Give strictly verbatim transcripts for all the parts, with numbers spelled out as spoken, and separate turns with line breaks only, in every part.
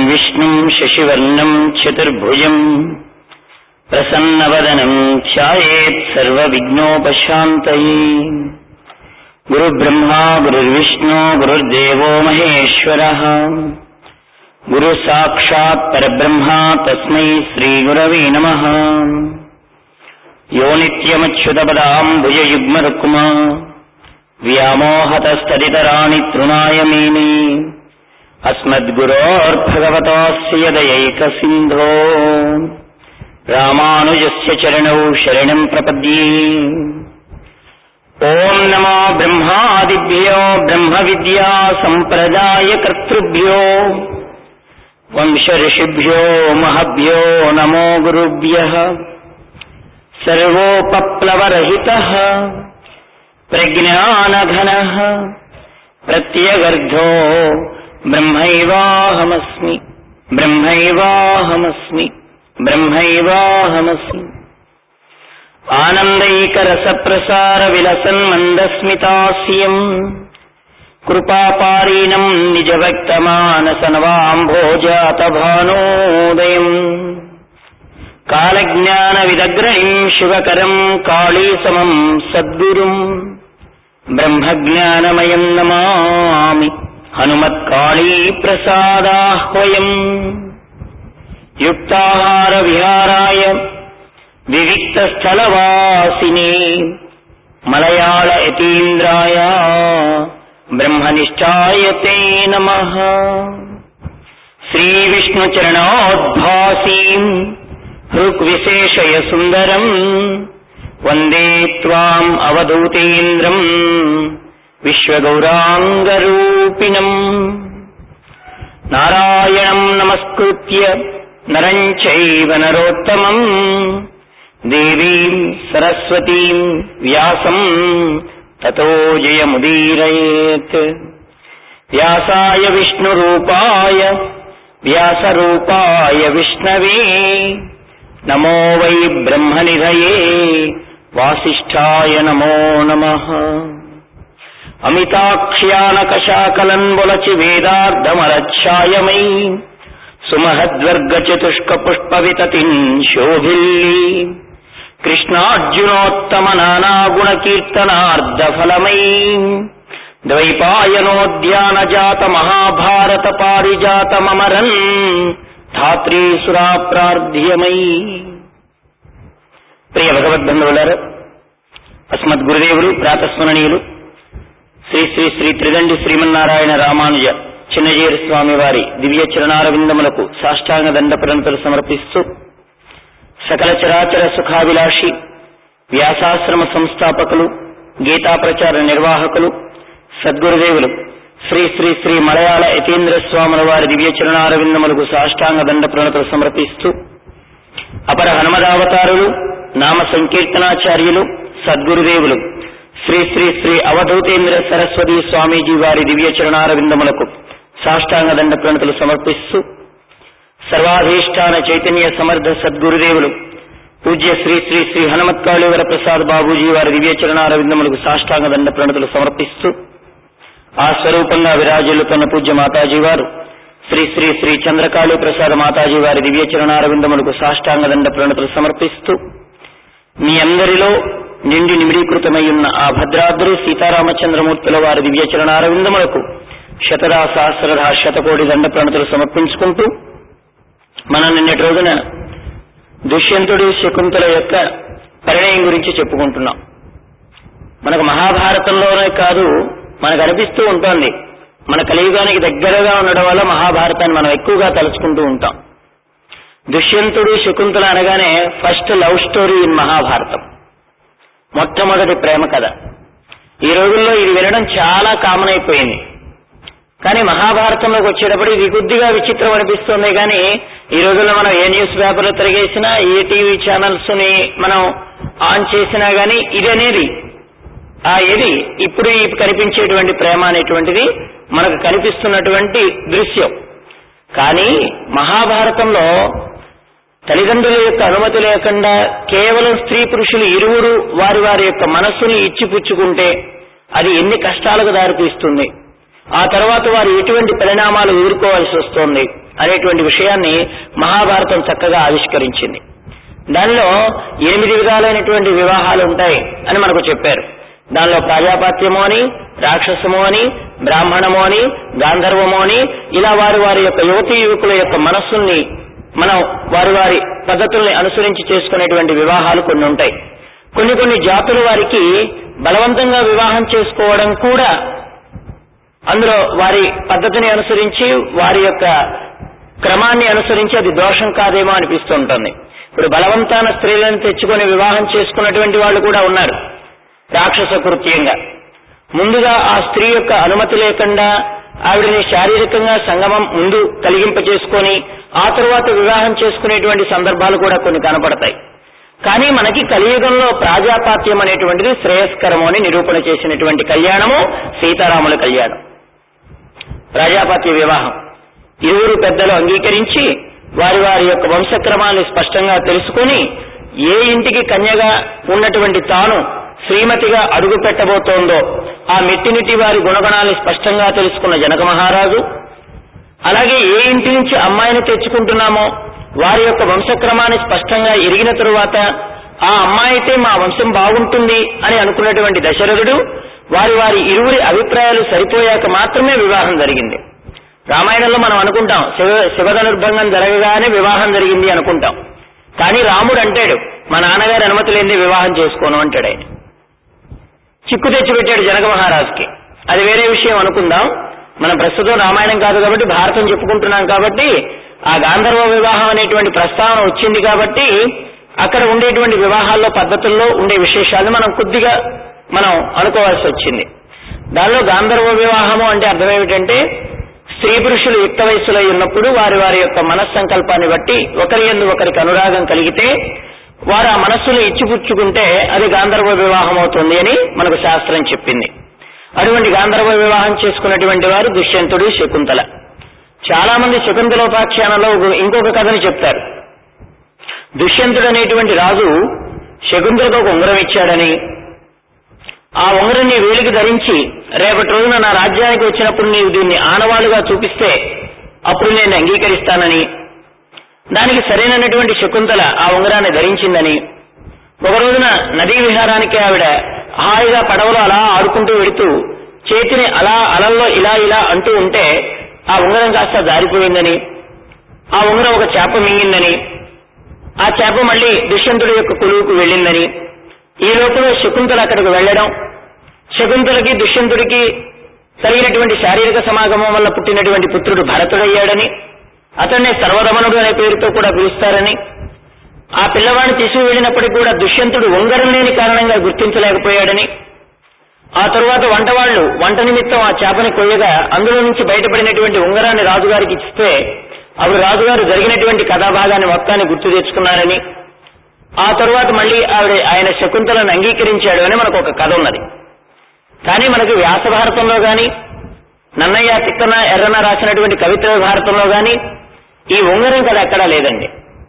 विष्णुं शशिवर्णं चतुर्भुजं प्रसन्नवदनं ध्यायेत् सर्वविघ्नोपशान्तये। गुरुब्रह्मा गुरुर्विष्णु गुरुर्देवो महेश्वरः गुरुसाक्षात् परब्रह्म तस्मै श्रीगुरवे नमः। यो नित्यमच्युतपदाम्बुजयुग्मरुक्मा व्यामोहतस्तदितराणि तृणाय मेने अस्मद्गुरोर्भगवतोऽस्य यदयैकसिन्धो रामानुजस्य चरणौ शरणं प्रपद्ये। ओम नमो ब्रह्मादिभ्यो ब्रह्मविद्या संप्रदायकर्तृभ्यो वंशऋषिभ्यो महभ्यो नमो गुरुभ्यः। सर्वोपप्लवरहितः प्रज्ञानघनः प्रत्यगर्धो ब्रह्मैवाहमस्मि ब्रह्मैवाहमस्मि ब्रह्मैवाहमस्मि। आनन्दैकरसप्रसार विलसन् मन्दस्मितास्यम् कृपापारीणम् निजभक्तमानसनवाम्भोजातभानोदयम् कालज्ञानविदग्रणीम् शिवकरम् कालीसमम् सद्गुरुम् ब्रह्मज्ञानमयम् नमामि हनुमत्काळीप्रसादाह्वयम्। युक्ताहारविहाराय विविक्तस्थलवासिने मलयाळ यतीन्द्राय ब्रह्मनिष्ठाय ते नमः। श्रीविष्णुचरणोद्भासीम् हृक्विशेषय सुन्दरम् वन्दे त्वाम् अवधूतेन्द्रम् विश्वगौराङ्गरूपिणम्। नारायणम् नमस्कृत्य नरम् चैव नरोत्तमम् देवीम् सरस्वतीम् व्यासम् ततो जयमुदीरयेत्। व्यासाय विष्णुरूपाय व्यासरूपाय विष्णवे नमो वै ब्रह्मनिधये वासिष्ठाय नमो नमः। अमिताख्यानकशाकलन्बुलचि वेदार्धमरच्छायमयी सुमहद्वर्गचतुष्कपुष्पविततिम् शोभिल्ली कृष्णार्जुनोत्तमनानागुणकीर्तनार्धफलमयी द्वैपायनोद्यानजातमहाभारतपारिजातममरन् धात्रीसुराप्रार्ध्यमयी। ప్రియ భగవద్బంధువులారా, అస్మద్గురుదేవులు ప్రాతస్మరణీయులు శ్రీ శ్రీ శ్రీ త్రిదండి శ్రీమన్నారాయణ రామానుజ చిన్నజీర స్వామి వారి దివ్య చరణారవిందములకు సాష్టాంగ దండ ప్రణతులు సమర్పిస్తూ సకల చరాచర సుఖాభిలాషి వ్యాసాశ్రమ సంస్థాపకులు గీతా ప్రచార నిర్వాహకులు సద్గురుదేవులు శ్రీ శ్రీ శ్రీ మలయాళ యతీంద్ర స్వాముల వారి దివ్య చరణారవిందములకు సాష్టాంగ దండ ప్రణతులు సమర్పిస్తూ అపర హనుమదావతారులు నామ సంకీర్తనాచార్యులు సద్గురుదేవులు శ్రీ శ్రీ శ్రీ అవధూతేంద్ర సరస్వతి స్వామీజీ వారి దివ్య చరణారవిందములకు సాష్టాంగ దండ ప్రణతులు సమర్పిస్తూ సర్వాధీష్టాన చైతన్య సమర్థ సద్గురుదేవులు పూజ్య శ్రీ శ్రీ శ్రీ హనుమత్కాళీవర ప్రసాద్ బాబూజీ వారి దివ్య చరణారవిందములకు సాష్టాంగ దండ ప్రణతులు సమర్పిస్తూ ఆ స్వరూపంగా విరాజిల్లుతున్న పూజ్య మాతాజీ వారు శ్రీ శ్రీ శ్రీ చంద్రకాళీ ప్రసాద్ మాతాజీ వారి దివ్య చరణారవిందములకు సాష్టాంగ దండ ప్రణతులు సమర్పిస్తూ మీ అందరిలో నిండి నిమిడీకృతమై ఉన్న ఆ భద్రాద్రి సీతారామచంద్రమూర్తుల వారి దివ్య చరణారవిందములకు శతదా సహస్రధా శతకోటి దండ ప్రణతులు సమర్పించుకుంటూ మనం నిన్నటి రోజున దుష్యంతుడి శకుంతల యొక్క పరిణయం గురించి చెప్పుకుంటున్నాం. మనకు మహాభారతంలోనే కాదు, మనకు అనిపిస్తూ ఉంటుంది మన కలియుగానికి దగ్గరగా ఉండడం వల్ల మహాభారతాన్ని మనం ఎక్కువగా తలుచుకుంటూ ఉంటాం. దుష్యంతుడు శకుంతల అనగానే first love story in Mahabharatam, మొట్టమొదటి ప్రేమ కథ. ఈ రోజుల్లో ఇది వినడం చాలా కామన్ అయిపోయింది. కానీ మహాభారతంలోకి వచ్చేటప్పుడు ఇది కొద్దిగా విచిత్రం అనిపిస్తుంది. కానీ ఈ రోజుల్లో మనం ఏ న్యూస్ పేపర్లు తిరిగేసినా, ఏ టీవీ ఛానల్స్ ని మనం ఆన్ చేసినా గానీ ఇదనేది ఆ ఏది ఇప్పుడు కనిపించేటువంటి ప్రేమ అనేటువంటిది మనకు కనిపిస్తున్నటువంటి దృశ్యం. కానీ మహాభారతంలో తల్లిదండ్రుల యొక్క అనుమతి లేకుండా కేవలం స్త్రీ పురుషులు ఇరువురు వారి వారి యొక్క మనస్సుని ఇచ్చిపుచ్చుకుంటే అది ఎన్ని కష్టాలకు దారితీస్తుంది, ఆ తర్వాత వారు ఎటువంటి పరిణామాలు ఎదుర్కోవాల్సి వస్తోంది అనేటువంటి విషయాన్ని మహాభారతం చక్కగా ఆవిష్కరించింది. దానిలో ఎనిమిది విధాలైనటువంటి వివాహాలు ఉంటాయి అని మనకు చెప్పారు. దానిలో ప్రాజాపత్యము అని, రాక్షసము అని, బ్రాహ్మణము అని, గాంధర్వము అని, ఇలా వారి వారి యొక్క యువతీ యువకుల యొక్క మనస్సుల్ని మనం వారి వారి పద్ధతుల్ని అనుసరించి చేసుకునేటువంటి వివాహాలు కొన్ని ఉంటాయి. కొన్ని కొన్ని జాతుల వారికి బలవంతంగా వివాహం చేసుకోవడం కూడా అందులో వారి పద్ధతిని అనుసరించి వారి యొక్క క్రమాన్ని అనుసరించి అది దోషం కాదేమో అనిపిస్తూ ఉంటుంది. ఇప్పుడు బలవంతాన స్త్రీలను తెచ్చుకొని వివాహం చేసుకున్నటువంటి వాళ్ళు కూడా ఉన్నారు రాక్షస కృత్యంగా. ముందుగా ఆ స్త్రీ యొక్క అనుమతి లేకుండా ఆవిడని శారీరకంగా సంగమం ముందు కలిగింప చేసుకొని ఆ తరువాత వివాహం చేసుకునేటువంటి సందర్భాలు కూడా కొన్ని కనపడతాయి. కానీ మనకి కలియుగంలో ప్రాజాపత్యం అనేటువంటిది శ్రేయస్కరము అని నిరూపణ చేసినటువంటి కళ్యాణము సీతారాముల కళ్యాణం. ప్రాజాపత్య వివాహం ఇరువురు పెద్దలు అంగీకరించి వారి వారి యొక్క వంశక్రమాన్ని స్పష్టంగా తెలుసుకుని ఏ ఇంటికి కన్యగా ఉన్నటువంటి తాను శ్రీమతిగా అడుగు పెట్టబోతోందో ఆ మెట్టినిటి వారి గుణగణాన్ని స్పష్టంగా తెలుసుకున్న జనక మహారాజు, అలాగే ఏ ఇంటి నుంచి అమ్మాయిని తెచ్చుకుంటున్నామో వారి యొక్క వంశక్రమాన్ని స్పష్టంగా ఎరిగిన తరువాత ఆ అమ్మాయి అయితే మా వంశం బాగుంటుంది అని అనుకున్నటువంటి దశరథుడు వారి వారి ఇరువురి అభిప్రాయాలు సరిపోయాక మాత్రమే వివాహం జరిగింది. రామాయణంలో మనం అనుకుంటాం శివ శివధనుర్భంగం జరగగానే వివాహం జరిగింది అనుకుంటాం. కానీ రాముడు అంటాడు మా నాన్నగారి అనుమతి లేనిదే వివాహం చేసుకోను అంటాడు. ఆయన చిక్కు తెచ్చిపెట్టాడు జనక మహారాజుకి. అది వేరే విషయం అనుకుందాం. మనం ప్రస్తుతం రామాయణం కాదు కాబట్టి భారతం చెప్పుకుంటున్నాం కాబట్టి ఆ గాంధర్వ వివాహం అనేటువంటి ప్రస్తావన వచ్చింది కాబట్టి అక్కడ ఉండేటువంటి వివాహాల్లో పద్ధతుల్లో ఉండే విశేషాలను మనం కొద్దిగా మనం అనుకోవాల్సి వచ్చింది. దానిలో గాంధర్వ వివాహము అంటే అర్థం ఏమిటంటే స్త్రీ పురుషులు యుక్త వయస్సులో ఉన్నప్పుడు వారి వారి యొక్క మనస్సంకల్పాన్ని బట్టి ఒకరి యందు ఒకరికి అనురాగం కలిగితే వారు ఆ మనస్సును ఇచ్చిపుచ్చుకుంటే అది గాంధర్వ వివాహం అవుతుంది అని మనకు శాస్త్రం చెప్పింది. అటువంటి గాంధర్వ వివాహం చేసుకున్నటువంటి వారు దుష్యంతుడు, శకుంతల. చాలా మంది శకుంతలోపాఖ్యానంలో ఇంకొక కథని చెప్తారు. దుష్యంతుడు అనేటువంటి రాజు శకుంతలకు ఒక ఉంగరం ఇచ్చాడని, ఆ ఉంగరం నీ వేలికి ధరించి రేపటి రోజున నా రాజ్యానికి వచ్చినప్పుడు నీవు దీన్ని ఆనవాలుగా చూపిస్తే అప్పుడు నేను అంగీకరిస్తానని, దానికి సరైనటువంటి శకుంతల ఆ ఉంగరాన్ని ధరించిందని, ఒక రోజున నదీ విహారానికి ఆవిడ హాయిగా పడవలో అలా ఆడుకుంటూ వెడుతూ చేతిని అలా అలల్లో ఇలా ఇలా అంటూ ఉంటే ఆ ఉంగరం కాస్త జారిపోయిందని, ఆ ఉంగరం ఒక చేప మింగిందని, ఆ చేప మళ్లీ దుష్యంతుడి యొక్క కొలువుకు వెళ్ళిందని, ఈ లోపల శకుంతల అక్కడికి వెళ్లడం, శకుంతలకి దుష్యంతుడికి కలిగినటువంటి శారీరక సమాగమం వల్ల పుట్టినటువంటి పుత్రుడు భరతుడయ్యాడని, అతన్నే సర్వరమణుడు అనే పేరుతో కూడా పిలుస్తారని, ఆ పిల్లవాడిని తీసుకువెళ్లినప్పటికీ కూడా దుష్యంతుడు ఉంగరం లేని కారణంగా గుర్తించలేకపోయాడని, ఆ తరువాత వంటవాళ్లు వంట నిమిత్తం ఆ చేపని కొయ్యగా అందులో నుంచి బయటపడినటువంటి ఉంగరాన్ని రాజుగారికి ఇస్తే అప్పుడు రాజుగారు జరిగినటువంటి కథాభాగాన్ని మొత్తాన్ని గుర్తు తెచ్చుకున్నారని, ఆ తరువాత మళ్లీ ఆవిడ ఆయన శకుంతలను అంగీకరించాడు అని మనకు ఒక కథ ఉన్నది. కానీ మనకి వ్యాస భారతంలో గాని నన్నయ్య తిక్కన ఎర్రన రాసినటువంటి కవిత్ర భారతంలో గాని ఈ ఉంగరం కథ ఎక్కడా లేదండి.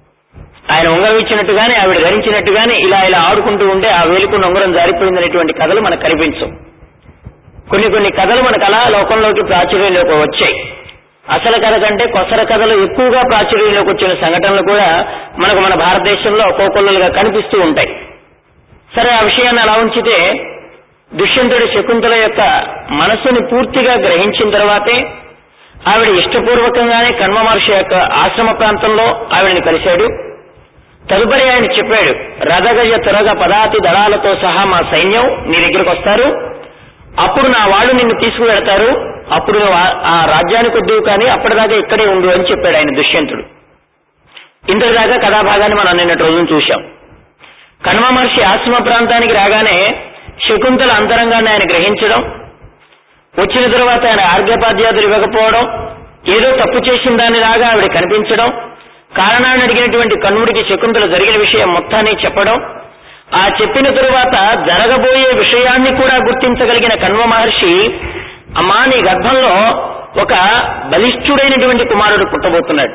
ఆయన ఉంగరం ఇచ్చినట్టుగానే ఆవిడ ధరించినట్టుగానే ఇలా ఇలా ఆడుకుంటూ ఉంటే ఆ వేలుకున్న ఉంగరం జారిపోయిందనేటువంటి కథలు మనకు కనిపించవు. కొన్ని కొన్ని కథలు మనకు అలా లోకంలోకి ప్రాచుర్యంలోకి వచ్చాయి. అసలు కథ కంటే కొసర కథలు ఎక్కువగా ప్రాచుర్యంలోకి వచ్చిన సంఘటనలు కూడా మనకు మన భారతదేశంలో కోకొల్లలుగా కనిపిస్తూ ఉంటాయి. సరే, ఆ విషయాన్ని అలా ఉంచితే దుష్యంతుడి శకుంతల యొక్క మనస్సుని పూర్తిగా గ్రహించిన తర్వాతే ఆవిడ ఇష్టపూర్వకంగానే కణ్వ మహర్షి యొక్క ఆశ్రమ ప్రాంతంలో ఆవిడని కలిశాడు. తదుపరి ఆయన చెప్పాడు, రథగజ తురగ పదాతి దళాలతో సహా మా సైన్యం నీ దగ్గరకు వస్తారు, అప్పుడు నా వాళ్ళు నిన్ను తీసుకువెడతారు, అప్పుడు నువ్వు ఆ రాజ్యానికి వద్దువు కానీ అప్పటిదాకా ఇక్కడే ఉండు అని చెప్పాడు ఆయన దుష్యంతుడు. ఇంతటిదాకా కథాభాగాన్ని మనం నిన్నటి రోజున చూశాం. కణ్వ మహర్షి ఆశ్రమ ప్రాంతానికి రాగానే శకుంతల అంతరంగాన్ని ఆయన గ్రహించడం, వచ్చిన తరువాత ఆయన ఆర్ఘ్యపాద్యాదులు ఇవ్వకపోవడం, ఏదో తప్పు చేసిన దాన్ని లాగా ఆవిడ కనిపించడం, కారణాన్ని అడిగినటువంటి కణ్వుడికి శకుంతల జరిగిన విషయం మొత్తాన్ని చెప్పడం, ఆ చెప్పిన తరువాత జరగబోయే విషయాన్ని కూడా గుర్తించగలిగిన కణ్వ మహర్షి, అమ్మా నీ గర్భంలో ఒక బలిష్ఠుడైనటువంటి కుమారుడు పుట్టబోతున్నాడు.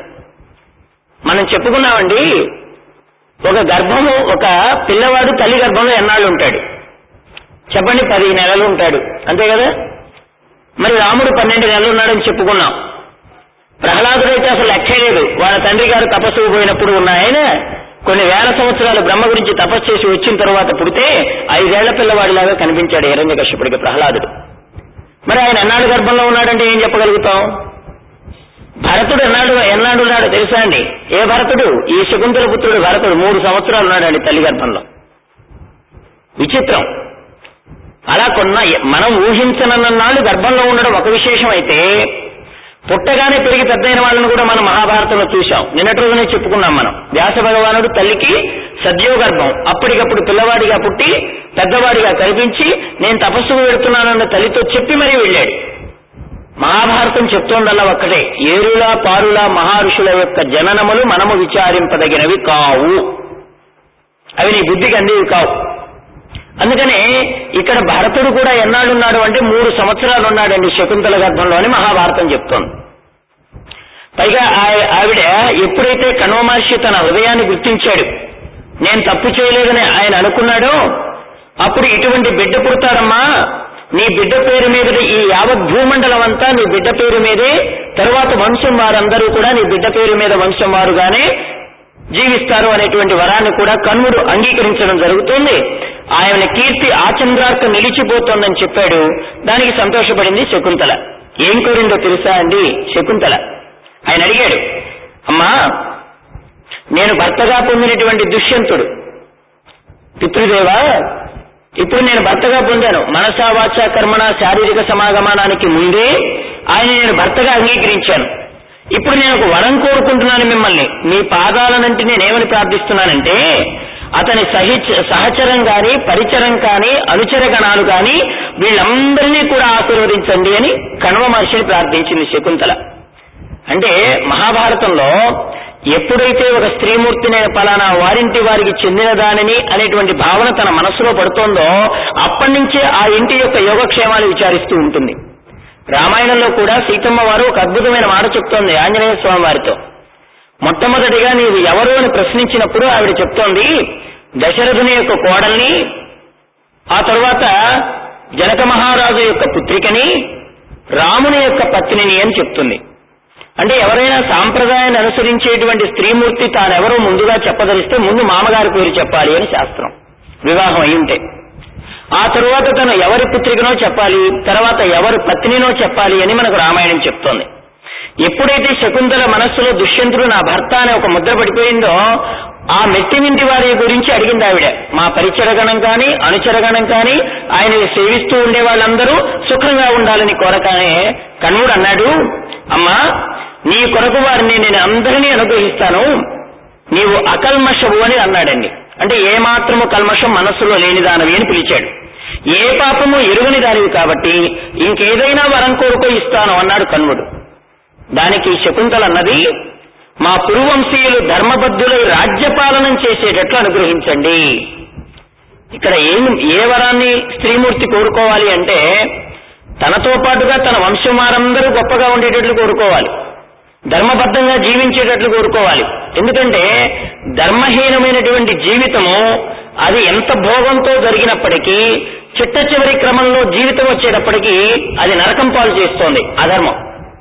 మనం చెప్పుకున్నామండి, ఒక గర్భము ఒక పిల్లవాడు తల్లి గర్భంలో ఎన్నాళ్ళు ఉంటాడు చెప్పండి? పది నెలలు ఉంటాడు, అంతే కదా? మరి రాముడు పన్నెండు నెలలు ఉన్నాడని చెప్పుకున్నాం. ప్రహ్లాదుడైతే అసలు లెక్కే లేదు. వాళ్ళ తండ్రి గారు తపస్సుకు పోయినప్పుడు ఉన్న ఆయన కొన్ని వేల సంవత్సరాలు బ్రహ్మ గురించి తపస్సు చేసి వచ్చిన తర్వాత పుడితే ఐదేళ్ల పిల్లవాడిలాగా కనిపించాడు హిరణ్యకశ్యపుడికి ప్రహ్లాదుడు. మరి ఆయన ఎన్నాడు గర్భంలో ఉన్నాడంటే ఏం చెప్పగలుగుతాం? భరతుడు ఎన్నాడు ఎన్నాడు ఉన్నాడు తెలుసా అండి? ఏ భరతుడు? ఈ శకుంతల పుత్రుడు భరతుడు మూడు సంవత్సరాలు ఉన్నాడండి తల్లి గర్భంలో. విచిత్రం. అలా కొన్న మనం ఊహించనన్నాళ్ళు గర్భంలో ఉండడం ఒక విశేషం అయితే, పుట్టగానే పెరిగి పెద్దయిన వాళ్ళని కూడా మనం మహాభారతంలో చూశాం. నిన్నటి రోజునే చెప్పుకున్నాం మనం. వ్యాస భగవానుడు తల్లికి సద్యోగర్భం, అప్పటికప్పుడు పిల్లవాడిగా పుట్టి పెద్దవాడిగా కనిపించి నేను తపస్సుకు వెడుతున్నానన్న తల్లితో చెప్పి మరీ వెళ్ళాడు. మహాభారతం చెప్తోందల్లా ఒక్కటే, ఏరులా పారులా మహర్షుల యొక్క జననములు మనము విచారింపదగినవి కావు, అవి నీ బుద్ధికి అందేవి కావు. అందుకనే ఇక్కడ భరతుడు కూడా ఎన్నాళ్ళున్నాడు అంటే మూడు సంవత్సరాలు ఉన్నాడండి శకుంతల గర్భంలో అని మహాభారతం చెప్తోంది. పైగా ఆవిడ ఎప్పుడైతే కణవ మహర్షి తన హృదయాన్ని గుర్తించాడు, నేను తప్పు చేయలేదని ఆయన అనుకున్నాడో, అప్పుడు ఇటువంటి బిడ్డ పుడతాడమ్మా, నీ బిడ్డ పేరు మీద ఈ యావత్ భూమండలం అంతా నీ బిడ్డ పేరు మీదే, తరువాత వంశం వారందరూ కూడా నీ బిడ్డ పేరు మీద వంశం వారుగానే జీవిస్తారు అనేటువంటి వరాన్ని కూడా కన్వుడు అంగీకరించడం జరుగుతుంది. ఆయన కీర్తి ఆచంద్రార్క నిలిచిపోతోందని చెప్పాడు. దానికి సంతోషపడింది శకుంతల. ఏం కోరిందో తెలుసా అండి శకుంతల? ఆయన అడిగాడు, అమ్మా నేను భర్తగా పొందినటువంటి దుష్యంతుడు పితృదేవా, ఇప్పుడు నేను భర్తగా పొందాను. మనసా వాచ కర్మణ శారీరక సమాగమనానికి ముందే ఆయన నేను భర్తగా అంగీకరించాను. ఇప్పుడు నేను ఒక వరం కోరుకుంటున్నాను మిమ్మల్ని. మీ పాదాలనంటే నేనేమని ప్రార్థిస్తున్నానంటే, అతని సహిచ సహచరం కాని పరిచరం కాని అనుచర గణాలు కాని వీళ్ళందరినీ కూడా ఆశీర్వదించండి అని కణవ మహర్షిని ప్రార్థించింది శకుంతల. అంటే మహాభారతంలో ఎప్పుడైతే ఒక స్త్రీమూర్తిని పలానా వారింటి వారికి చెందిన దానిని అనేటువంటి భావన తన మనస్సులో పడుతోందో, అప్పటి నుంచే ఆ ఇంటి యొక్క యోగక్షేమాలు విచారిస్తూ ఉంటుంది. రామాయణంలో కూడా సీతమ్మ వారు ఒక అద్భుతమైన మాట చెప్తోంది ఆంజనేయ స్వామి వారితో. మొట్టమొదటిగా నీవు ఎవరు అని ప్రశ్నించినప్పుడు ఆవిడ చెప్తోంది, దశరథుని యొక్క కోడల్ని, ఆ తరువాత జనక మహారాజు యొక్క పుత్రికని, రాముని యొక్క పత్నిని అని చెప్తుంది. అంటే ఎవరైనా సాంప్రదాయాన్ని అనుసరించేటువంటి స్త్రీమూర్తి తానెవరో ముందుగా చెప్పదలిస్తే ముందు మామగారి పేరు చెప్పాలి అని శాస్త్రం, వివాహం అయి ఉంటే. ఆ తరువాత తను ఎవరి పుత్రికనో చెప్పాలి, తర్వాత ఎవరి పత్నినో చెప్పాలి అని మనకు రామాయణం చెప్తోంది. ఎప్పుడైతే శకుంతల మనస్సులో దుష్యంతుడు నా భర్త అనే ఒక ముద్ర పడిపోయిందో, ఆ మెట్టిమింటి వారి గురించి అడిగింది ఆవిడ. మా పరిచరగణం కానీ అనుచరగణం కానీ ఆయనని సేవిస్తూ ఉండే వాళ్ళందరూ సుఖంగా ఉండాలని కోరకానే కన్నుడు అన్నాడు, అమ్మా నీ కొరకు వారిని నేను అందరినీ అనుగ్రహిస్తాను, నీవు అకల్మషవు అని అన్నాడండి. అంటే ఏమాత్రము కల్మషం మనస్సులో లేనిదానవి అని పిలిచాడు. ఏ పాపము ఎరుగని దానివి కాబట్టి ఇంకేదైనా వరం కోరుకో ఇస్తాను అన్నాడు కన్నుడు. దానికి శకుంతల అన్నది, మా పురువంశీయులు ధర్మబద్ధులై రాజ్యపాలనం చేసేటట్లు అనుగ్రహించండి. ఇక్కడ ఏం ఏ వరాన్ని స్త్రీమూర్తి కోరుకోవాలి అంటే, తనతో పాటుగా తన వంశం వారందరూ గొప్పగా ఉండేటట్లు కోరుకోవాలి, ధర్మబద్ధంగా జీవించేటట్లు కోరుకోవాలి. ఎందుకంటే ధర్మహీనమైనటువంటి జీవితము అది ఎంత భోగంతో జరిగినప్పటికీ చిట్ట చివరి క్రమంలో జీవితం వచ్చేటప్పటికీ అది నరకం పాలు చేస్తోంది అధర్మం.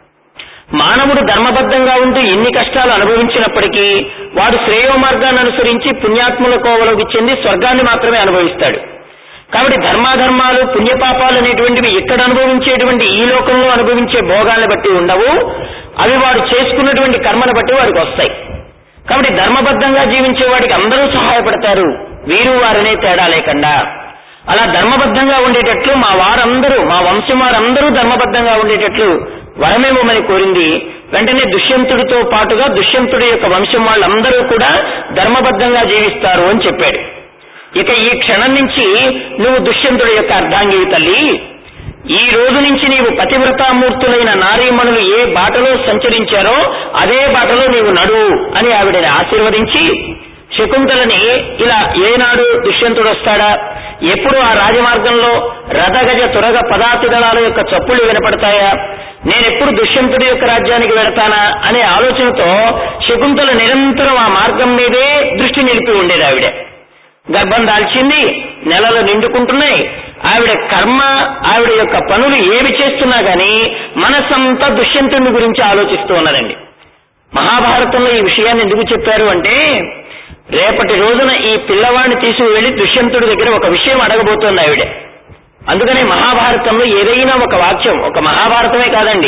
మానవుడు ధర్మబద్ధంగా ఉంటూ ఎన్ని కష్టాలు అనుభవించినప్పటికీ వాడు శ్రేయో మార్గాన్ని అనుసరించి పుణ్యాత్ముల కోవలోకి చెంది స్వర్గాన్ని మాత్రమే అనుభవిస్తాడు. కాబట్టి ధర్మాధర్మాలు పుణ్యపాపాలు అనేటువంటివి ఇక్కడ అనుభవించేటువంటి ఈ లోకంలో అనుభవించే భోగాలను బట్టి ఉండవు, అవి వాడు చేసుకున్నటువంటి కర్మను బట్టి వాడికి వస్తాయి. కాబట్టి ధర్మబద్ధంగా జీవించే వాడికి అందరూ సహాయపడతారు, వీరు వారనే తేడా లేకుండా. అలా ధర్మబద్ధంగా ఉండేటట్లు మా వారందరూ మా వంశం వారందరూ ధర్మబద్ధంగా ఉండేటట్లు వరమేమని కోరింది. వెంటనే దుష్యంతుడితో పాటుగా దుష్యంతుడి యొక్క వంశం వాళ్ళందరూ కూడా ధర్మబద్ధంగా జీవిస్తారు అని చెప్పాడు. ఇక ఈ క్షణం నుంచి నువ్వు దుష్యంతుడి యొక్క అర్ధాంగివి తల్లి, ఈ రోజు నుంచి నీవు పతివ్రతామూర్తులైన నారీమణులు ఏ బాటలో సంచరించారో అదే బాటలో నీవు నడు అని ఆవిడని ఆశీర్వదించి శకుంతలని ఇలా ఏనాడు దుష్యంతుడు వస్తాడా, ఎప్పుడు ఆ రాజమార్గంలో రథగజ తురగ పదాతి దళాల యొక్క చప్పుళ్లు వినపడతాయా, నేనెప్పుడు దుష్యంతుడి యొక్క రాజ్యానికి వెడతానా అనే ఆలోచనతో శకుంతల నిరంతరం ఆ మార్గం మీదే దృష్టి నిలిపి ఉండేది. ఆవిడ గర్భం దాల్చింది, నెలలు నిండుకుంటున్నాయి, ఆవిడ కర్మ, ఆవిడ యొక్క పనులు ఏవి చేస్తున్నా గానీ మనసంతా దుష్యంతుని గురించి ఆలోచిస్తూ ఉన్నదండి. మహాభారతంలో ఈ విషయాన్ని ఎందుకు చెప్పారు అంటే, రేపటి రోజున ఈ పిల్లవాడిని తీసుకువెళ్లి దుష్యంతుడి దగ్గర ఒక విషయం అడగబోతోంది ఆవిడ. అందుకనే మహాభారతంలో ఏదైనా ఒక వాక్యం, ఒక మహాభారతమే కాదండి,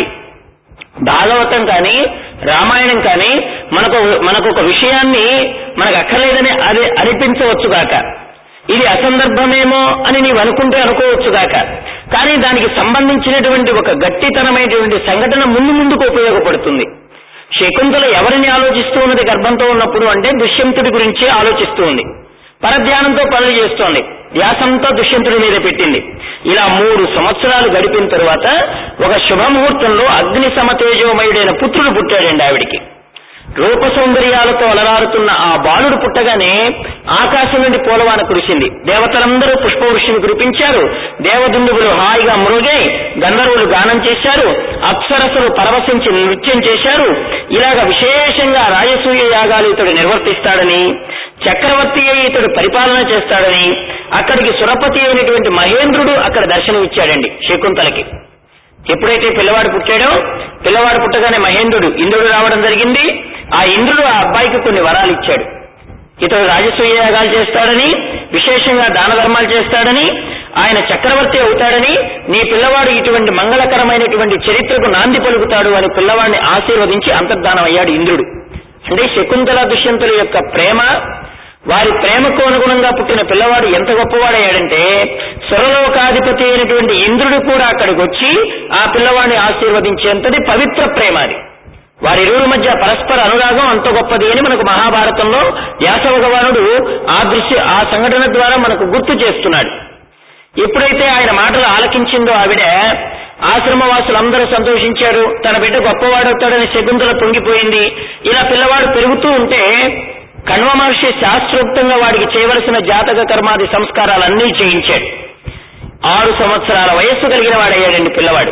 భాగవతం కానీ రామాయణం కానీ మనకు మనకు ఒక విషయాన్ని మనకు అక్కర్లేదని అది అనిపించవచ్చుగాక, ఇది అసందర్భమేమో అని నీవు అనుకుంటే అనుకోవచ్చుగాక, కానీ దానికి సంబంధించినటువంటి ఒక గట్టితనమైనటువంటి సంఘటన ముందు ముందుకు ఉపయోగపడుతుంది. శకుంతల ఎవరిని ఆలోచిస్తూ ఉన్నది గర్భంతో ఉన్నప్పుడు అంటే దుష్యంతుడి గురించి ఆలోచిస్తూ ఉంది. పరధ్యానంతో పనులు చేస్తోంది, ధ్యాసంతో దుష్యంతుడి మీద పెట్టింది. ఇలా మూడు సంవత్సరాలు గడిపిన తరువాత ఒక శుభముహూర్తంలో అగ్ని సమతేజోమయుడైన పుత్రుడు పుట్టాడండి ఆవిడికి. రూప సౌందర్యాలతో అలరారుతున్న ఆ బాలుడు పుట్టగానే ఆకాశం నుండి పూలవాన కురిసింది. దేవతలందరూ పుష్పవృష్టిని కురిపించారు. దేవదుందుగులు హాయిగా మురుగై గంధర్వులు గానం చేశారు. అప్సరసులు పరవశించి నృత్యం చేశారు. ఇలాగ విశేషంగా రాజసూయ యాగాలు ఇతడు నిర్వర్తిస్తాడని, చక్రవర్తి అయి ఇతడు పరిపాలన చేస్తాడని అక్కడికి సురపతి అయినటువంటి మహేంద్రుడు అక్కడ దర్శనమిచ్చాడండి శకుంతలకి. ఎప్పుడైతే పిల్లవాడు పుట్టాడో, పిల్లవాడు పుట్టగానే మహేంద్రుడు ఇంద్రుడు రావడం జరిగింది. ఆ ఇంద్రుడు ఆ అబ్బాయికి కొన్ని వరాలు ఇచ్చాడు. ఇతడు రాజసూయ యాగాలు చేస్తాడని, విశేషంగా దాన ధర్మాలు చేస్తాడని, ఆయన చక్రవర్తి అవుతాడని, నీ పిల్లవాడు ఇటువంటి మంగళకరమైనటువంటి చరిత్రకు నాంది పలుకుతాడు అని పిల్లవాడిని ఆశీర్వదించి అంతర్ధానం అయ్యాడు ఇంద్రుడు. అంటే శకుంతల దుష్యంతుల యొక్క ప్రేమ, వారి ప్రేమకు అనుగుణంగా పుట్టిన పిల్లవాడు ఎంత గొప్పవాడయ్యాడంటే స్వరలోకాధిపతి అయినటువంటి ఇంద్రుడు కూడా అక్కడికి వచ్చి ఆ పిల్లవాడిని ఆశీర్వదించేంతటి పవిత్ర ప్రేమ అది. వారిరువురి మధ్య పరస్పర అనురాగం అంత గొప్పది అని మనకు మహాభారతంలో వ్యాస భగవానుడు ఆ దృశ్య ఆ సంఘటన ద్వారా మనకు గుర్తు చేస్తున్నాడు. ఎప్పుడైతే ఆయన మాటలు ఆలకించిందో ఆవిడ, ఆశ్రమవాసులందరూ సంతోషించారు. తన బిడ్డ గొప్పవాడవుతాడని శకుంతల పొంగిపోయింది. ఇలా పిల్లవాడు పెరుగుతూ ఉంటే కణ్వ మహర్షి శాస్త్రోక్తంగా వాడికి చేయవలసిన జాతక కర్మాది సంస్కారాలన్నీ చేయించాడు. ఆరు సంవత్సరాల వయస్సు కలిగిన వాడయ్యాడండి పిల్లవాడు.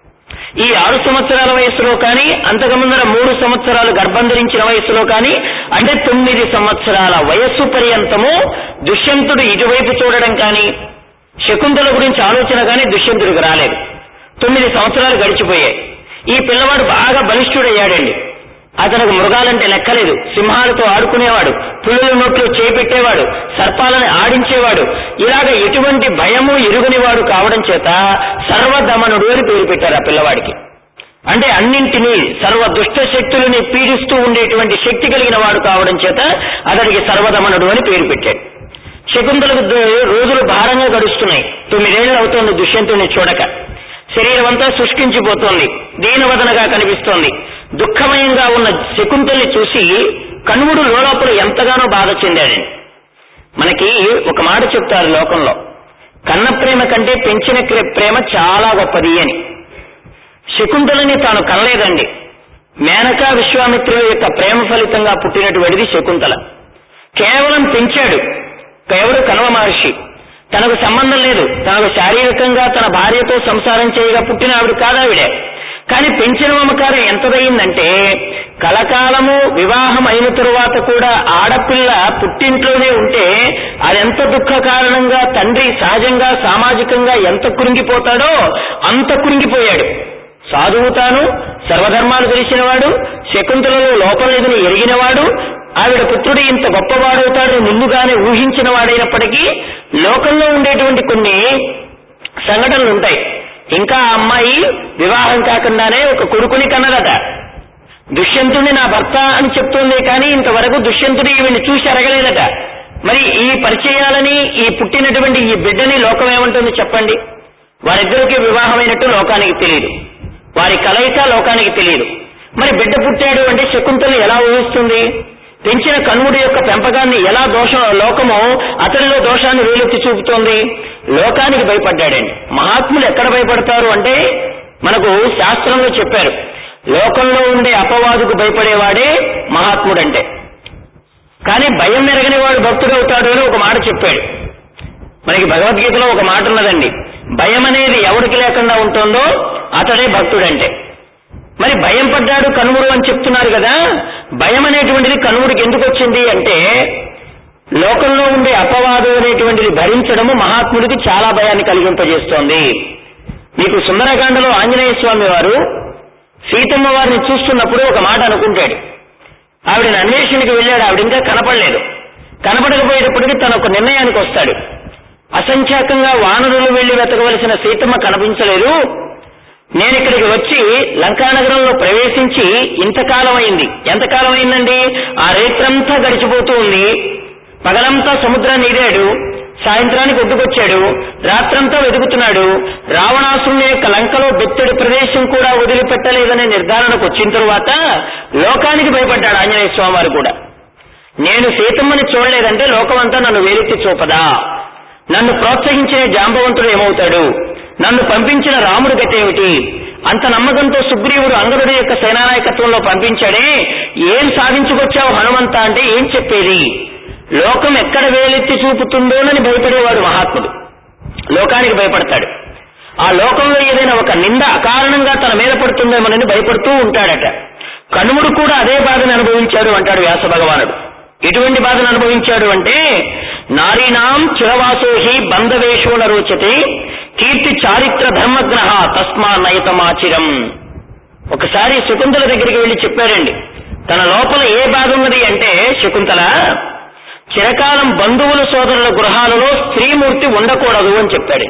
ఈ ఆరు సంవత్సరాల వయస్సులో కానీ, అంతకుముందర మూడు సంవత్సరాలు గర్భం ధరించిన వయస్సులో కానీ, అంటే తొమ్మిది సంవత్సరాల వయస్సు పర్యంతము దుష్యంతుడు ఇటువైపు చూడడం కానీ, శకుంతల గురించి ఆలోచన కానీ దుష్యంతుడికి రాలేదు. తొమ్మిది సంవత్సరాలు గడిచిపోయాయి. ఈ పిల్లవాడు బాగా బలిష్ఠుడయ్యాడండి. అతనికి మృగాలంటే లెక్కలేదు. సింహాలతో ఆడుకునేవాడు, పులుల నోట్లో చేపెట్టేవాడు, సర్పాలను ఆడించేవాడు. ఇలాగ ఎటువంటి భయము ఎరుగనివాడు కావడం చేత సర్వదమనుడు అని పేరు పెట్టారు ఆ పిల్లవాడికి. అంటే అన్నింటినీ, సర్వ దుష్ట శక్తులని పీడిస్తూ ఉండేటువంటి శక్తి కలిగిన వాడు కావడం చేత అతడికి సర్వదమనుడు అని పేరు పెట్టాడు. శకుంతలకు రోజులు భారంగా గడుస్తున్నాయి. తొమ్మిదేళ్లు అవుతోంది దుష్యంతుడిని చూడక. శరీరం అంతా శుష్కించిపోతోంది, దీనవదనగా కనిపిస్తోంది. దుఃఖమయంగా ఉన్న శకుంతల్ని చూసి కణువుడు లోలోపల ఎంతగానో బాధ చెందాడని. మనకి ఒక మాట చెప్తారు లోకంలో, కన్న ప్రేమ కంటే పెంచిన ప్రేమ చాలా గొప్పది అని. శకుంతలని తాను కనలేదండి. మేనకా విశ్వామిత్రుల యొక్క ప్రేమ ఫలితంగా పుట్టినటువంటిది శకుంతల. కేవలం పెంచాడు ఎవరు? కణవ మహర్షి. తనకు సంబంధం లేదు, తనకు శారీరకంగా తన భార్యతో సంసారం చేయగా పుట్టిన ఆవిడ కాదావిడే. కానీ పెంచిన మమకారం ఎంతదయిందంటే కలకాలము వివాహం అయిన తరువాత కూడా ఆడపిల్ల పుట్టింట్లోనే ఉంటే అదెంత దుఃఖ కారణంగా తండ్రి సహజంగా సామాజికంగా ఎంత కృంగిపోతాడో అంత కృంగిపోయాడు. సాధువు తాను, సర్వధర్మాలు తెలిసినవాడు, శకుంతలలో లోపం లేదని ఎరిగినవాడు, ఆవిడ పుత్రుడు ఇంత గొప్పవాడవుతాడని ముందుగానే ఊహించిన వాడైనప్పటికీ లోకంలో ఉండేటువంటి కొన్ని సంఘటనలు ఉంటాయి. ఇంకా ఆ అమ్మాయి వివాహం కాకుండానే ఒక కొడుకుని కన్నదట. దుష్యంతుడిని నా భర్త అని చెప్తోంది, కానీ ఇంతవరకు దుష్యంతుడి ఈవిని చూసి అరగలేదట. మరి ఈ పరిచయాలని, ఈ పుట్టినటువంటి ఈ బిడ్డని లోకం ఏమంటుంది చెప్పండి? వారిద్దరికీ వివాహమైనట్టు లోకానికి తెలియదు, వారి కలయిక లోకానికి తెలియదు. మరి బిడ్డ పుట్టాడు అంటే శకుంతల ఎలా ఊహిస్తుంది? పెంచిన కణువుడి యొక్క పెంపకాన్ని ఎలా దోషం లోకము అతనిలో దోషాన్ని వేలెత్తి చూపుతోంది? లోకానికి భయపడ్డాడండి. మహాత్ములు ఎక్కడ భయపడతారు అంటే మనకు శాస్త్రంలో చెప్పారు, లోకంలో ఉండే అపవాదుకు భయపడేవాడే మహాత్ముడంటే. కానీ భయం మెరగని వాడు భక్తుడవుతాడు అని ఒక మాట చెప్పాడు. మనకి భగవద్గీతలో ఒక మాట ఉన్నదండి, భయం అనేది ఎవరికి లేకుండా ఉంటుందో అతడే భక్తుడంటే. మరి భయం పడ్డాడు కణువుడు అని చెప్తున్నారు కదా, భయం అనేటువంటిది కణువుడికి ఎందుకు వచ్చింది అంటే లోకంలో ఉండే అపవాదు అనేటువంటిది భరించడము మహాత్ముడికి చాలా భయాన్ని కలిగింపజేస్తోంది. మీకు సుందరకాండలో ఆంజనేయ స్వామి వారు సీతమ్మ వారిని చూస్తున్నప్పుడు ఒక మాట అనుకుంటాడు. ఆవిడని అన్వేషణకి వెళ్ళాడు, ఆవిడ ఇంకా కనపడలేదు. కనపడకపోయేటప్పటికీ తన ఒక నిర్ణయానికి వస్తాడు. అసంఖ్యాకంగా వానరులు వెళ్లి వెతకవలసిన సీతమ్మ కనిపించలేదు, నేను ఇక్కడికి వచ్చి లంకానగరంలో ప్రవేశించి ఇంతకాలం అయింది. ఎంతకాలం అయిందండి? ఆ రేత్రంతా గడిచిపోతూ ఉంది. పగలంతా సముద్రాన్ని ఈదాడు, సాయంత్రానికి ఒడ్డుకొచ్చాడు, రాత్రంతా వెతుకుతున్నాడు. రావణాసురుని యొక్క లంకలో బెత్తడి ప్రదేశం కూడా వదిలిపెట్టలేదనే నిర్ధారణకు వచ్చిన తరువాత లోకానికి భయపడ్డాడు ఆంజనేయ స్వామి వారు కూడా. నేను సీతమ్మని చూడలేదంటే లోకమంతా నన్ను వేలెత్తి చూపదా? నన్ను ప్రోత్సహించిన జాంబవంతుడు ఏమవుతాడు? నన్ను పంపించిన రాముడు గతేమిటి? అంత నమ్మకంతో సుగ్రీవుడు అంగదుడి యొక్క సేనానాయకత్వంలో పంపించాడే, ఏం సాధించుకొచ్చావు హనుమంత అంటే ఏం చెప్పేది? లోకం ఎక్కడ వేలెత్తి చూపుతుందోనని భయపడేవాడు మహాత్ముడు. లోకానికి భయపడతాడు. ఆ లోకంలో ఏదైనా ఒక నింద అకారణంగా తన మీద పడుతుందేమోనని భయపడుతూ ఉంటాడట. కనుముడు కూడా అదే బాధను అనుభవించాడు అంటాడు వ్యాస భగవానుడు. ఎటువంటి బాధను అనుభవించాడు అంటే, నారీణాం చిరవాసోహి బంధవేషో నరోచతే కీర్తి చారిత్ర ధర్మగ్రహ తస్మా నయతమాచిరం. ఒకసారి శకుంతల దగ్గరికి వెళ్లి చెప్పాడండి, తన లోపల ఏ బాధ ఉన్నది అంటే, శకుంతల చిరకాలం బంధువుల సోదరుల గృహాలలో స్త్రీమూర్తి ఉండకూడదు అని చెప్పాడు.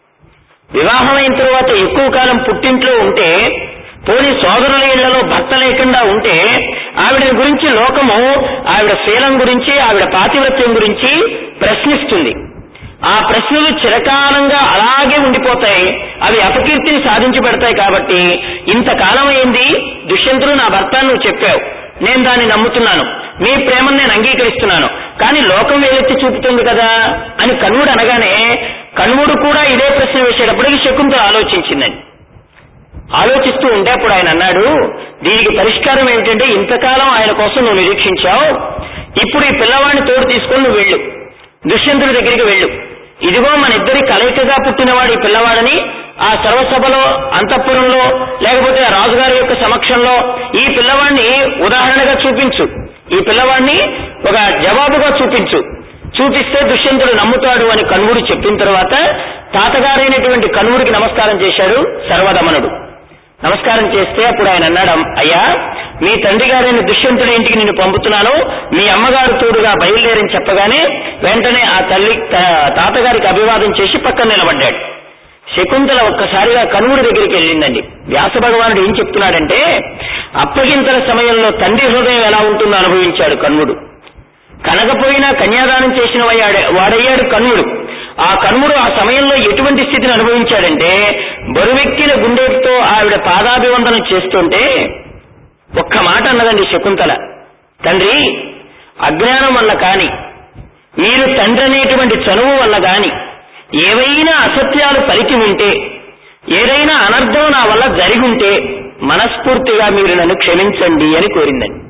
వివాహమైన తరువాత ఎక్కువ కాలం పుట్టింట్లో ఉంటే, పోనీ సోదరుల ఇళ్లలో భర్త లేకుండా ఉంటే, ఆవిడ గురించి లోకము ఆవిడ శీలం గురించి, ఆవిడ పాతివ్రత్యం గురించి ప్రశ్నిస్తుంది. ఆ ప్రశ్నలు చిరకాలంగా అలాగే ఉండిపోతాయి. అవి అపకీర్తిని సాధించి పెడతాయి. కాబట్టి ఇంతకాలం అయింది దుష్యంతుడు నా భర్త నువ్వు చెప్పావు, నేను దాన్ని నమ్ముతున్నాను, మీ ప్రేమను నేను అంగీకరిస్తున్నాను, కానీ లోకం వేలెత్తి చూపుతుంది కదా అని కన్వుడు అనగానే, కన్వుడు కూడా ఇదే ప్రశ్న వేసేటప్పటికి శకుంతల ఆలోచించిందండి. ఆలోచిస్తూ ఉంటే అప్పుడు ఆయన అన్నాడు, దీనికి పరిష్కారం ఏమిటంటే, ఇంతకాలం ఆయన కోసం నువ్వు నిరీక్షించావు, ఇప్పుడు ఈ పిల్లవాడిని తోడు తీసుకొని నువ్వు వెళ్ళు, దుష్యంతుడి దగ్గరికి వెళ్ళు. ఇదిగో మన ఇద్దరి కలయికగా పుట్టినవాడు ఈ పిల్లవాడని ఆ సర్వసభలో, అంతఃపురంలో, లేకపోతే ఆ రాజుగారి యొక్క సమక్షంలో ఈ పిల్లవాడిని ఉదాహరణగా చూపించు, ఈ పిల్లవాడిని ఒక జవాబుగా చూపించు, చూపిస్తే దుష్యంతుడు నమ్ముతాడు అని కన్వుడు చెప్పిన తర్వాత తాతగారైనటువంటి కన్వుడికి నమస్కారం చేశాడు సర్వదమనుడు. నమస్కారం చేస్తే అప్పుడు ఆయన అన్నాడు, అయ్యా మీ తండ్రి గారైన దుష్యంతుడి ఇంటికి నిన్ను పంపుతున్నాను, మీ అమ్మగారు తోడుగా బయలుదేరని చెప్పగానే వెంటనే ఆ తల్లి తాతగారికి అభివాదం చేసి పక్కన నిలబడ్డాడు. శకుంతల ఒక్కసారిగా కన్వుడి దగ్గరికి వెళ్ళిందండి. వ్యాస భగవానుడు ఏం చెప్తున్నాడంటే, అప్పగింతల సమయంలో తండ్రి హృదయం ఎలా ఉంటుందో అనుభవించాడు కన్వుడు. కనకపోయినా కన్యాదానం చేసిన వాడయ్యాడు కన్వుడు. ఆ కన్వుడు ఆ సమయంలో ఎటువంటి స్థితిని అనుభవించాడంటే, బరువెక్కిన గుండెతో ఆవిడ పాదాభివందనం చేస్తుంటే ఒక్క మాట అన్నదండి శకుంతల, తండ్రి అజ్ఞానం వల్ల కాని, మీరు తండ్రి అనేటువంటి చనువు వల్ల గాని ఏవైనా అసత్యాలు పలికి ఉంటే, ఏదైనా అనర్థం నా వల్ల జరిగి ఉంటే మనస్ఫూర్తిగా మీరు నన్ను క్షమించండి అని కోరిందండి.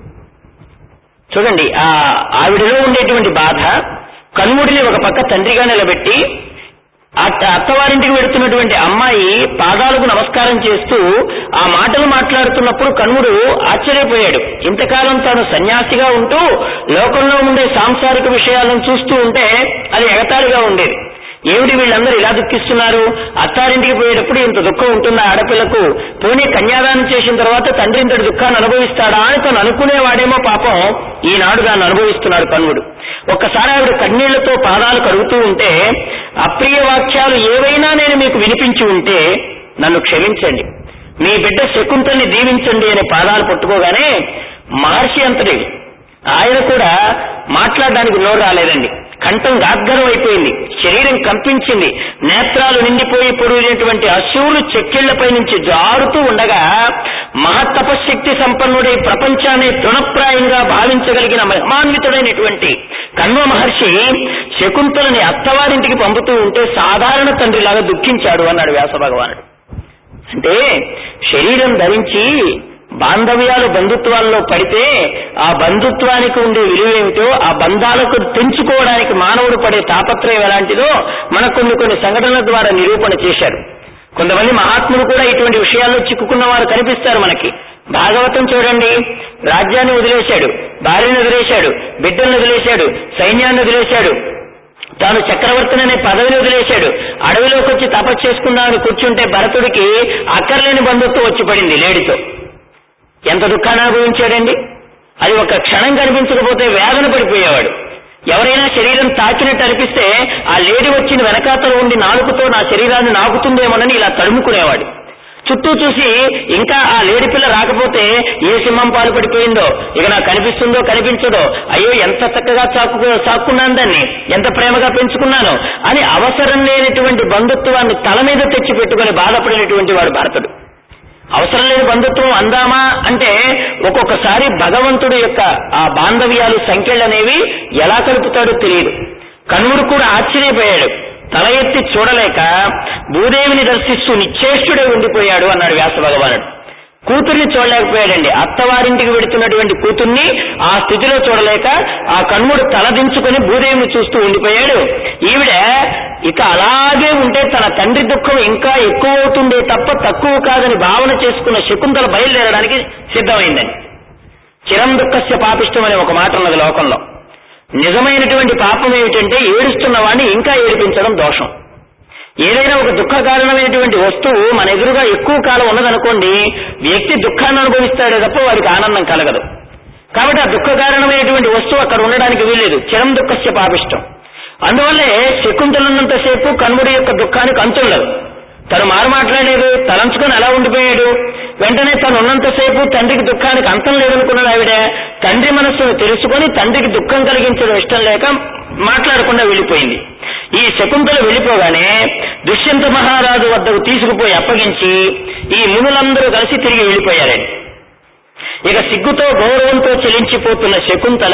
చూడండి, ఆ ఆవిడలో ఉండేటువంటి బాధ. కన్వుడిని ఒక పక్క తండ్రిగా నిలబెట్టి అత్తవారింటికి వెడుతున్నటువంటి అమ్మాయి పాదాలకు నమస్కారం చేస్తూ ఆ మాటలు మాట్లాడుతున్నప్పుడు కన్వుడు ఆశ్చర్యపోయాడు. ఇంతకాలం తాను సన్యాసిగా ఉంటూ లోకంలో ఉండే సాంసారిక విషయాలను చూస్తూ ఉంటే అది ఎగతాళిగా ఉండేది. ఏమిటి వీళ్ళందరూ ఇలా దుఃఖిస్తున్నారు, అత్తారింటికి పోయేటప్పుడు ఇంత దుఃఖం ఉంటుందా ఆడపిల్లకు, పోనీ కన్యాదానం చేసిన తర్వాత తండ్రి ఇంతటి దుఃఖాన్ని అనుభవిస్తాడా అని తను అనుకునేవాడేమో. పాపం ఈనాడు దాన్ని అనుభవిస్తున్నాడు కన్వుడు. ఒక్కసారి ఆవిడ కన్నీళ్లతో పాదాలు కడుగుతూ ఉంటే, అప్రియ వాక్యాలు ఏవైనా నేను మీకు వినిపించి ఉంటే నన్ను క్షమించండి, మీ బిడ్డ శకుంతల్ని దీవించండి అనే పాదాలు పట్టుకోగానే మహర్షి అంతటి ఆయన కూడా మాట్లాడడానికి నోరు రాలేదండి. కంఠం గాద్గరం అయిపోయింది, శరీరం కంపించింది, నేత్రాలు నిండిపోయి పొడిగినటువంటి అశ్రువులు చెక్కిళ్లపై నుంచి జారుతూ ఉండగా మహత్తపశక్తి సంపన్నుడై ప్రపంచాన్ని తృణప్రాయంగా భావించగలిగిన మహిమాన్వితుడైనటువంటి కన్వ మహర్షి శకుంతలని అత్తవారింటికి పంపుతూ ఉంటే సాధారణ తండ్రిలాగా దుఃఖించాడు అన్నాడు వ్యాస భగవానుడు. అంటే శరీరం ధరించి బాంధవ్యాలు బంధుత్వాల్లో పడితే ఆ బంధుత్వానికి ఉండే విలువేమిటో, ఆ బంధాలకు తెంచుకోవడానికి మానవుడు పడే తాపత్రయం ఎలాంటిదో మనకు కొన్ని కొన్ని సంఘటనల ద్వారా నిరూపణ చేశారు. కొంతమంది మహాత్ములు కూడా ఇటువంటి విషయాల్లో చిక్కుకున్న వారు కనిపిస్తారు మనకి. భాగవతం చూడండి, రాజ్యాన్ని వదిలేశాడు, భార్యను వదిలేశాడు, బిడ్డలను వదిలేశాడు, సైన్యాన్ని వదిలేశాడు, తాను చక్రవర్తిని అనే పదవిని వదిలేశాడు, అడవిలోకి వచ్చి తపస్సు చేసుకుందామని కూర్చుంటే భరతుడికి అక్కర్లేని బంధుత్వం వచ్చి పడింది లేడితో. ఎంత దుఃఖాన్ని అనుభవించాడండి. అది ఒక క్షణం కనిపించకపోతే వేదన పడిపోయేవాడు. ఎవరైనా శరీరం తాకినట్టు అనిపిస్తే ఆ లేడి వచ్చిన వెనకాతలో ఉండి నాలుగుతో నా శరీరాన్ని నాకుతుందేమోనని ఇలా తడుముకునేవాడు. చుట్టూ చూసి ఇంకా ఆ లేడి పిల్ల రాకపోతే ఏ సింహం పాలు పడిపోయిందో, ఇక నాకు కనిపిస్తుందో కనిపించదో, అయ్యో ఎంత చక్కగా చాకు చాక్కున్నాను దాన్ని, ఎంత ప్రేమగా పెంచుకున్నాను అని అవసరం లేనటువంటి బంధుత్వాన్ని తల మీద తెచ్చి పెట్టుకుని బాధపడినటువంటి వాడు భరతుడు. అవసరం లేని బంధుత్వం అందామా అంటే ఒక్కొక్కసారి భగవంతుడి యొక్క ఆ బాంధవ్యాలు సంఖ్యలనేవి ఎలా కలుపుతాడో తెలియదు. కన్నుడు కూడా ఆశ్చర్యపోయాడు. తల ఎత్తి చూడలేక భూదేవిని దర్శిస్తూ నిశ్చేష్టుడే ఉండిపోయాడు అన్నాడు వ్యాస భగవానుడు. కూతుర్ని చూడలేకపోయాడండి. అత్తవారింటికి వెడుతున్నటువంటి కూతుర్ని ఆ స్థితిలో చూడలేక ఆ కన్నుడు తలదించుకుని భూదేవిని చూస్తూ ఉండిపోయాడు. ఈవిడ ఇక అలాగే ఉంటే తన తండ్రి దుఃఖం ఇంకా ఎక్కువ అవుతుందే తప్ప తక్కువ కాదని భావన చేసుకున్న శకుంతల బయలుదేరడానికి సిద్ధమైందని. చిరం దుఃఖస్య పాపిష్టం అనే ఒక మాట ఉన్నది లోకంలో. నిజమైనటువంటి పాపం ఏమిటంటే ఏడుస్తున్న వాడిని ఇంకా ఏడిపించడం దోషం. ఏదైనా ఒక దుఃఖ కారణమైనటువంటి వస్తువు మన ఎదురుగా ఎక్కువ కాలం ఉన్నదనుకోండి, వ్యక్తి దుఃఖాన్ని అనుభవిస్తాడే తప్ప వాడికి ఆనందం కలగదు. కాబట్టి ఆ దుఃఖ కారణమైనటువంటి వస్తువు అక్కడ ఉండడానికి వీల్లేదు. చిరం దుఃఖస్య పాపిష్టం. అందువల్లే శకుంతలున్నంతసేపు కన్నుడి యొక్క దుఃఖానికి అంతుండదు. తను మారు మాట్లాడలేదు, తలంచుకొని అలా ఉండిపోయాడు. వెంటనే తను ఉన్నంతసేపు తండ్రికి దుఃఖానికి అంతం లేదనుకున్నాడు. ఆవిడ తండ్రి మనస్సును తెలుసుకొని తండ్రికి దుఃఖం కలిగించడం ఇష్టం లేక మాట్లాడకుండా వెళ్ళిపోయింది. ఈ శకుంతల వెళ్ళిపోగానే దుష్యంత మహారాజు వద్దకు తీసుకుపోయి అప్పగించి ఈ మునులందరూ కలిసి తిరిగి వెళ్ళిపోయారండి. ఇక సిగ్గుతో గౌరవంతో చెలించిపోతున్న శకుంతల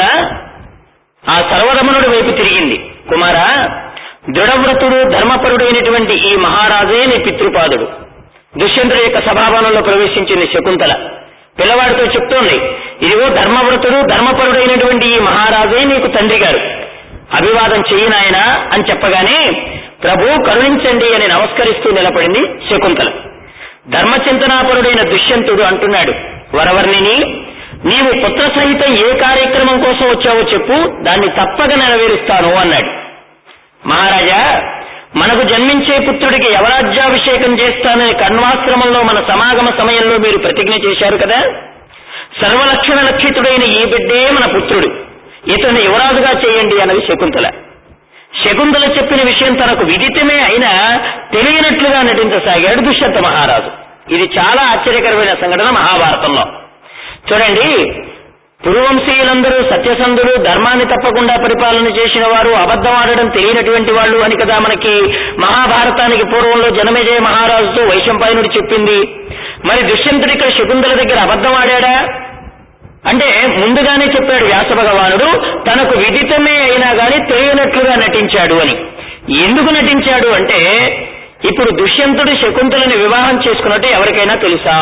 ఆ సర్వరమణుడి వైపు తిరిగింది. కుమారా, దృఢవ్రతుడు ధర్మపరుడైనటువంటి ఈ మహారాజే నీ పితృపాదుడు. దుష్యంతుడి యొక్క సభాభవనంలో ప్రవేశించింది శకుంతల. పిల్లవాడితో చెప్తోంది, ఇదిగో ధర్మవ్రతుడు ధర్మపరుడైనటువంటి ఈ మహారాజే నీకు తండ్రి గారు, అభివాదం చెయ్యి నాయనా అని చెప్పగానే ప్రభు కరుణించండి అని నమస్కరిస్తూ నిలబడింది శకుంతల. ధర్మచింతనాపరుడైన దుష్యంతుడు అంటున్నాడు, వరవర్ణిని, నీవు పుత్ర సహితం ఏ కార్యక్రమం కోసం వచ్చావో చెప్పు, దాన్ని తప్పక నెరవేరుస్తాను అన్నాడు. మహారాజా, మనకు జన్మించే పుత్రుడికి యవరాజ్యాభిషేకం చేస్తానని కణ్వాశ్రమంలో మన సమాగమ సమయంలో మీరు ప్రతిజ్ఞ చేశారు కదా. సర్వలక్షణ లక్షితుడైన ఈ బిడ్డే మన పుత్రుడు, ఇతన్ని యువరాజుగా చేయండి అన్నది శకుంతల. శకుంతల చెప్పిన విషయం తనకు విదితమే అయినా తెలియనట్లుగా నటించసాగాడు దుష్యంత మహారాజు. ఇది చాలా ఆశ్చర్యకరమైన సంఘటన మహాభారతంలో. చూడండి, పురువంశీయులందరూ సత్యసంధులు, ధర్మాన్ని తప్పకుండా పరిపాలన చేసిన వారు, అబద్ధం ఆడడం తెలియనటువంటి వాళ్ళు అని కదా మనకి మహాభారతానికి పూర్వంలో జనమేజయ మహారాజుతో వైశంపాయనుడు చెప్పింది. మరి దుష్యంతుడి ఇక్కడ శకుంతల దగ్గర అబద్ధం ఆడాడా అంటే ముందుగానే చెప్పాడు వ్యాస భగవానుడు, తనకు విదితమే అయినా గాని తెలియనట్లుగా నటించాడు అని. ఎందుకు నటించాడు అంటే, ఇప్పుడు దుష్యంతుడు శకుంతలని వివాహం చేసుకున్నట్టు ఎవరికైనా తెలుసా?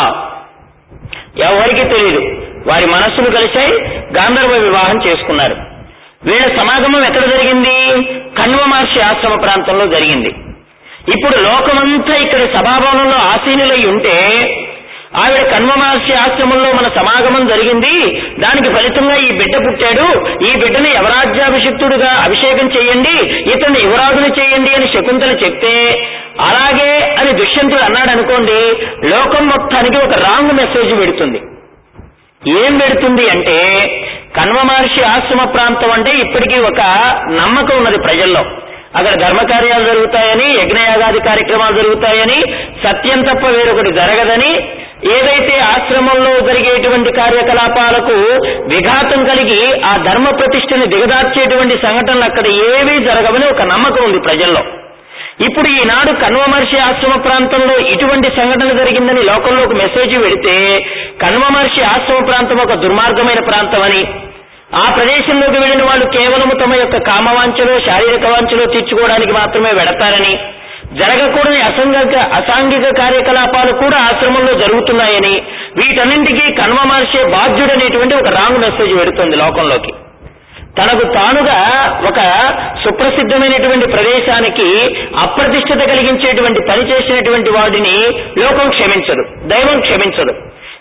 ఎవరికి తెలియదు. వారి మనస్సులు కలిశాయి, గాంధర్వ వివాహం చేసుకున్నారు. వీళ్ళ సమాగమం ఎక్కడ జరిగింది? కణ్వ మహర్షి ఆశ్రమ ప్రాంతంలో జరిగింది. ఇప్పుడు లోకమంతా ఇక్కడ సభాభవనంలో ఆసీనులై ఉంటే ఆవిడ కణ్వ మహర్షి ఆశ్రమంలో మన సమాగమం జరిగింది, దానికి ఫలితంగా ఈ బిడ్డ పుట్టాడు, ఈ బిడ్డని యవరాజ్యాభిషిక్తుడుగా అభిషేకం చేయండి, ఇతన్ని యువరాజుని చేయండి అని శకుంతల చెప్తే అలాగే అని దుష్యంతుడు అన్నాడు అనుకోండి, లోకం మొత్తానికి ఒక రాంగ్ మెసేజ్ పెడుతుంది. ఏం పెడుతుంది అంటే, కణ్వ మహర్షి ఆశ్రమ ప్రాంతం అంటే ఇప్పటికీ ఒక నమ్మకం ఉన్నది ప్రజల్లో. అక్కడ ధర్మకార్యాలు జరుగుతాయని, యజ్ఞయాగాది కార్యక్రమాలు జరుగుతాయని, సత్యం తప్ప వేరొకటి జరగదని, ఏదైతే ఆశ్రమంలో జరిగేటువంటి కార్యకలాపాలకు విఘాతం కలిగి ఆ ధర్మ ప్రతిష్టని దిగదార్చేటువంటి సంఘటనలు అక్కడ ఏవీ జరగవని ఒక నమ్మకం ఉంది ప్రజల్లో. ఇప్పుడు ఈనాడు కణ్వ మహర్షి ఆశ్రమ ప్రాంతంలో ఇటువంటి సంఘటన జరిగిందని లోకంలోకి మెసేజ్ పెడితే కణ్వ మహర్షి ఆశ్రమ ప్రాంతం ఒక దుర్మార్గమైన ప్రాంతం అని, ఆ ప్రదేశంలోకి వెళ్లిన వాళ్ళు కేవలము తమ యొక్క కామవాంఛలో శారీరక వాంఛలో తీర్చుకోవడానికి మాత్రమే వెడతారని, జరగకూడని అసంఘిక అసాంఘిక కార్యకలాపాలు కూడా ఆశ్రమంలో జరుగుతున్నాయని, వీటన్నింటికీ కణ్వ మహర్షి బాధ్యుడనేటువంటి ఒక రాంగ్ మెసేజ్ పెడుతుంది లోకంలోకి. తనకు తానుగా ఒక సుప్రసిద్ధమైనటువంటి ప్రదేశానికి అప్రతిష్టత కలిగించేటువంటి పని చేసినటువంటి వాడిని లోకం క్షమించదు, దైవం క్షమించదు.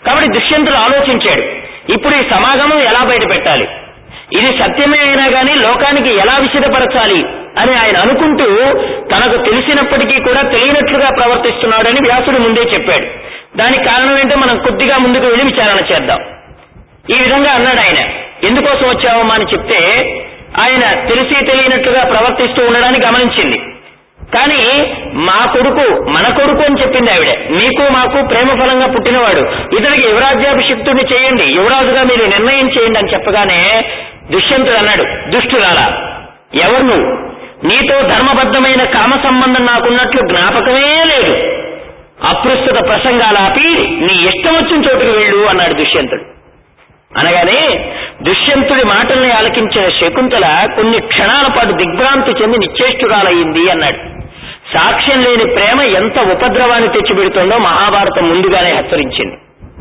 కాబట్టి దుష్యంతుడు ఆలోచించాడు, ఇప్పుడు ఈ సమాగమం ఎలా బయట పెట్టాలి, ఇది సత్యమే అయినా కానీ లోకానికి ఎలా విషదపరచాలి అని ఆయన అనుకుంటూ తనకు తెలిసినప్పటికీ కూడా తెలియనట్లుగా ప్రవర్తిస్తున్నాడని వ్యాసుడు ముందే చెప్పాడు. దానికి కారణం ఏంటో మనం కొద్దిగా ముందుకు వెళ్ళి విచారణ చేద్దాం. ఈ విధంగా అన్నాడు ఆయన. ఎందుకోసం వచ్చావమ్మా అని చెప్తే ఆయన తెలిసి తెలియనట్లుగా ప్రవర్తిస్తూ ఉండడాన్ని గమనించింది. కానీ మా కొడుకు మన కొడుకు అని చెప్పింది ఆవిడ. మీకు మాకు ప్రేమ ఫలంగా పుట్టినవాడు, ఇతనికి యువరాజ్యాభిషిక్తుడిని చేయండి, యువరాజుగా మీరు నిర్ణయం చేయండి అని చెప్పగానే దుష్యంతుడు అన్నాడు, దుష్టురాలా, ఎవరు నువ్వు? నీతో ధర్మబద్ధమైన కామ సంబంధం నాకున్నట్లు జ్ఞాపకమే లేదు. అప్రస్తుత ప్రసంగాలాపి నీ ఇష్టం వచ్చిన చోటుకు వెళ్ళు అన్నాడు దుష్యంతుడు. అనగానే దుష్యంతుడి మాటల్ని ఆలకించిన శకుంతల కొన్ని క్షణాల పాటు దిగ్భ్రాంతి చెంది నిశ్చేష్టురాలయ్యింది అన్నాడు. సాక్ష్యం లేని ప్రేమ ఎంత ఉపద్రవాన్ని తెచ్చిపెడుతోందో మహాభారతం ముందుగానే హెచ్చరించింది.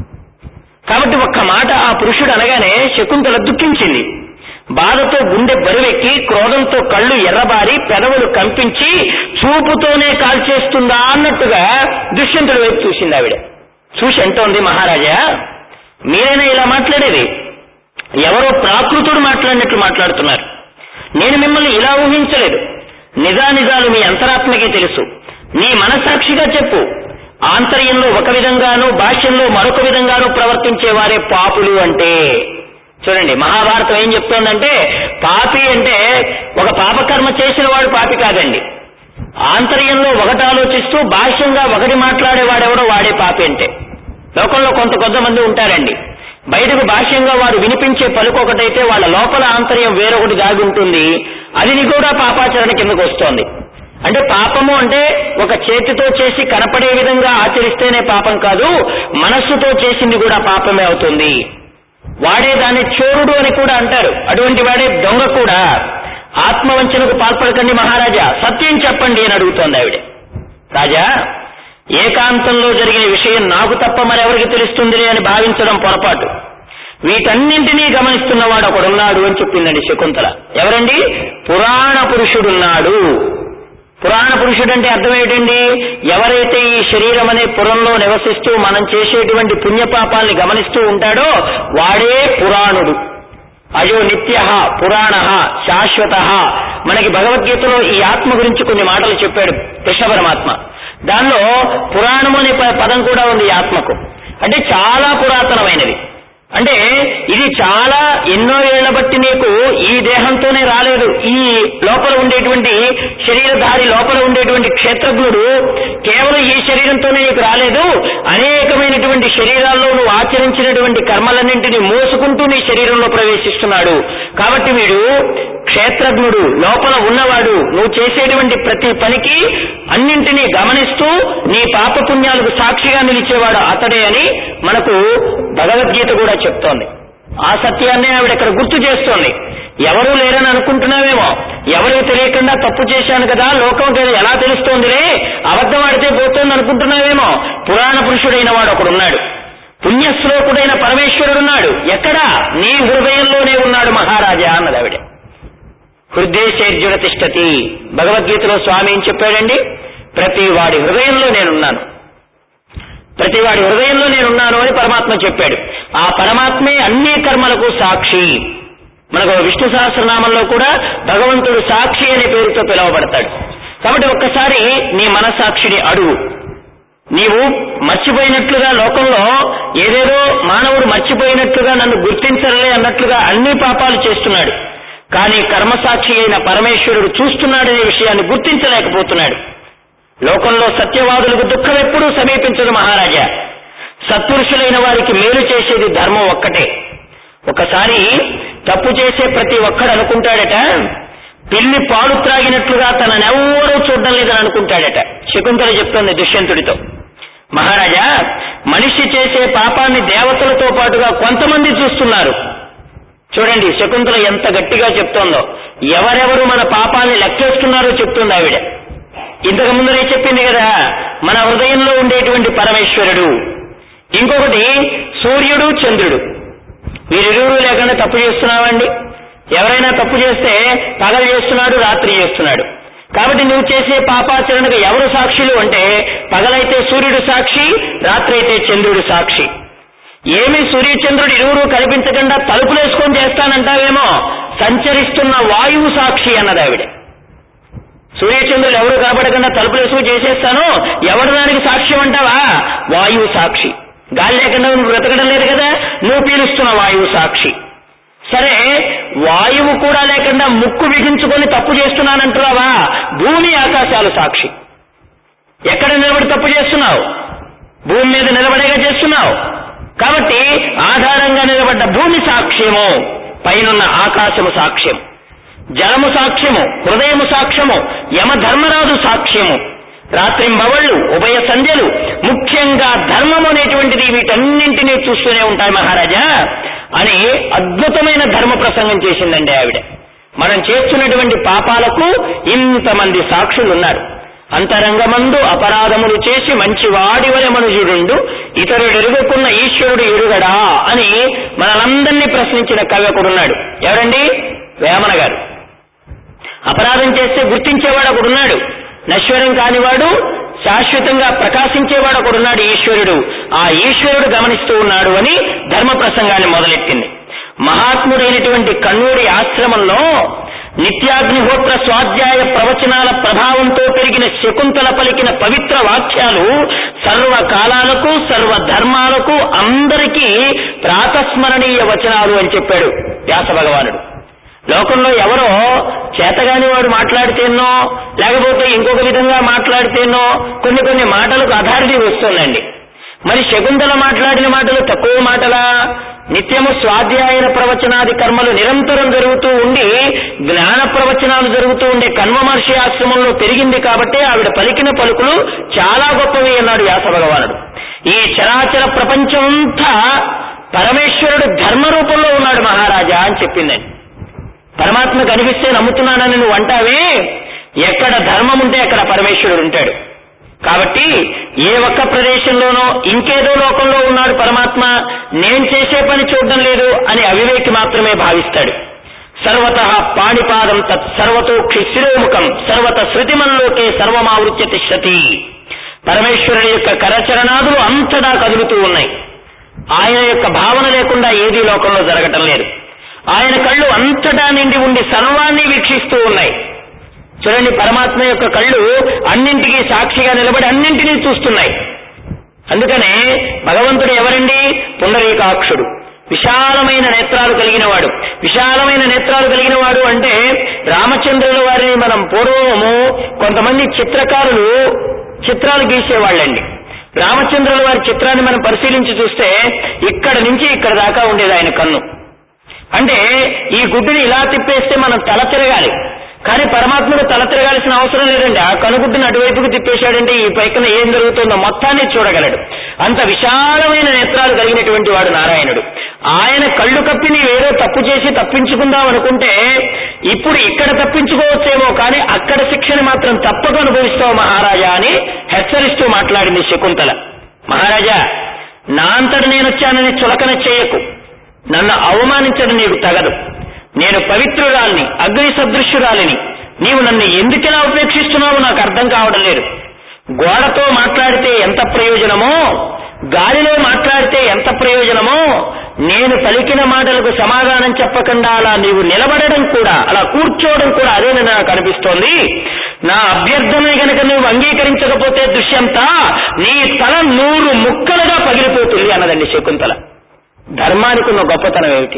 కాబట్టి ఒక్క మాట ఆ పురుషుడు అనగానే శకుంతల దుఃఖించింది. బాధతో గుండె బరువెక్కి క్రోధంతో కళ్ళు ఎర్రబారి పెదవులు కంపించి చూపుతోనే కాల్చేస్తుందా అన్నట్టుగా దుష్యంతుడి వైపు చూసింది ఆవిడ. చూసి అంటోంది, మహారాజా మీరైనా ఇలా మాట్లాడేది? ఎవరో ప్రాకృతుడు మాట్లాడినట్లు మాట్లాడుతున్నారు. నేను మిమ్మల్ని ఇలా ఊహించలేదు. నిజానిజాలు మీ అంతరాత్మకే తెలుసు. నీ మనస్సాక్షిగా చెప్పు. ఆంతర్యంలో ఒక విధంగానూ భాష్యంలో మరొక విధంగానూ ప్రవర్తించేవారే పాపులు అంటే. చూడండి, మహాభారతం ఏం చెప్తోందంటే పాపి అంటే ఒక పాపకర్మ చేసిన వాడు పాపి కాదండి. ఆంతర్యంలో ఒకటి ఆలోచిస్తూ భాష్యంగా ఒకటి మాట్లాడేవాడెవడో వాడే పాపి అంటే. లోకంలో కొంత కొంతమంది ఉంటారండి, బయటకు భాష్యంగా వారు వినిపించే పలుకు ఒకటైతే వాళ్ళ లోపల ఆంతర్యం వేరొకటి దాగి ఉంటుంది. అది కూడా పాపాచరణ కిందకు వస్తోంది. అంటే పాపము అంటే ఒక చేతితో చేసి కనపడే విధంగా ఆచరిస్తేనే పాపం కాదు, మనస్సుతో చేసింది కూడా పాపమే అవుతుంది. వాడే దాన్ని చోరుడు అని కూడా అంటారు. అటువంటి వాడే దొంగ కూడా. ఆత్మవంచనకు పాల్పడకండి మహారాజా, సత్యం చెప్పండి అని అడుగుతోంది ఆవిడ. రాజా, ఏకాంతంలో జరిగిన విషయం నాకు తప్ప మరెవరికి తెలుస్తుందిలే అని భావించడం పొరపాటు. వీటన్నింటినీ గమనిస్తున్నవాడు ఒకడున్నాడు అని చెప్పిందండి శకుంతల. ఎవరండి? పురాణ పురుషుడున్నాడు. పురాణ పురుషుడు అంటే అర్థం ఏమిటండి? ఎవరైతే ఈ శరీరం అనే పురంలో నివసిస్తూ మనం చేసేటువంటి పుణ్యపాపాల్ని గమనిస్తూ ఉంటాడో వాడే పురాణుడు. అయో నిత్య పురాణ శాశ్వత. మనకి భగవద్గీతలో ఈ ఆత్మ గురించి కొన్ని మాటలు చెప్పాడు కృష్ణ పరమాత్మ. దానిలో పురాణం అనే పదం కూడా ఉంది ఈ ఆత్మకు. అంటే చాలా పురాతనమైనది. అంటే ఇది చాలా ఎన్నో ఏళ్ల బట్టి నీకు ఈ దేహంతోనే రాలేదు. ఈ లోపల ఉండేటువంటి శరీరధారి లోపల ఉండేటువంటి క్షేత్రజ్ఞుడు కేవలం ఈ శరీరంతోనే నీకు రాలేదు. అనేకమైనటువంటి శరీరాల్లో నువ్వు ఆచరించినటువంటి కర్మలన్నింటినీ మోసుకుంటూ నీ శరీరంలో ప్రవేశిస్తున్నాడు. కాబట్టి వీడు క్షేత్రజ్ఞుడు, లోపల ఉన్నవాడు. నువ్వు చేసేటువంటి ప్రతి పనికి అన్నింటినీ గమనిస్తూ నీ పాపపుణ్యాలకు సాక్షిగా నిలిచేవాడు అతడే అని మనకు భగవద్గీత కూడా చెప్తోంది. ఆ సత్యాన్నే ఆవిడ ఇక్కడ గుర్తు చేస్తోంది. ఎవరూ లేరని అనుకుంటున్నావేమో, ఎవరికి తెలియకుండా తప్పు చేశాను కదా లోకం ఎలా తెలుస్తోందిలే, అబద్ధం ఆడితే పోతోంది అనుకుంటున్నావేమో. పురాణ పురుషుడైన వాడు ఒకడున్నాడు, పుణ్యశ్లోకుడైన పరమేశ్వరుడున్నాడు. ఎక్కడా? నీ హృదయంలోనే ఉన్నాడు మహారాజా అన్నది ఆవిడ. హృదయేర్జున తిష్టతి. భగవద్గీతలో స్వామి ఏం చెప్పాడండి? ప్రతి వాడి హృదయంలో నేనున్నాను, ప్రతి వాడి హృదయంలో నేనున్నాను అని పరమాత్మ చెప్పాడు. ఆ పరమాత్మే అన్ని కర్మలకు సాక్షి. మనకు విష్ణు సహస్రనామంలో కూడా భగవంతుడు సాక్షి అనే పేరుతో పిలువబడతాడు. కాబట్టి ఒక్కసారి నీ మనస్సాక్షిని అడుగు. నీవు మర్చిపోయినట్లుగా లోకంలో ఏదేదో మానవుడు మర్చిపోయినట్లుగా నన్ను గుర్తించలే అన్నట్లుగా అన్ని పాపాలు చేస్తున్నాడు. కానీ కర్మసాక్షి అయిన పరమేశ్వరుడు చూస్తున్నాడనే విషయాన్ని గుర్తించలేకపోతున్నాడు. లోకంలో సత్యవాదులకు దుఃఖం ఎప్పుడూ సమీపించదు మహారాజా. సత్పురుషులైన వారికి మేలు చేసేది ధర్మం ఒక్కటే. ఒకసారి తప్పు చేసే ప్రతి ఒక్కడు అనుకుంటాడట, పిల్లి పాలు త్రాగినట్లుగా తననెవ్వరూ చూడడం లేదని అనుకుంటాడట. శకుంతల చెప్తోంది దుష్యంతుడితో, మహారాజా మనిషి చేసే పాపాన్ని దేవతలతో పాటుగా కొంతమంది చూస్తున్నారు. చూడండి శకుంతల ఎంత గట్టిగా చెప్తోందో. ఎవరెవరు మన పాపాన్ని లెక్కేస్తున్నారో చెప్తుంది ఆవిడ. ఇంతకు ముందరే చెప్పింది కదా, మన హృదయంలో ఉండేటువంటి పరమేశ్వరుడు. ఇంకొకటి సూర్యుడు, చంద్రుడు. వీరిరువురు లేకుండా తప్పు చేస్తున్నావండి. ఎవరైనా తప్పు చేస్తే పగలు చేస్తున్నాడు, రాత్రి చేస్తున్నాడు. కాబట్టి నువ్వు చేసే పాపాచరణకు ఎవరు సాక్షులు అంటే పగలైతే సూర్యుడు సాక్షి, రాత్రి అయితే చంద్రుడు సాక్షి. ఏమి సూర్యచంద్రుడు ఇరువురు కనిపించకుండా తలుపులేసుకొని చేస్తానంటావేమో, సంచరిస్తున్న వాయువు సాక్షి అన్నది ఆవిడ. సూర్యచంద్రులు ఎవరు కనబడకుండా తలుపులేసుకుని చేసేస్తాను, ఎవడు దానికి సాక్ష్యం అంటావా? వాయువు సాక్షి. గాలి లేకుండా నువ్వు బ్రతకడం లేదు కదా, నువ్వు పీలుస్తున్న వాయువు సాక్షి. సరే, వాయువు కూడా లేకుండా ముక్కు బిగించుకొని తప్పు చేస్తున్నానంటున్నావా? భూమి ఆకాశాలు సాక్షి. ఎక్కడ నిలబడి తప్పు చేస్తున్నావు? భూమి మీద నిలబడేగా చేస్తున్నావు. కాబట్టి ఆధారంగా నిలబడ్డ భూమి సాక్ష్యము, పైనున్న ఆకాశము సాక్ష్యం, జలము సాక్ష్యము, హృదయము సాక్ష్యము, యమధర్మరాజు సాక్ష్యము, రాత్రింబవళ్ళు, ఉభయ సంధ్యలు, ముఖ్యంగా ధర్మం అనేటువంటిది వీటన్నింటినీ చూస్తూనే ఉంటాయి మహారాజా అని అద్భుతమైన ధర్మ ప్రసంగం చేసిందండి ఆవిడ. మనం చేస్తున్నటువంటి పాపాలకు ఇంతమంది సాక్షులున్నారు. అంతరంగమందు అపరాధములు చేసి మంచి వాడి వలె మనుజుడుండు, ఇతరుడు ఎరుగుకున్న ఈశ్వరుడు ఎరుగడా అని మనలందరినీ ప్రశ్నించిన కవి ఒకడున్నాడు. ఎవరండి? వేమన గారు. అపరాధం చేస్తే గుర్తించేవాడు ఒకడున్నాడు, నశ్వరం కానివాడు శాశ్వతంగా ప్రకాశించేవాడు ఒకడున్నాడు, ఈశ్వరుడు. ఆ ఈశ్వరుడు గమనిస్తూ ఉన్నాడు అని ధర్మ ప్రసంగాన్ని మొదలెట్టింది. మహాత్ముడైనటువంటి కన్నూరి ఆశ్రమంలో నిత్యాగ్నిహోత్ర స్వాధ్యాయ ప్రవచనాల ప్రభావంతో పెరిగిన శకుంతల పలికిన పవిత్ర వాక్యాలు సర్వ కాలాలకు, సర్వ ధర్మాలకు, అందరికీ ప్రాతస్మరణీయ వచనాలు అని చెప్పాడు వ్యాస భగవానుడు. లోకంలో ఎవరో చేతగాని వాడు మాట్లాడితేనో, లేకపోతే ఇంకొక విధంగా మాట్లాడితేనో కొన్ని కొన్ని మాటలకు అథారిటీ వస్తుందండి. మరి శకుంతల మాట్లాడిన మాటలు తక్కువ మాటలా? నిత్యము స్వాధ్యాయన ప్రవచనాది కర్మలు నిరంతరం జరుగుతూ ఉండి జ్ఞాన ప్రవచనాలు జరుగుతూ ఉండే కన్వ మహర్షి ఆశ్రమంలో పెరిగింది కాబట్టి ఆవిడ పలికిన పలుకులు చాలా గొప్పవి అన్నాడు వ్యాస భగవానుడు. ఈ చరాచర ప్రపంచమంతా పరమేశ్వరుడు ధర్మ రూపంలో ఉన్నాడు మహారాజా అని చెప్పిందండి. పరమాత్మ కనిపిస్తే నమ్ముతున్నానని నువ్వు అంటావే, ఎక్కడ ధర్మం ఉంటే అక్కడ పరమేశ్వరుడు ఉంటాడు. కాబట్టి ఏ ఒక్క ప్రదేశంలోనో ఇంకేదో లోకంలో ఉన్నాడు పరమాత్మ, నేను చేసే పని చూడడం లేదు అని అవివేకి మాత్రమే భావిస్తాడు. సర్వత పాణిపాదం తత్ సర్వతోక్షి శిరోముఖం సర్వత శృతిమన్లోకే సర్వమావృత్య తిష్టతి. పరమేశ్వరుని యొక్క కరచరణాదులు అంతటా కదులుతూ ఉన్నాయి. ఆయన యొక్క భావన లేకుండా ఏదీ లోకంలో జరగటం లేదు. ఆయన కళ్ళు అంతటా నిండి ఉండి సర్వాన్ని వీక్షిస్తూ ఉన్నాయి. చూడండి, పరమాత్మ యొక్క కళ్ళు అన్నింటికీ సాక్షిగా నిలబడి అన్నింటినీ చూస్తున్నాయి. అందుకనే భగవంతుడు ఎవరండి? పుండరీకాక్షుడు, విశాలమైన నేత్రాలు కలిగిన వాడు. విశాలమైన నేత్రాలు కలిగిన వాడు అంటే రామచంద్రుల వారిని మనం పూర్వము కొంతమంది చిత్రకారులు చిత్రాలు గీసేవాళ్ళండి. రామచంద్రుల వారి చిత్రాన్ని మనం పరిశీలించి చూస్తే ఇక్కడ నుంచి ఇక్కడ దాకా ఉండేది ఆయన కన్ను. అంటే ఈ గుడ్డుని ఇలా తిప్పేస్తే మనం తల తిరగాలి, కానీ పరమాత్ముడు తల తిరగాల్సిన అవసరం లేదండి. ఆ కనుగుడ్డుని అటువైపుకు తిప్పేశాడంటే ఈ పైకన ఏం జరుగుతుందో మొత్తాన్ని చూడగలడు. అంత విశాలమైన నేత్రాలు కలిగినటువంటి వాడు నారాయణుడు. ఆయన కళ్ళు కప్పి నీవేదో తప్పు చేసి తప్పించుకుందాం అనుకుంటే ఇప్పుడు ఇక్కడ తప్పించుకోవచ్చేమో, కానీ అక్కడ శిక్షని మాత్రం తప్పక అనుభవిస్తావు మహారాజా అని హెచ్చరిస్తూ మాట్లాడింది శకుంతల. మహారాజా, నా అంతట నేనొచ్చానని చులకన చేయకు, నన్ను అవమానించడం నీకు తగదు. నేను పవిత్రురాల్ని, అగ్ని సదృశ్యురాలిని. నీవు నన్ను ఎందుకెలా ఉపేక్షిస్తున్నావో నాకు అర్థం కావడం లేదు. గోడతో మాట్లాడితే ఎంత ప్రయోజనమో, గాలిలో మాట్లాడితే ఎంత ప్రయోజనమో, నేను పలికిన మాటలకు సమాధానం చెప్పకుండా అలా నీవు నిలబడడం కూడా, అలా కూర్చోవడం కూడా అదేనని నాకు అనిపిస్తోంది. నా అభ్యర్థన గనుక నువ్వు అంగీకరించకపోతే దుష్యంత నీ తల నూరు ముక్కలుగా పగిలిపోతుంది అన్నదండి శకుంతల. ధర్మానికి ఉన్న గొప్పతనం ఏమిటి?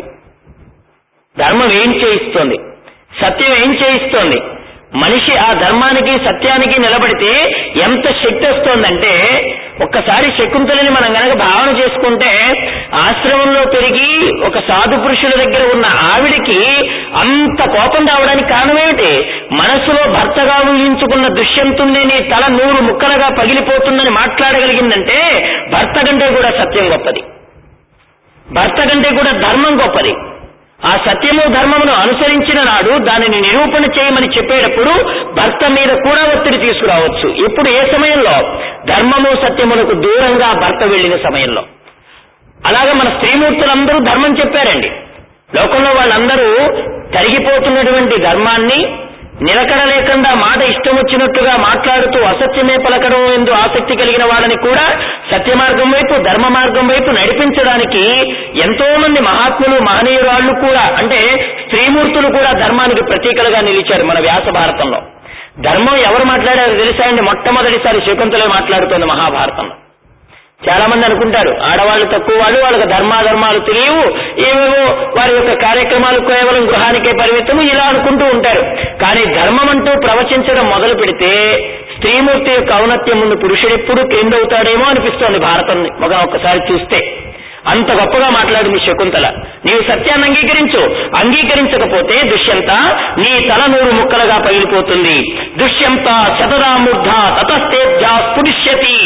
ధర్మం ఏం చేయిస్తోంది? సత్యం ఏం చేయిస్తోంది? మనిషి ఆ ధర్మానికి సత్యానికి నిలబడితే ఎంత శక్తి వస్తోందంటే, ఒక్కసారి శకుంతలని మనం గనక భావన చేసుకుంటే, ఆశ్రమంలో పెరిగి ఒక సాధు పురుషుల దగ్గర ఉన్న ఆవిడికి అంత కోపం రావడానికి కారణమేమిటి? మనసులో భర్తగా ఊహించుకున్న దుష్యంతుణ్ణి నీ తల నూరు ముక్కలుగా పగిలిపోతుందని మాట్లాడగలిగిందంటే భర్త కంటే కూడా సత్యం గొప్పది, భర్త కంటే కూడా ధర్మం గొప్పది. ఆ సత్యము ధర్మమును అనుసరించిన నాడు దానిని నిరూపణ చేయమని చెప్పేటప్పుడు భర్త మీద కూడా ఒత్తిడి తీసుకురావచ్చు. ఇప్పుడు ఏ సమయంలో? ధర్మము సత్యములకు దూరంగా భర్త వెళ్లిన సమయంలో. అలాగే మన స్త్రీమూర్తులందరూ ధర్మం చెప్పారండి. లోకంలో వాళ్ళందరూ తరిగిపోతున్నటువంటి ధర్మాన్ని, నిలకడలేక లేకుండా మాట ఇష్టం వచ్చినట్టుగా మాట్లాడుతూ అసత్యమే పలకడం ఎందు ఆసక్తి కలిగిన వాళ్ళని కూడా సత్య మార్గం వైపు ధర్మ మార్గం వైపు నడిపించడానికి ఎంతో మంది మహాత్ములు మహనీయురాళ్లు కూడా అంటే స్త్రీమూర్తులు కూడా ధర్మానికి ప్రతీకలుగా నిలిచారు మన వ్యాస భారతంలో. ధర్మం ఎవరు మాట్లాడారో తెలుసా అండి? మొట్టమొదటిసారి శకుంతలే మాట్లాడుతోంది మహాభారతంలో. చాలా మంది అనుకుంటారు ఆడవాళ్ళు తక్కువ వాళ్ళు, వాళ్ళకి ధర్మాధర్మాలు తెలియవు, ఏవేవో వారి యొక్క కార్యక్రమాలు కేవలం గృహానికే పరిమితము ఇలా అనుకుంటూ ఉంటారు. కానీ ధర్మం అంటూ ప్రవచించడం మొదలు పెడితే స్త్రీమూర్తి యొక్క ఔన్నత్యం ముందు పురుషుడెప్పుడు కేంద్రవుతాడేమో అనిపిస్తోంది భారతం ఒక ఒక్కసారి చూస్తే. అంత గొప్పగా మాట్లాడింది శకుంతల. నీవు సత్యాన్ని అంగీకరించు, అంగీకరించకపోతే దుష్యంత నీ తల నూరు ముక్కలుగా పగిలిపోతుంది. దుష్యంత శతదామూర్ధ తతస్తేజా స్ఫురిష్యతి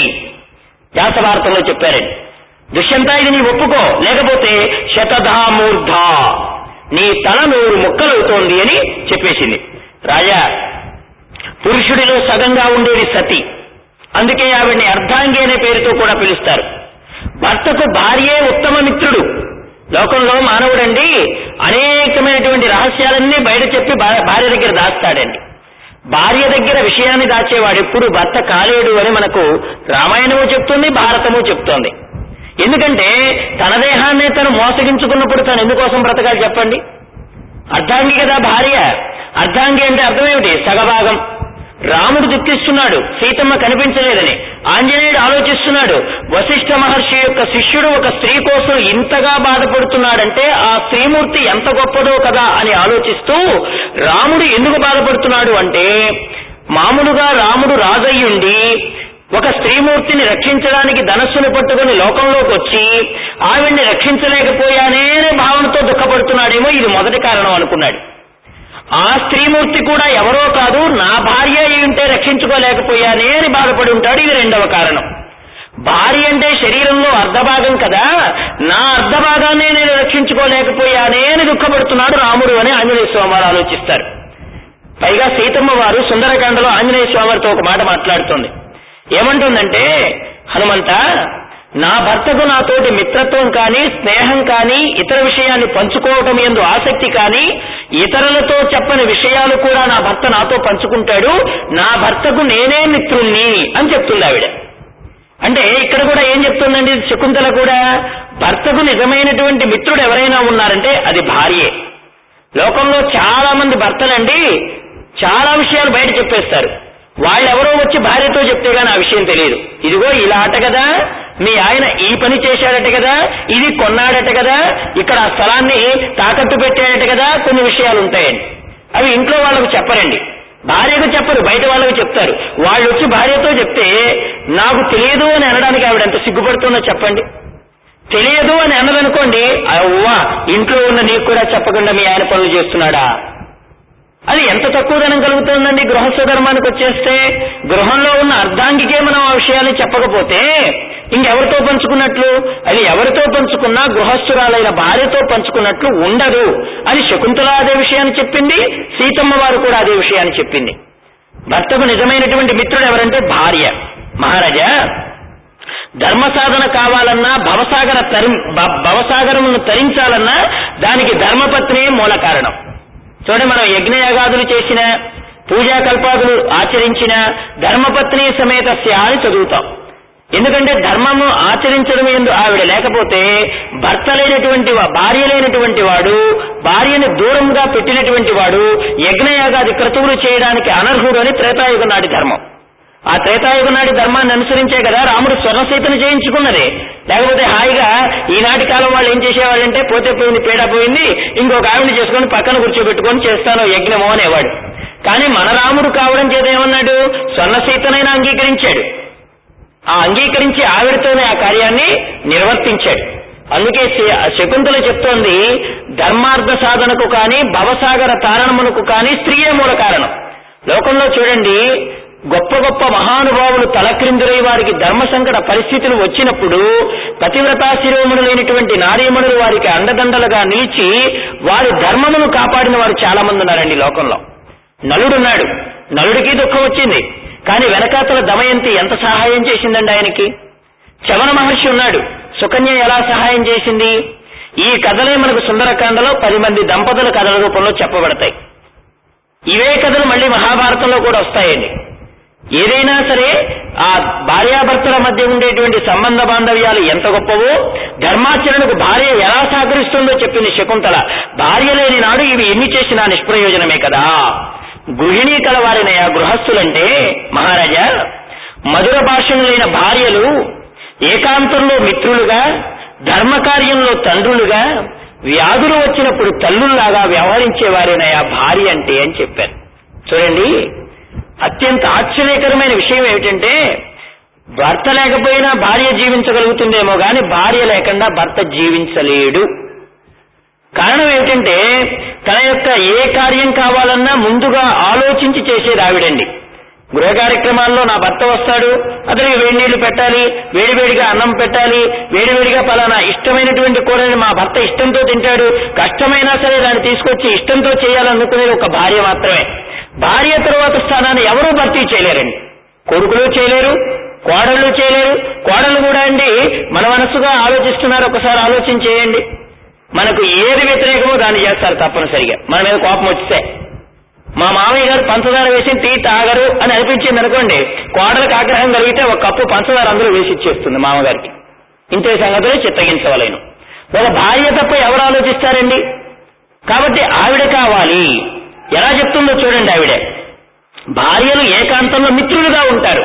వ్యాస భారతంలో చెప్పారండి. దుష్యంత ఇది నీ ఒప్పుకో, లేకపోతే శతధామూర్ధ నీ తల నూరు ముక్కలవుతోంది అని చెప్పేసింది. రాజా, పురుషుడిలో సగంగా ఉండేది సతి, అందుకే ఆవిడ్ని అర్ధాంగి అనే పేరుతో కూడా పిలుస్తారు. భర్తకు భార్యే ఉత్తమ మిత్రుడు. లోకంలో మానవుడండి అనేకమైనటువంటి రహస్యాలన్నీ బయట చెప్పి భార్య దగ్గర దాస్తాడండి. భార్య దగ్గర విషయాన్ని దాచేవాడు ఎప్పుడు భర్త కాలేడు అని మనకు రామాయణము చెప్తుంది, భారతము చెప్తోంది. ఎందుకంటే తన దేహాన్నే తను మోసగించుకున్నప్పుడు తను ఎందుకోసం బ్రతకాలి చెప్పండి? అర్ధాంగి కదా భార్య. అర్ధాంగి అంటే అర్థమేమిటి? సగభాగం. రాముడు దుఃఖిస్తున్నాడు సీతమ్మ కనిపించలేదని, ఆంజనేయుడు ఆలోచిస్తున్నాడు వశిష్ఠ మహర్షి యొక్క శిష్యుడు ఒక స్త్రీ కోసం ఇంతగా బాధపడుతున్నాడంటే ఆ స్త్రీమూర్తి ఎంత గొప్పదో కదా అని ఆలోచిస్తూ రాముడు ఎందుకు బాధపడుతున్నాడు అంటే, మామూలుగా రాముడు రాజయ్యుండి ఒక స్త్రీమూర్తిని రక్షించడానికి ధనస్సును పట్టుకుని లోకంలోకి వచ్చి ఆవిడ్ని రక్షించలేకపోయానే అనే భావనతో దుఃఖపడుతున్నాడేమో, ఇది మొదటి కారణం అనుకున్నాడు. ఆ స్త్రీమూర్తి కూడా ఎవరో కాదు, నా భార్య ఉంటే రక్షించుకోలేకపోయానే అని బాధపడి ఉంటాడు, ఇది రెండవ కారణం. భార్య అంటే శరీరంలో అర్ధభాగం కదా, నా అర్ధభాగాన్ని నేను రక్షించుకోలేకపోయానే అని దుఃఖపడుతున్నాడు రాముడు అని ఆంజనేయ స్వామి వారు ఆలోచిస్తారు. పైగా సీతమ్మ వారు సుందరకాండలో ఆంజనేయ స్వామి వారితో ఒక మాట మాట్లాడుతోంది. ఏమంటుందంటే, హనుమంత, నా భర్తకు నాతోటి మిత్రత్వం కానీ స్నేహం కానీ ఇతర విషయాన్ని పంచుకోవటం యందు ఆసక్తి కానీ ఇతరులతో చెప్పని విషయాలు కూడా నా భర్త నాతో పంచుకుంటాడు, నా భర్తకు నేనే మిత్రుణ్ణి అని చెప్తుంది ఆవిడ. అంటే ఇక్కడ కూడా ఏం చెప్తుందండి శకుంతల కూడా, భర్తకు నిజమైనటువంటి మిత్రుడు ఎవరైనా ఉన్నారంటే అది భార్యే. లోకంలో చాలా మంది భర్తలండి చాలా విషయాలు బయట చెప్పేస్తారు, వాళ్ళెవరో వచ్చి భార్యతో చెప్తే గానీ ఆ విషయం తెలియదు. ఇదిగో ఇలా అట కదా, మీ ఆయన ఈ పని చేశాడట కదా, ఇది కొన్నాడట కదా, ఇక్కడ ఆ స్థలాన్ని తాకట్టు పెట్టాడట కదా, కొన్ని విషయాలు ఉంటాయండి. అవి ఇంట్లో వాళ్ళకు చెప్పరండి, భార్యకు చెప్పరు, బయట వాళ్ళకు చెప్తారు. వాళ్ళు వచ్చి భార్యతో చెప్తే నాకు తెలియదు అని అనడానికి ఆవిడ ఎంత సిగ్గుపడుతుందో చెప్పండి. తెలియదు అని అన్నదనుకోండి, అవ్వా ఇంట్లో ఉన్న నీకు కూడా చెప్పకుండా మీ ఆయన పనులు చేస్తున్నాడా, అది ఎంత తక్కువదనం కలుగుతుందండి గృహస్థ ధర్మానికి వచ్చేస్తే. గృహంలో ఉన్న అర్ధాంగికే మనం ఆ విషయాన్ని చెప్పకపోతే ఇంకెవరితో పంచుకున్నట్లు? అది ఎవరితో పంచుకున్నా గృహస్థురాలైన భార్యతో పంచుకున్నట్లు ఉండదు అని శకుంతల అదే విషయాన్ని చెప్పింది, సీతమ్మ వారు కూడా అదే విషయాన్ని చెప్పింది. భర్తకు నిజమైనటువంటి మిత్రుడు ఎవరంటే భార్య. మహారాజా, ధర్మ సాధన కావాలన్నా భవసాగర తరి భవసాగరమును తరించాలన్నా దానికి ధర్మపత్నే మూల కారణం. చూడండి, మనం యజ్ఞయాగాదులు చేసిన పూజా కల్పాదులు ఆచరించిన ధర్మపత్ని సమేతస్య అని చదువుతాం. ఎందుకంటే ధర్మము ఆచరించడం ఎందు ఆవిడ లేకపోతే భర్త లేనటువంటి భార్య లేనటువంటి వాడు, భార్యని దూరంగా పెట్టినటువంటి వాడు యజ్ఞయాగాది క్రతువులు చేయడానికి అనర్హుడు అని త్రేతాయుగ నాటి ధర్మం. ఆ త్రేతాయుగ నాటి ధర్మాన్ని అనుసరించే కదా రాముడు స్వర్ణసీతను చేయించుకున్నది. లేకపోతే హాయిగా ఈనాటి కాలం వాళ్ళు ఏం చేసేవాళ్ళంటే, పోతే పోయింది పేడ పోయింది ఇంకొక ఆవిడని చేసుకొని పక్కన కూర్చోబెట్టుకొని చేస్తాను యజ్ఞమో అనేవాడు. కానీ మన రాముడు కావడం చేత ఏమన్నాడు, స్వర్ణసీతనైనా అంగీకరించాడు. ఆ అంగీకరించి ఆవిడతోనే ఆ కార్యాన్ని నిర్వర్తించాడు. అందుకే శకుంతల చెప్తోంది, ధర్మార్థ సాధనకు కానీ భవసాగర తారణమునకు కానీ స్త్రీయే మూల కారణం. లోకంలో చూడండి, గొప్ప గొప్ప మహానుభావులు తలక్రిందులై వారికి ధర్మ సంకట పరిస్థితులు వచ్చినప్పుడు పతివ్రతా శిరోమణులైనటువంటి నారీమణులు వారికి అండదండలుగా నిలిచి వారి ధర్మమును కాపాడిన వారు చాలా మంది ఉన్నారండి లోకంలో. నలుడున్నాడు, నలుడికి దుఃఖం వచ్చింది, కానీ వెనకాతల దమయంతి ఎంత సహాయం చేసిందండి ఆయనకి. చవన మహర్షి ఉన్నాడు, సుకన్య ఎలా సహాయం చేసింది. ఈ కథలే మనకు సుందరకాండలో పది మంది దంపతుల కథల రూపంలో చెప్పబడతాయి. ఇవే కథలు మళ్ళీ మహాభారతంలో కూడా వస్తాయండి. ఏదైనా సరే ఆ భార్యాభర్తల మధ్య ఉండేటువంటి సంబంధ బాంధవ్యాలు ఎంత గొప్పవో, ధర్మాచరణకు భార్య ఎలా సహకరిస్తుందో చెప్పింది శకుంతల. భార్య లేని నాడు ఇవి ఎన్ని చేసినా నిష్ప్రయోజనమే కదా. గృహిణీ కలవారినయా గృహస్థులంటే మహారాజా, మధుర భాషణులైన భార్యలు ఏకాంతంలో మిత్రులుగా, ధర్మకార్యంలో తండ్రులుగా, వ్యాధులు వచ్చినప్పుడు తల్లుల్లాగా వ్యవహరించేవారేనయా భార్య అంటే అని చెప్పారు. చూడండి, అత్యంత ఆశ్చర్యకరమైన విషయం ఏమిటంటే, భర్త లేకపోయినా భార్య జీవించగలుగుతుందేమో గాని భార్య లేకుండా భర్త జీవించలేడు. కారణం ఏమిటంటే, తన యొక్క ఏ కార్యం కావాలన్నా ముందుగా ఆలోచించి చేసేది ఆవిడండి. గృహ కార్యక్రమాల్లో నా భర్త వస్తాడు, అతనికి వేడి నీళ్లు పెట్టాలి, వేడివేడిగా అన్నం పెట్టాలి, వేడివేడిగా పలానా ఇష్టమైనటువంటి కూరని మా భర్త ఇష్టంతో తింటాడు, కష్టమైనా సరే దాన్ని తీసుకొచ్చి ఇష్టంతో చేయాలనుకునేది ఒక భార్య మాత్రమే. భార్య తరువాత స్థానాన్ని ఎవరూ భర్తీ చేయలేరండి. కొడుకులు చేయలేరు, కోడళ్ళు చేయలేరు. కోడళ్ళు కూడా అండి మన మనసుగా ఆలోచిస్తున్నారు, ఒకసారి ఆలోచన చేయండి. మనకు ఏది వ్యతిరేకమో దాన్ని చేస్తారు తప్పనిసరిగా. మన మీద కోపం వచ్చే, మా మామయ్య గారు పంచదార వేసి టీ తాగరు అని అనిపించింది అనుకోండి, కోడలకు ఆగ్రహం కలిగితే ఒక కప్పు పంచదార అందరూ వేసి ఇచ్చేస్తుంది మామగారికి. ఇంతే సంగతులే చిత్తగించవలేను. ఒక భార్య తప్ప ఎవరు ఆలోచిస్తారండి? కాబట్టి ఆవిడ కావాలి. ఎలా చెప్తుందో చూడండి. ఆవిడే భార్యలు ఏకాంతంలో మిత్రులుగా ఉంటారు,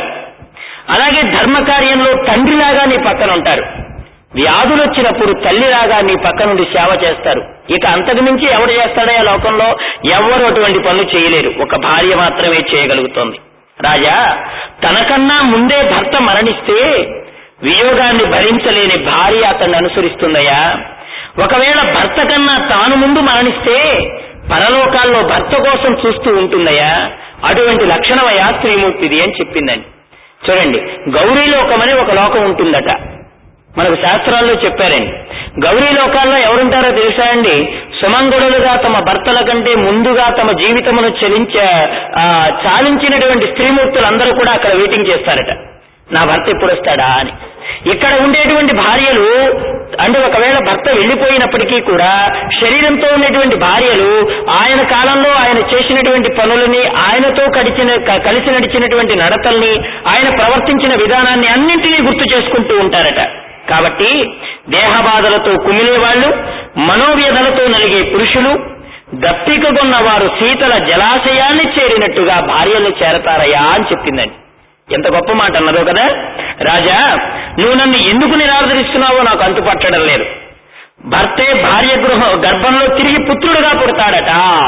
అలాగే ధర్మకార్యంలో తండ్రిలాగా నీ పక్కన ఉంటారు, వ్యాధులు వచ్చినప్పుడు తల్లిలాగా నీ పక్క నుండి సేవ చేస్తారు. ఇక అంతకు మించి ఎవరు చేస్తాడే ఆ లోకంలో? ఎవరు అటువంటి పనులు చేయలేరు, ఒక భార్య మాత్రమే చేయగలుగుతోంది. రాజా, తనకన్నా ముందే భర్త మరణిస్తే వియోగాన్ని భరించలేని భార్య అతన్ని అనుసరిస్తుందయ్యా. ఒకవేళ భర్త కన్నా తాను ముందు మరణిస్తే పరలోకాల్లో భర్త కోసం చూస్తూ ఉంటుందయ్యా. అటువంటి లక్షణమయ్యా స్త్రీమూర్తిది అని చెప్పిందండి. చూడండి, గౌరీ లోకమని ఒక లోకం ఉంటుందట, మనకు శాస్త్రాల్లో చెప్పారండి. గౌరీ లోకాల్లో ఎవరుంటారో తెలుసా అండి? సుమంగళులుగా తమ భర్తల కంటే ముందుగా తమ జీవితమును చలించ చాలించినటువంటి స్త్రీమూర్తులందరూ కూడా అక్కడ వెయిటింగ్ చేస్తారట, నా భర్త ఎప్పుడు వస్తాడా అని. ఇక్కడ ఉండేటువంటి భార్యలు అంటే ఒకవేళ భర్త వెళ్లిపోయినప్పటికీ కూడా శరీరంతో ఉండేటువంటి భార్యలు ఆయన కాలంలో ఆయన చేసినటువంటి పనులని, ఆయనతో కడిచిన కలిసి నడిచినటువంటి నడతల్ని, ఆయన ప్రవర్తించిన విధానాన్ని అన్నింటినీ గుర్తు చేసుకుంటూ ఉంటారట. కాబట్టి దేహబాధలతో కుమిలేవాళ్లు, మనోవ్యధలతో నలిగే పురుషులు, దప్పికగొన్న వారు శీతల జలాశయాన్ని చేరినట్టుగా భార్యలు చేరతారయ్యా అని చెప్పిందండి. ఎంత గొప్ప మాట అన్నదో కదా. రాజా, నువ్వు నన్ను ఎందుకు నిరాదరిస్తున్నావో నాకు అంతుపట్టడం లేదు. భర్తే భార్య గృహ గర్భంలో తిరిగి పుత్రుడుగా పుడతాడట.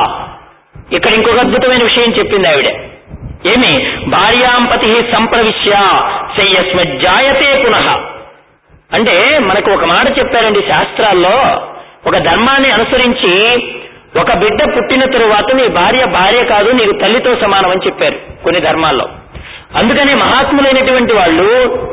ఇక్కడ ఇంకొక అద్భుతమైన విషయం చెప్పింది ఆవిడ. ఏమి? భార్యాంపతి సంప్రవిశ్య శయ్యస్మజ్జాయతే పునః. అంటే మనకు ఒక మాట చెప్పారండి శాస్త్రాల్లో, ఒక ధర్మాన్ని అనుసరించి ఒక బిడ్డ పుట్టిన తరువాత నీ భార్య భార్య కాదు, నీకు తల్లితో సమానం అని చెప్పారు కొన్ని ధర్మాల్లో. అందుకని మహాత్ములైనటువంటి వాళ్ళు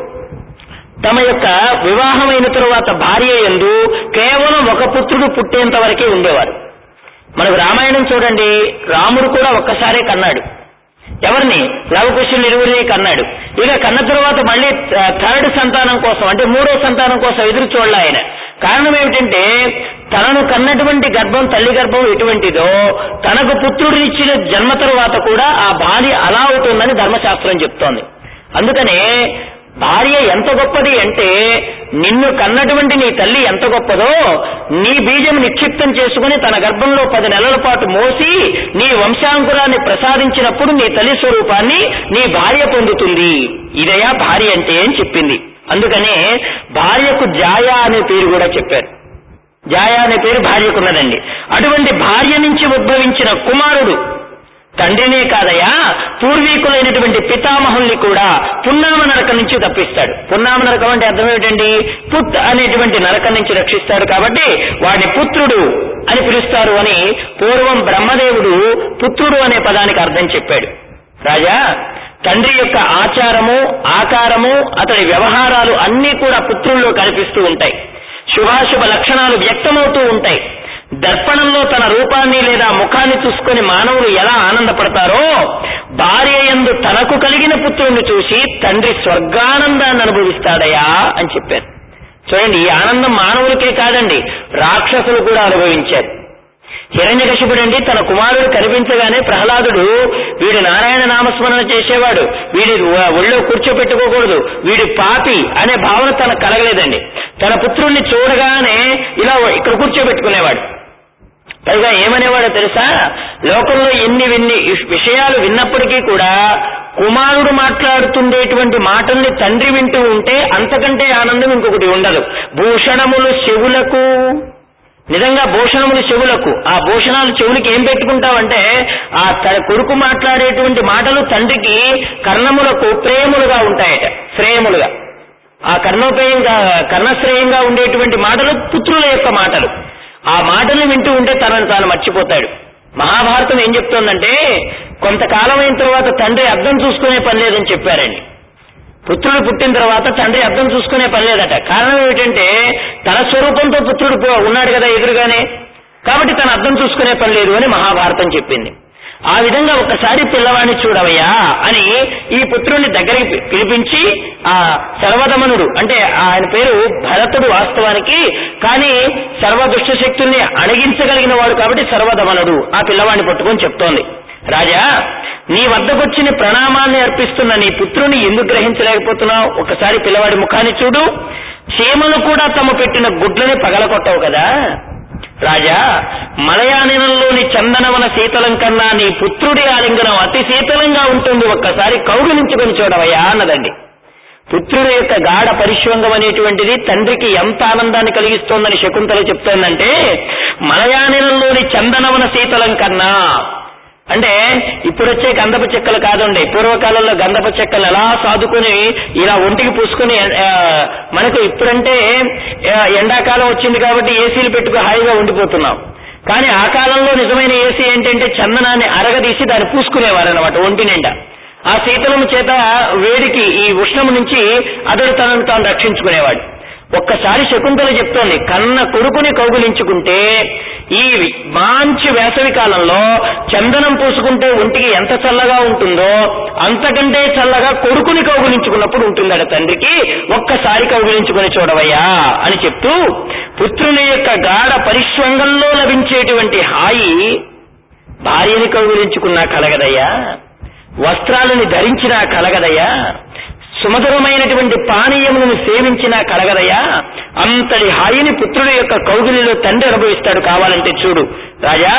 తమ యొక్క వివాహమైన తరువాత భార్య యందు కేవలం ఒక పుత్రుడు పుట్టేంత వరకే ఉండేవారు. మనకు రామాయణం చూడండి, రాముడు కూడా ఒక్కసారే కన్నాడు. ఎవరిని? లవకుశులు ఇరువురిని కన్నాడు. ఇక కన్న తరువాత మళ్ళీ థర్డ్ సంతానం కోసం అంటే మూడో సంతానం కోసం ఎదురు చూడాలి ఆయన. కారణం ఏమిటంటే తనను కన్నటువంటి గర్భం, తల్లి గర్భం ఎటువంటిదో తనకు పుత్రుడినిచ్చిన జన్మ తరువాత కూడా ఆ భార్య అలా అవుతుందని ధర్మశాస్త్రం చెప్తోంది. అందుకనే భార్య ఎంత గొప్పది అంటే నిన్ను కన్నటువంటి నీ తల్లి ఎంత గొప్పదో, నీ బీజం నిక్షిప్తం చేసుకుని తన గర్భంలో పది నెలల పాటు మోసి నీ వంశాంకురాన్ని ప్రసాదించినప్పుడు నీ తల్లి స్వరూపాన్ని నీ భార్య పొందుతుంది. ఇదయా భార్య అంటే అని చెప్పింది. అందుకనే భార్యకు జాయ అనే పేరు కూడా చెప్పారు. జాయ అనే పేరు భార్యకున్నదండి. అటువంటి భార్య నుంచి ఉద్భవించిన కుమారుడు తండ్రినే కాదయా, పూర్వీకులైనటువంటి పితామహుల్ని కూడా పున్నామ నరకం నుంచి తప్పిస్తాడు. పున్నామ నరకం అంటే అర్థం ఏమిటండి? పుత్ అనేటువంటి నరకం నుంచి రక్షిస్తాడు. కాబట్టి వాడిని పుత్రుడు అని పిలుస్తారు అని పూర్వం బ్రహ్మదేవుడు పుత్రుడు అనే పదానికి అర్థం చెప్పాడు. రాజా, తండ్రి యొక్క ఆచారము, ఆకారము, అతడి వ్యవహారాలు అన్నీ కూడా పుత్రుల్లో కనిపిస్తూ ఉంటాయి. శుభాశుభ లక్షణాలు వ్యక్తమవుతూ ఉంటాయి. దర్పణంలో తన రూపాన్ని లేదా ముఖాన్ని చూసుకొని మానవులు ఎలా ఆనందపడతారో, భార్య యందు తనకు కలిగిన పుత్రుణ్ణి చూసి తండ్రి స్వర్గానందాన్ని అనుభవిస్తాడయా అని చెప్పారు. చూడండి, ఈ ఆనందం మానవులకే కాదండి, రాక్షసులు కూడా అనుభవించారు. హిరణ్యకశిపుడు అండి తన కుమారుడు కనిపించగానే ప్రహ్లాదుడు వీడు నారాయణ నామస్మరణ చేసేవాడు, వీడి ఒళ్ళో కూర్చోపెట్టుకోకూడదు, వీడి పాపి అనే భావన తనకు కలగలేదండి. తన పుత్రుణ్ణి చూడగానే ఇలా ఇక్కడ కూర్చోబెట్టుకునేవాడు. పైగా ఏమనేవాడో తెలుసా, లోకంలో ఎన్ని విన్ని విషయాలు విన్నప్పటికీ కూడా కుమారుడు మాట్లాడుతుండేటువంటి మాటల్ని తండ్రి వింటూ ఉంటే అంతకంటే ఆనందం ఇంకొకటి ఉండదు. భూషణములు చెవులకు, నిజంగా భూషణములు చెవులకు, ఆ భూషణాలు చెవులకి ఏం పెట్టుకుంటావంటే ఆ కొడుకు మాట్లాడేటువంటి మాటలు తండ్రికి కర్ణములకు ప్రేములుగా ఉంటాయట, శ్రేయములుగా. ఆ కర్ణోపేయంగా కర్ణశ్రేయంగా ఉండేటువంటి మాటలు పుత్రుల యొక్క మాటలు. ఆ మాటలు వింటూ ఉంటే తనను తాను మర్చిపోతాడు. మహాభారతం ఏం చెప్తోందంటే కొంతకాలం అయిన తర్వాత తండ్రి అద్దం చూసుకునే పని లేదని చెప్పారండి. పుత్రుడు పుట్టిన తర్వాత తండ్రి అద్దం చూసుకునే పని లేదట. కారణం ఏమిటంటే తన స్వరూపంతో పుత్రుడు ఉన్నాడు కదా ఎదురుగానే, కాబట్టి తన అద్దం చూసుకునే పని లేదు అని మహాభారతం చెప్పింది. ఆ విధంగా ఒక్కసారి పిల్లవాడిని చూడవయ్యా అని ఈ పుత్రుడిని దగ్గరికి పిలిపించి, ఆ సర్వదమనుడు అంటే ఆయన పేరు భరతుడు వాస్తవానికి, కానీ సర్వ దుష్ట శక్తుల్ని అణగించగలిగిన వాడు కాబట్టి సర్వదమనుడు, ఆ పిల్లవాడిని పట్టుకొని చెప్తోంది, రాజా నీ వద్దకొచ్చిన ప్రణామాన్ని అర్పిస్తున్న నీ పుత్రుని ఎందుకు గ్రహించలేకపోతున్నావు? ఒకసారి పిల్లవాడి ముఖాన్ని చూడు, చీమలు కూడా తమ పెట్టిన గుడ్లని పగలకొట్టవు కదా. రాజా మలయానిలంలోని చందనవన శీతలం కన్నా నీ పుత్రుడి ఆలింగనం అతి శీతలంగా ఉంటుంది, ఒక్కసారి కౌగిలించుకొని చూడవయ్యా అన్నదండి. పుత్రుడి యొక్క గాఢ పరిశ్వంగం అనేటువంటిది తండ్రికి ఎంత ఆనందాన్ని కలిగిస్తోందని శకుంతల చెప్తోందంటే, మలయానిలంలోని చందనవన శీతలం కన్నా అంటే ఇప్పుడు వచ్చే గంధపు చెక్కలు కాదండి. పూర్వకాలంలో గంధపు చెక్కలు ఎలా సాదుకుని ఇలా ఒంటికి పూసుకుని, మనకు ఇప్పుడంటే ఎండాకాలం వచ్చింది కాబట్టి ఏసీలు పెట్టుకు హాయిగా ఉండిపోతున్నాం. కానీ ఆ కాలంలో నిజమైన ఏసీ ఏంటంటే చందనాన్ని అరగదీసి దాన్ని పూసుకునేవారనమాట ఒంటి నిండా. ఆ శీతలము చేత వేడికి ఈ ఉష్ణము నుంచి అతడు తనను తాను రక్షించుకునేవాడు. ఒక్కసారి శకుంతల చెప్తోంది, కన్న కొడుకుని కౌగులించుకుంటే ఈ మంచి వేసవి కాలంలో చందనం పూసుకుంటే ఒంటికి ఎంత చల్లగా ఉంటుందో అంతకంటే చల్లగా కొడుకుని కౌగులించుకున్నప్పుడు ఉంటుందట తండ్రికి. ఒక్కసారి కౌగులించుకుని చూడవయ్యా అని చెప్తూ, పుత్రుని యొక్క గాఢ పరిశ్వంగంలో లభించేటువంటి హాయి భార్యని కౌగులించుకున్నా కలగదయ్యా, వస్త్రాలను ధరించినా కలగదయ్యా, సుమధురమైనటువంటి పానీయములను సేవించినా కలగదయ్యా, అంతటి హాయిని పుత్రుడి యొక్క కౌగిలిలో తండ్రి అనుభవిస్తాడు. కావాలంటే చూడు రాజా,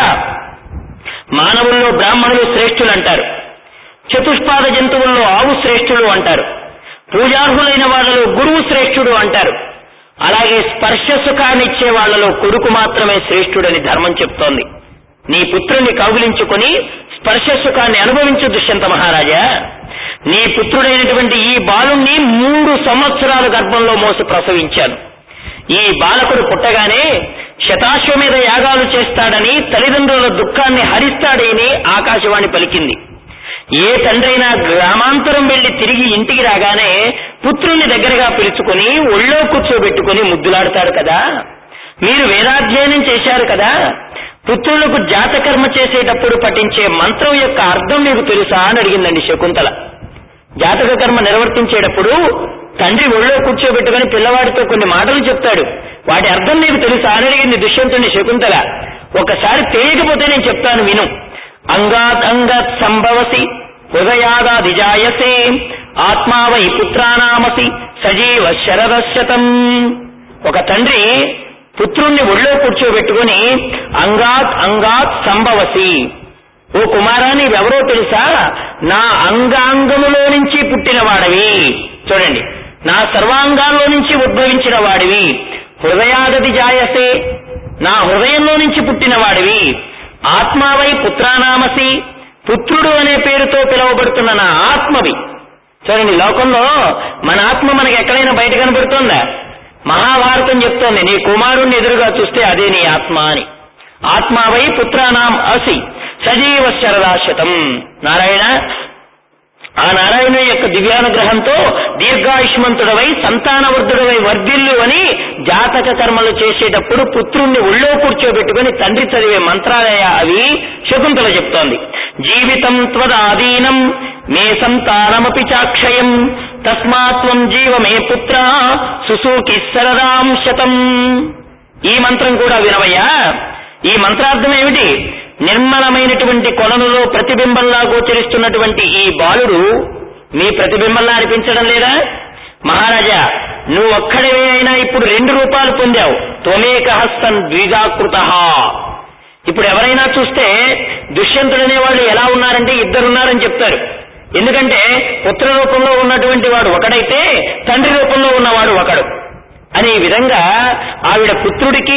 మానవుల్లో బ్రాహ్మణులు శ్రేష్ఠులు అంటారు, చతుష్పాద జంతువుల్లో ఆవు శ్రేష్ఠుడు అంటారు, పూజార్హులైన వాళ్ళలో గురువు శ్రేష్ఠుడు అంటారు. అలాగే స్పర్శ సుఖాన్నిచ్చే వాళ్లలో కొడుకు మాత్రమే శ్రేష్ఠుడని ధర్మం చెప్తోంది. నీ పుత్రుణ్ణి కౌగిలించుకుని స్పర్శ సుఖాన్ని అనుభవించు దుష్యంత మహారాజా. నీ పుత్రుడైనటువంటి ఈ బాలుణ్ణి మూడు సంవత్సరాల గర్భంలో మోసి ప్రసవించాను. ఈ బాలకుడు పుట్టగానే శతాశ్వమేధ యాగాలు చేస్తాడని, తల్లిదండ్రుల దుఃఖాన్ని హరిస్తాడని ఆకాశవాణి పలికింది. ఏ తండ్రైనా గ్రామాంతరం వెళ్లి తిరిగి ఇంటికి రాగానే పుత్రుణ్ణి దగ్గరగా పిలుచుకుని ఒళ్ళో కూర్చోబెట్టుకుని ముద్దులాడతాడు కదా. మీరు వేదాధ్యయనం చేశారు కదా, పుత్రులకు జాతకర్మ చేసేటప్పుడు పఠించే మంత్రం యొక్క అర్థం మీకు తెలుసా అని అడిగిందండి శకుంతల. జాతక కర్మ నిర్వర్తించేటప్పుడు తండ్రి ఒళ్ళో కూర్చోబెట్టుకుని పిల్లవాడితో కొన్ని మాటలు చెప్తాడు, వాటి అర్థం నీకు తెలుసా అని అడిగింది దుష్యంతుని శకుంతల. ఒకసారి తెలియకపోతే నేను చెప్తాను విను. అంగాత్ అంగాత్ సంభవసి హృదయాదాధిజాయసే ఆత్మావై పుత్రానామసి సజీవ శరదశతం. ఒక తండ్రి పుత్రుణ్ణి ఒళ్ళో కూర్చోబెట్టుకుని అంగాత్ అంగాత్ సంభవసి, ఓ కుమారా నీవెవరో తెలుసా, నా అంగాంగములో నుంచి పుట్టిన వాడివి, చూడండి నా సర్వాంగాల్లో నుంచి ఉద్భవించిన వాడివి, హృదయాదతి జాయసే నా హృదయంలో నుంచి పుట్టిన వాడివి, ఆత్మావై పుత్రానామసి పుత్రుడు అనే పేరుతో పిలువబడుతున్న నా ఆత్మవి. చూడండి లోకంలో మన ఆత్మ మనకి ఎక్కడైనా బయట కనబడుతోందా? మహాభారతం చెప్తోంది, నీ కుమారుణ్ణి ఎదురుగా చూస్తే అదే నీ ఆత్మ అని. ఆత్మావై పుత్రానాం అసి సజీవ శరదాశతం. నారాయణ, ఆ నారాయణ యొక్క దివ్యానుగ్రహంతో దీర్ఘాయుష్మంతుడవై సంతానవర్ధుడవై వర్ధిల్లు అని జాతక కర్మలు చేసేటప్పుడు పుత్రుణ్ణి ఒళ్ళో కూర్చోబెట్టుకుని తండ్రి చదివే మంత్రాలయ అవి శకుంతల చెప్తోంది. జీవితం త్వదాధీనం మే సంతానమపి చాక్షయం తస్మాత్వం జీవ మే పుత్ర సుసూకి శరదాం శతం. ఈ మంత్రం కూడా వినవయ్యా. ఈ మంత్రార్థం ఏమిటి? నిర్మలమైనటువంటి కొలనులో ప్రతిబింబంలా గోచరిస్తున్నటువంటి ఈ బాలుడు మీ ప్రతిబింబంలా అనిపించడం లేదా? మహారాజా, నువ్వు ఒక్కడివే అయినా ఇప్పుడు రెండు రూపాలు పొందావు. త్వమేక హస్తన్ ద్విజాకృత. ఇప్పుడు ఎవరైనా చూస్తే దుష్యంతుడనే వాళ్ళు ఎలా ఉన్నారంటే ఇద్దరున్నారని చెప్తారు. ఎందుకంటే పుత్ర రూపంలో ఉన్నటువంటి వాడు ఒకడైతే తండ్రి రూపంలో ఉన్నవాడు ఒకడు. అనే విధంగా ఆవిడ పుత్రుడికి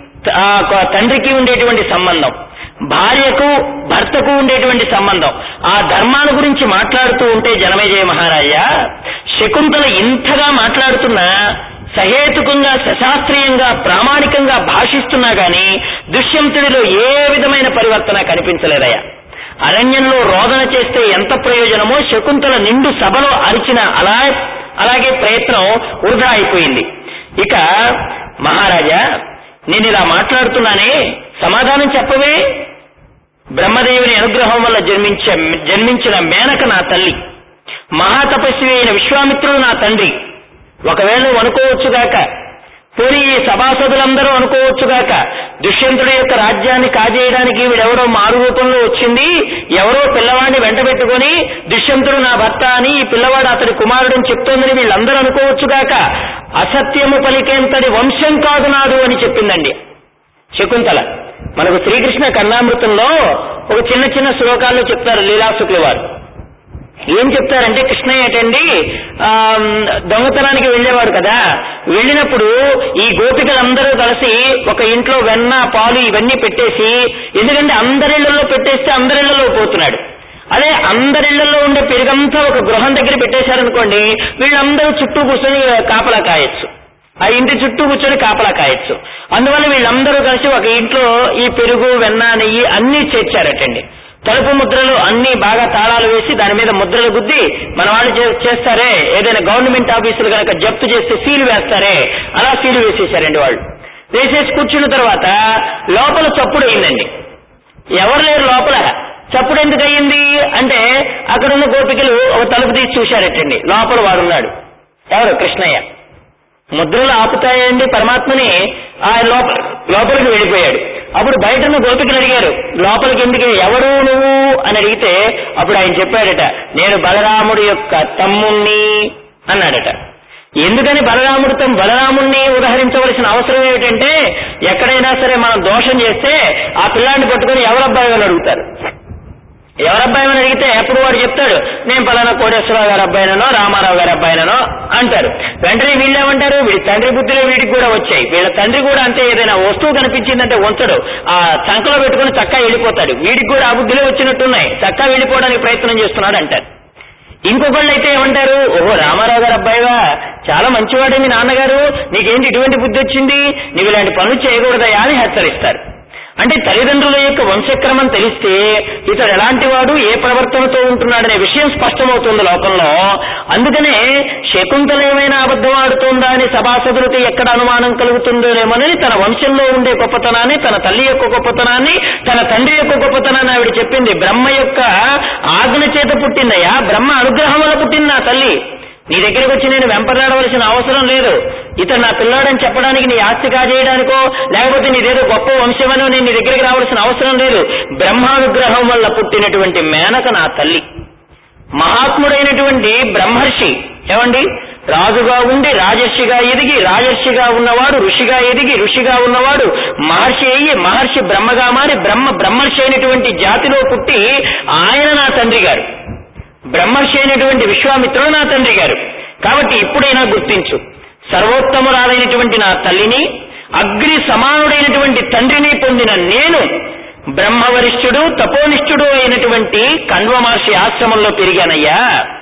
తండ్రికి ఉండేటువంటి సంబంధం, భార్యకు భర్తకు ఉండేటువంటి సంబంధం, ఆ ధర్మాల గురించి మాట్లాడుతూ ఉంటే జనమేజయ మహారాజా, శకుంతల ఇంతగా మాట్లాడుతున్నా, సహేతుకంగా సశాస్త్రీయంగా ప్రామాణికంగా భాషిస్తున్నా గాని దుష్యంతుడిలో ఏ విధమైన పరివర్తన కనిపించలేదయ్యా. అరణ్యంలో రోదన చేస్తే ఎంత ప్రయోజనమో శకుంతల నిండు సభలో అరిచిన అలా అలాగే ప్రయత్నం వృధా అయిపోయింది. ఇక మహారాజా, నేను ఇలా మాట్లాడుతున్నానే, సమాధానం చెప్పవే. బ్రహ్మదేవుని అనుగ్రహం వల్ల జన్మించే జన్మించిన మేనక నా తల్లి, మహాతపస్వి అయిన విశ్వామిత్రుడు నా తండ్రి. ఒకవేళ అనుకోవచ్చుగాక, పోనీ ఈ సభాసదులందరూ అనుకోవచ్చుగాక, దుష్యంతుడి యొక్క రాజ్యాన్ని కాజేయడానికి వీడెవరో మారు రూపంలో వచ్చింది, ఎవరో పిల్లవాడిని వెంట పెట్టుకుని దుష్యంతుడు నా భర్త అని, ఈ పిల్లవాడు అతడి కుమారుడని చెప్తోందని వీళ్ళందరూ అనుకోవచ్చుగాక. అసత్యము పలికేంతటి వంశం కాదు నాదు అని చెప్పిందండి శకుంతల. మనకు శ్రీకృష్ణ కర్ణామృతంలో ఒక చిన్న చిన్న శ్లోకాల్లో చెప్తారు లీలాసుకుల వారు. ఏం చెప్తారంటే, కృష్ణయ్య ఏటండి దొంగతనానికి వెళ్లేవాడు కదా, వెళ్ళినప్పుడు ఈ గోపికలందరూ కలిసి ఒక ఇంట్లో వెన్న పాలు ఇవన్నీ పెట్టేసి, ఎందుకంటే అందరిళ్లలో పెట్టేస్తే అందరిళ్లలో పోతున్నాడు, అదే అందరిళ్లలో ఉండే పెరుగంతా ఒక గృహం దగ్గర పెట్టేశారనుకోండి, వీళ్ళందరూ చుట్టూ కూర్చొని కాపలా కాయొచ్చు, ఆ ఇంటి చుట్టూ కూర్చొని కాపలా కాయొచ్చు. అందువల్ల వీళ్ళందరూ కలిసి ఒక ఇంట్లో ఈ పెరుగు వెన్న నెయ్యి అన్నీ చేర్చారటండి. తలుపు ముద్రలు అన్ని బాగా తాళాలు వేసి దాని మీద ముద్రలు గుద్ది, మన వాళ్ళు చేస్తారే ఏదైనా గవర్నమెంట్ ఆఫీసులు కనుక జప్తు చేస్తే సీలు వేస్తారే, అలా సీలు వేసేశారండి వాళ్ళు. వేసేసి కూర్చున్న తర్వాత లోపల చప్పుడు అయిందండి. ఎవరు లేరు లోపల, చప్పుడు ఎందుకు అయ్యింది అంటే అక్కడున్న గోపికలు ఒక తలుపు తీసి చూశారటండి, లోపల వాడున్నాడు. ఎవరు? కృష్ణయ్య. ముద్రలు ఆపుతాయండి పరమాత్మని, ఆయన లోపల లోపలికి వెళ్ళిపోయాడు. అప్పుడు బయట ఉన్న గోపికలు అడిగారు, లోపలికి ఎందుకు, ఎవరు నువ్వు అని అడిగితే అప్పుడు ఆయన చెప్పాడట, నేను బలరాముడి యొక్క తమ్ముణ్ణి అన్నాడట. ఎందుకని బలరాముడితో బలరాముణ్ణి ఉదహరించవలసిన అవసరం ఏమిటంటే, ఎక్కడైనా సరే మనం దోషం చేస్తే ఆ పిల్లాన్ని పట్టుకుని ఎవరబ్బాయి అని అడుగుతారు. ఎవరబ్బాయి అని అడిగితే అప్పుడు వాడు చెప్తాడు, నేను పలానా కోటేశ్వరరావు గారి అబ్బాయినో రామారావు గారి అబ్బాయినో అంటారు. వెంటనే వీళ్ళేమంటారు, వీడి తండ్రి బుద్ధులే వీడికి కూడా వచ్చాయి. వీళ్ళ తండ్రి కూడా అంతే, ఏదైనా వస్తువు కనిపించిందంటే ఉంచడు, ఆ చంకలో పెట్టుకుని చక్కా వెళ్ళిపోతాడు. వీడికి కూడా ఆ బుద్ధులే వచ్చినట్టున్నాయి, చక్కా వెళ్ళిపోవడానికి ప్రయత్నం చేస్తున్నాడు అంటారు. ఇంకొకళ్ళు అయితే ఏమంటారు, ఓహో రామారావు గారు అబ్బాయివా, చాలా మంచివాడే మీ నాన్నగారు, నీకేంటి ఇటువంటి బుద్ధి వచ్చింది, నీవు ఇలాంటి పనులు చేయకూడదయా అని హెచ్చరిస్తారు. అంటే తల్లిదండ్రుల యొక్క వంశక్రమం తెలిస్తే ఇతడు ఎలాంటి వాడు, ఏ ప్రవర్తనతో ఉంటున్నాడనే విషయం స్పష్టమవుతుంది లోకంలో. అందుకనే శకుంతల ఏమైనా అబద్ధం ఆడుతోందా అని సభాసదులకి ఎక్కడ అనుమానం కలుగుతుందోనేమోనని తన వంశంలో ఉండే గొప్పతనాన్ని, తన తల్లి యొక్క గొప్పతనాన్ని, తన తండ్రి యొక్క గొప్పతనాన్ని ఆవిడ చెప్పింది. బ్రహ్మ యొక్క ఆజ్ఞ చేత పుట్టిందయ్యా, బ్రహ్మ అనుగ్రహం వల్ల పుట్టింది నా తల్లి. నీ దగ్గరికి వచ్చి నేను వెంపలాడవలసిన అవసరం లేదు. ఇతను నా పిల్లాడని చెప్పడానికి, నీ ఆస్తి కాజేయడానికో లేకపోతే నీదేదో గొప్ప వంశమనో నేను నీ దగ్గరికి రావాల్సిన అవసరం లేదు. బ్రహ్మానుగ్రహం వల్ల పుట్టినటువంటి మేనక నా తల్లి. మహాత్ముడైనటువంటి బ్రహ్మర్షి ఏమండి, రాజుగా ఉండి రాజర్షిగా ఎదిగి, రాజర్షిగా ఉన్నవాడు ఋషిగా ఎదిగి, ఋషిగా ఉన్నవాడు మహర్షి అయ్యి, మహర్షి బ్రహ్మగా మారి, బ్రహ్మ బ్రహ్మర్షి అయినటువంటి జాతిలో పుట్టి ఆయన నా తండ్రి గారు. బ్రహ్మర్షి అయినటువంటి విశ్వామిత్రుడు నా తండ్రి గారు. కాబట్టి ఇప్పుడైనా గుర్తించు, సర్వోత్తమురాలైనటువంటి నా తల్లిని, అగ్ని సమానుడైనటువంటి తండ్రిని పొందిన నేను బ్రహ్మవరిష్ఠుడు తపోనిష్ఠుడు అయినటువంటి కణ్వ మహర్షి ఆశ్రమంలో పెరిగానయ్యా.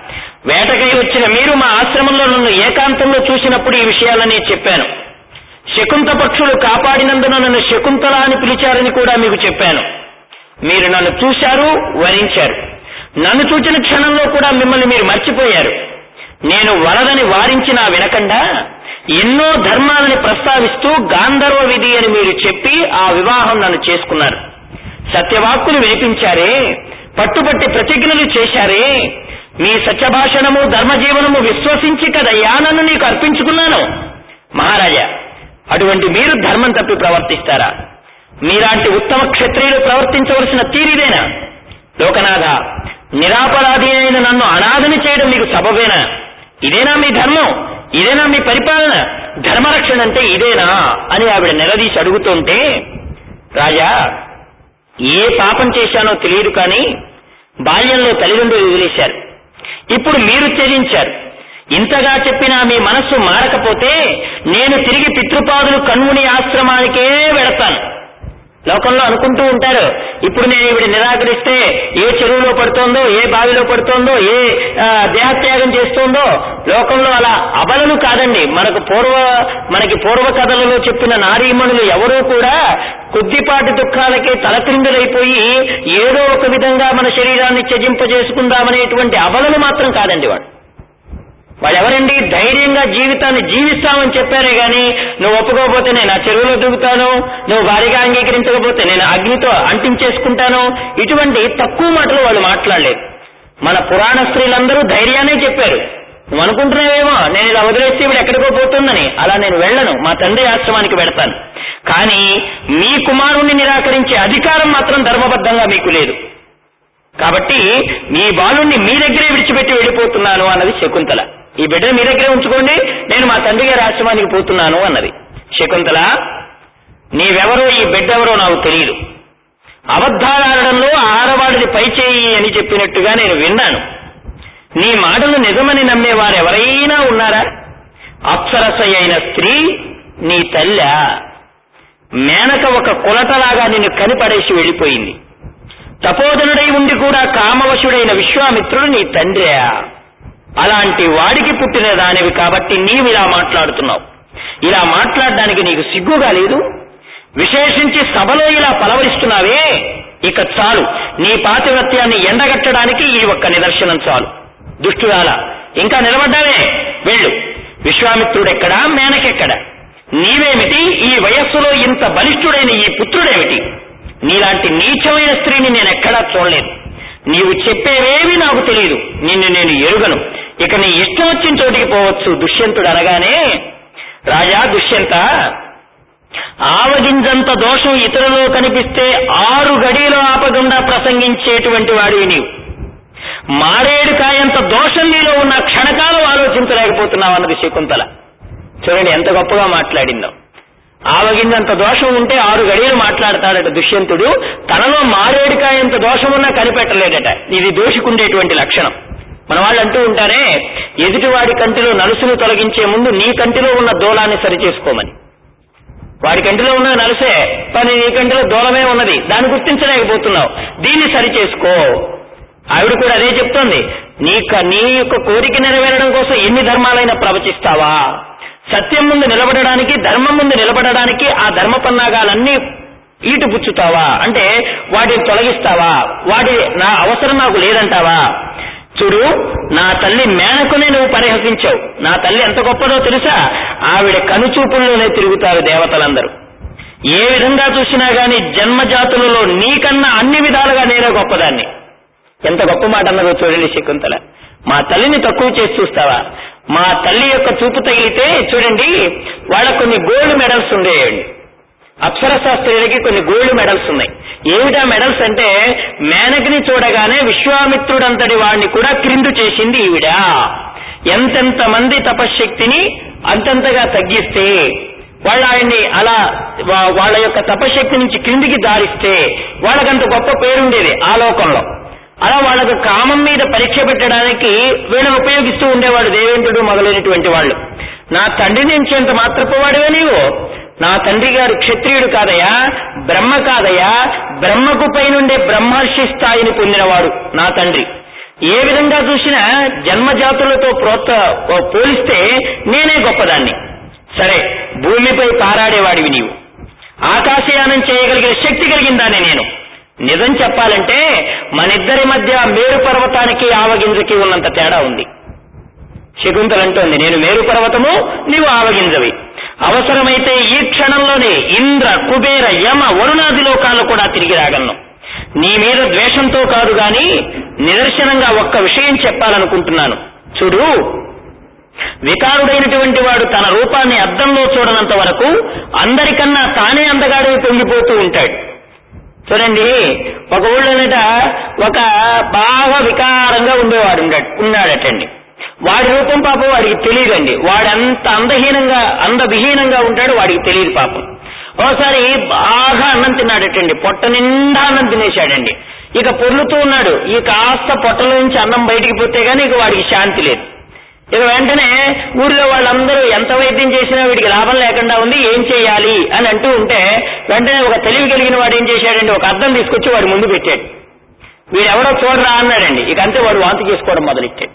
వేటకై వచ్చిన మీరు మా ఆశ్రమంలో నన్ను ఏకాంతంలో చూసినప్పుడు ఈ విషయాలనే చెప్పాను. శకుంత పక్షులు కాపాడినందున నన్ను శకుంతల అని పిలిచారని కూడా మీకు చెప్పాను. మీరు నన్ను చూశారు, వరించారు. నన్ను చూచిన క్షణంలో కూడా మిమ్మల్ని మీరు మర్చిపోయారు. నేను వలదని వారించినా వినకుండా ఎన్నో ధర్మాలని ప్రస్తావిస్తూ గాంధర్వ విధి అని మీరు చెప్పి ఆ వివాహం నన్ను చేసుకున్నారు. సత్యవాక్కులు వినిపించారే, పట్టుబట్టి ప్రతిజ్ఞలు చేశారే, మీ సత్యభాషణము ధర్మజీవనము విశ్వసించి కదయ్యా నన్ను నీకు అర్పించుకున్నాను. మహారాజా, అటువంటి మీరు ధర్మం తప్పి ప్రవర్తిస్తారా? మీలాంటి ఉత్తమ క్షత్రియులు ప్రవర్తించవలసిన తీరిదేనా? లోకనాథ, నిరాపరాధి అయిన నన్ను అనాథని చేయడం మీకు సబబేనా? ఇదేనా మీ ధర్మం? ఇదేనా మీ పరిపాలన? ధర్మరక్షణ అంటే ఇదేనా అని ఆవిడ నిలదీసి అడుగుతుంటే, రాజా, ఏ పాపం చేశానో తెలియదు కానీ బాల్యంలో తల్లిదండ్రులు వదిలేశారు, ఇప్పుడు మీరు త్యజించారు. ఇంతగా చెప్పినా మీ మనస్సు మారకపోతే నేను తిరిగి పితృపాదులు కన్ముని ఆశ్రమానికే వెళతాను. లోకంలో అనుకుంటూ ఉంటారు, ఇప్పుడు నేను ఈవిడ నిరాకరిస్తే ఏ చెరువులో పడుతోందో, ఏ బావిలో పడుతోందో, ఏ దేహత్యాగం చేస్తోందో. లోకంలో అలా అబలలు కాదండి. మనకు పూర్వ మనకి పూర్వ కథలలో చెప్పిన నారీమణులు ఎవరూ కూడా కొద్దిపాటి దుఃఖాలకే తలక్రిందులైపోయి ఏదో ఒక విధంగా మన శరీరాన్ని త్యజింపజేసుకుందామనేటువంటి అబలలు మాత్రం కాదండి. వాడు వాళ్ళెవరండి? ధైర్యంగా జీవితాన్ని జీవిస్తామని చెప్పారే గాని, నువ్వు ఒప్పుకోకపోతే నేను ఆ చెరువులో దిగుతాను, నువ్వు భారీగా అంగీకరించకపోతే నేను అగ్నితో అంటించేసుకుంటాను, ఇటువంటి తక్కువ మాటలు వాళ్ళు మాట్లాడలేదు. మన పురాణ స్త్రీలందరూ ధైర్యాన్ని చెప్పారు. నువ్వు అనుకుంటున్నావేమో నేను ఇలా వదిలేస్తే ఇప్పుడు ఎక్కడికో పోతుందని. అలా నేను వెళ్ళను, మా తండ్రి ఆశ్రమానికి వెళతాను. కానీ మీ కుమారుణ్ణి నిరాకరించే అధికారం మాత్రం ధర్మబద్ధంగా మీకు లేదు. కాబట్టి మీ బాలుణ్ణి మీ దగ్గరే విడిచిపెట్టి వెళ్ళిపోతున్నాను అన్నది శకుంతల. ఈ బిడ్డను మీ దగ్గరే ఉంచుకోండి, నేను మా తండ్రి గారి ఆశ్రమానికి పోతున్నాను అన్నది. శకుంతల, నీవెవరో ఈ బిడ్డెవరో నాకు తెలియదు. అబద్ధాలాడడంలో ఆడవాడిని పైచేయి అని చెప్పినట్టుగా నేను విన్నాను. నీ మాటలు నిజమని నమ్మేవారు ఎవరైనా ఉన్నారా? అప్సరస అయిన స్త్రీ నీ తల్లా? మేనక ఒక కులటలాగా నిన్ను కనిపడేసి వెళ్ళిపోయింది. తపోధనుడై ఉండి కూడా కామవశుడైన విశ్వామిత్రుడు నీ తండ్రే? అలాంటి వాడికి పుట్టిన దానివి కాబట్టి నీవు ఇలా మాట్లాడుతున్నావు. ఇలా మాట్లాడడానికి నీకు సిగ్గుగా లేదు? విశేషించి సభలో ఇలా పలవరిస్తున్నావే, ఇక చాలు. నీ పాతివ్రత్యాన్ని ఎండగట్టడానికి ఈ ఒక్క నిదర్శనం చాలు. దుష్టురాల, ఇంకా నిలబడ్డావే, వెళ్ళు. విశ్వామిత్రుడెక్కడా, మేనకెక్కడా? నీవేమిటి? ఈ వయస్సులో ఇంత బలిష్ఠుడైన ఈ పుత్రుడేమిటి? నీలాంటి నీచమైన స్త్రీని నేనెక్కడా చూడలేదు. నీవు చెప్పేవేవి నాకు తెలియదు, నిన్ను నేను ఎరుగను. ఇక నీ ఇష్టం వచ్చిన చోటికి పోవచ్చు. దుష్యంతుడు అనగానే, రాజా దుష్యంత, ఆవగింజంత దోషం ఇతరులో కనిపిస్తే ఆరు గడిలో ఆపకుండా ప్రసంగించేటువంటి వాడివి నీవు. మారేడు కాయంత దోషం నీలో ఉన్న క్షణకాలం ఆలోచించలేకపోతున్నావు అన్నది శకుంతల. చూడండి ఎంత గొప్పగా మాట్లాడిందో. ఆవగింజంత దోషం ఉంటే ఆరు గడియలు మాట్లాడతాడట దుష్యంతుడు. తనలో మారేడుకాయంత దోషం ఉన్నా కనిపెట్టలేదట. ఇది దోషికుండేటువంటి లక్షణం. మన వాళ్ళు అంటూ ఉంటారే, ఎదుటివాడి కంటిలో నలుసును తొలగించే ముందు నీ కంటిలో ఉన్న దూలాన్ని సరిచేసుకోమని. వాడి కంటిలో ఉన్న నలుసే, కానీ నీ కంటిలో దూలమే ఉన్నది, దాన్ని గుర్తించలేకపోతున్నావు, దీన్ని సరిచేసుకో. ఆవిడ కూడా అదే చెప్తోంది. నీ నీ యొక్క కోరిక నెరవేరడం కోసం ఎన్ని ధర్మాలైనా ప్రవచిస్తావా? సత్యం ముందు నిలబడడానికి, ధర్మం ముందు నిలబడడానికి ఆ ధర్మ పన్నాగాలన్నీ ఈటు పుచ్చుతావా? అంటే వాటిని తొలగిస్తావా? వాటి నా అవసరం నాకు లేదంటావా? చూడు, నా తల్లి మేనకునే నువ్వు పరిహసించావు. నా తల్లి ఎంత గొప్పదో తెలుసా? ఆవిడ కనుచూపుల్లోనే తిరుగుతారు దేవతలందరూ. ఏ విధంగా చూసినా గాని జన్మజాతులలో నీకన్నా అన్ని విధాలుగా నేనే గొప్పదాన్ని. ఎంత గొప్ప మాట అన్నదో చూడండి శకుంతల. మా తల్లిని తక్కువ చేసి చూస్తావా? మా తల్లి యొక్క చూపు తగిలితే చూడండి, వాళ్ళకు కొన్ని గోల్డ్ మెడల్స్ ఉండేయండి. అప్సరశాస్త్రులకి కొన్ని గోల్డ్ మెడల్స్ ఉన్నాయి. ఏమిటా మెడల్స్ అంటే, మేనకని చూడగానే విశ్వామిత్రుడంతటి వాడిని కూడా క్రిందు చేసింది ఈవిడ. ఎంతెంత మంది తపశ్శక్తిని అంతంతగా తగ్గిస్తే, వాళ్ళ ఆయన్ని అలా వాళ్ళ యొక్క తపశ్శక్తి నుంచి క్రిందికి దారిస్తే వాళ్ళకంత గొప్ప పేరుండేది ఆ లోకంలో. అలా వాళ్ళకు కామం మీద పరీక్ష పెట్టడానికి వీళ్ళని ఉపయోగిస్తూ ఉండేవాడు దేవేంద్రుడు మొదలైనటువంటి వాళ్ళు. నా తండ్రి నుంచి ఎంత మాత్రపోవాడివే నీవు? నా తండ్రి గారు క్షత్రియుడు కాదయా, బ్రహ్మ కాదయా, బ్రహ్మకు పైనుండే బ్రహ్మర్షి స్థాయిని పొందినవాడు నా తండ్రి. ఏ విధంగా చూసినా జన్మజాతులతో ప్రోత్స పోలిస్తే నేనే గొప్పదాన్ని. సరే, భూమిపై పారాడేవాడివి నీవు, ఆకాశయానం చేయగలిగిన శక్తి కలిగిందానే నేను. నిజం చెప్పాలంటే మనిద్దరి మధ్య మేరు పర్వతానికి ఆవగింజకి ఉన్నంత తేడా ఉంది. శకుంతలంటోంది, నేను మేరు పర్వతము, నీవు ఆవగింజవి. అవసరమైతే ఈ క్షణంలోనే ఇంద్ర, కుబేర, యమ, వరుణాది లోకాలు కూడా తిరిగి రాగలను. నీ మీద ద్వేషంతో కాదు గాని నిదర్శనంగా ఒక్క విషయం చెప్పాలనుకుంటున్నాను. చూడు, వికారుడైనటువంటి వాడు తన రూపాన్ని అద్దంలో చూడనంత వరకు అందరికన్నా తానే అందగాడే పొంగిపోతూ ఉంటాడు. చూడండి, ఒక ఊళ్ళోనట ఒక బాగా వికారంగా ఉండేవాడు ఉన్నాడటండి. వాడి రూపం పాపం వాడికి తెలియదండి. వాడు అంత అందహీనంగా అందవిహీనంగా ఉంటాడు, వాడికి తెలియదు పాపం. ఓసారి బాగా అన్నం తిన్నాడటండి, పొట్ట నిండా అన్నం తినేశాడండి. ఇక పొర్లుతూ ఉన్నాడు. ఈ కాస్త పొట్టలో నుంచి అన్నం బయటికి పోతే గానీ ఇక వాడికి శాంతి లేదు. ఇక వెంటనే ఊర్లో వాళ్ళందరూ ఎంత వైద్యం చేసినా వీడికి లాభం లేకుండా ఉంది, ఏం చేయాలి అని అంటూ ఉంటే వెంటనే ఒక తెలివి కలిగిన వాడు ఏం చేశాడండి, ఒక అద్దం తీసుకొచ్చి వాడి ముందు పెట్టాడు. వీడెవడో చూడరా అన్నాడండి. ఇక అంతే వాడు వాంతి చేసుకోవడం మొదలెట్టాడు.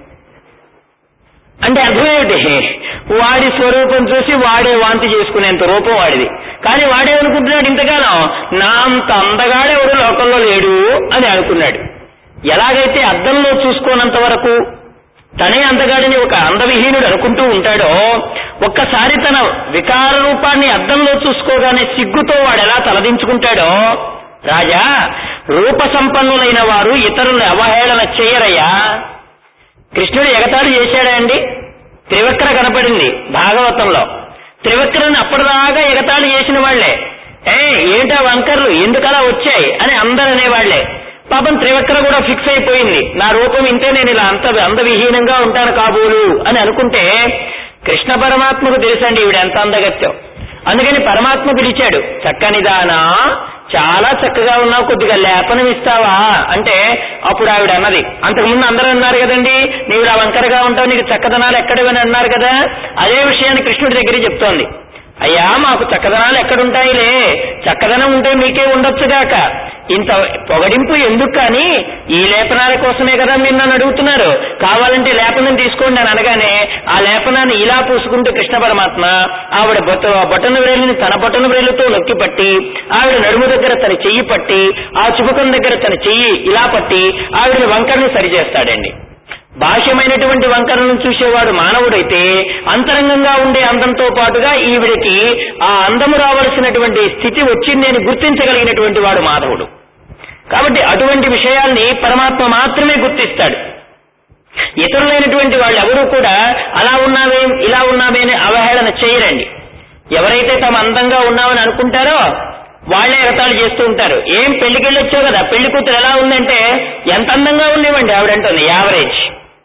అంటే అర్థమేమిటి, వాడి స్వరూపం చూసి వాడే వాంతి చేసుకునేంత రూపం వాడిది. కానీ వాడే అనుకుంటున్నాడు ఇంతకాలం నా అంత అందగాడెవడు లోకంలో లేడు అని అనుకున్నాడు. ఎలాగైతే అద్దంలో చూసుకోనంత వరకు తనే అందగాడని ఒక అందవిహీనుడు అనుకుంటూ ఉంటాడో, ఒక్కసారి తన వికార రూపాన్ని అద్దంలో చూసుకోగానే సిగ్గుతో వాడు ఎలా తలదించుకుంటాడో, రాజా రూప సంపన్నులైన వారు ఇతరులను అవహేళన చేయరయ్యా. కృష్ణుడు ఎగతాళి చేశాడా అండి? త్రివక్ర కనపడింది భాగవతంలో. త్రివక్రని అప్పటిదాకా ఎగతాళి చేసిన వాళ్లే, ఏ ఏంటా వంకర్లు ఎందుకలా వచ్చాయి అని అందరూ అనేవాళ్లే. పాపం త్రివక్ర కూడా ఫిక్స్ అయిపోయింది, నా రూపం ఇంతే, నేను ఇలా అంత అందవిహీనంగా ఉంటాను కాబోలు అని అనుకుంటే కృష్ణ పరమాత్మకు తెలుసండి ఈవిడ ఎంత అందగత్యం. అందుకని పరమాత్మ పిలిచాడు, చక్కనిదానా చాలా చక్కగా ఉన్నావు, కొద్దిగా లేపనం ఇస్తావా అంటే అప్పుడు ఆవిడ అన్నది, అంతకుముందు అందరూ అన్నారు కదండి నీవు ఇలా వంకరగా ఉంటావు, నీకు చక్కదనాలు ఎక్కడవని అన్నారు కదా, అదే విషయాన్ని కృష్ణుడి దగ్గర చెప్తోంది. అయ్యా మాకు చక్కదనాలు ఎక్కడుంటాయిలే, చక్కదనం ఉంటే మీకే ఉండొచ్చుగాక, ఇంత పొగడింపు ఎందుకు, కానీ ఈ లేపనాల కోసమే కదా మీరు నన్ను అడుగుతున్నారు, కావాలంటే లేపనం తీసుకోండి అని అనగానే ఆ లేపనాన్ని ఇలా పూసుకుంటూ కృష్ణ పరమాత్మ ఆవిడ బొట్ట బొట్టన వ్రేలిని తన బొట్టన వ్రేలుతో నొక్కి పట్టి, ఆవిడ నడుము దగ్గర తన చెయ్యి పట్టి, ఆ చుబుకం దగ్గర తన చెయ్యి ఇలా పట్టి ఆవిడని వంకరని సరిచేస్తాడండి. బాహ్యమైనటువంటి వంకరలను చూసేవాడు మానవుడైతే అంతరంగంగా ఉండే అందంతో పాటుగా ఈవిడికి ఆ అందము రావలసినటువంటి స్థితి వచ్చింది అని గుర్తించగలిగినటువంటి వాడు మాధవుడు. కాబట్టి అటువంటి విషయాల్ని పరమాత్మ మాత్రమే గుర్తిస్తాడు. ఇతరులైనటువంటి వాళ్ళు ఎవరూ కూడా అలా ఉన్నావే ఇలా ఉన్నావే అని అవహేళన చేయరండి. ఎవరైతే తమ అందంగా ఉన్నామని అనుకుంటారో వాళ్లే ఎగతాళి చేస్తూ ఉంటారు. ఏం పెళ్లికెళ్ళి వచ్చావు కదా, పెళ్లి కూతురు ఎలా ఉందంటే ఎంత అందంగా ఉండేవండి ఆవిడంటుంది, యావరేజ్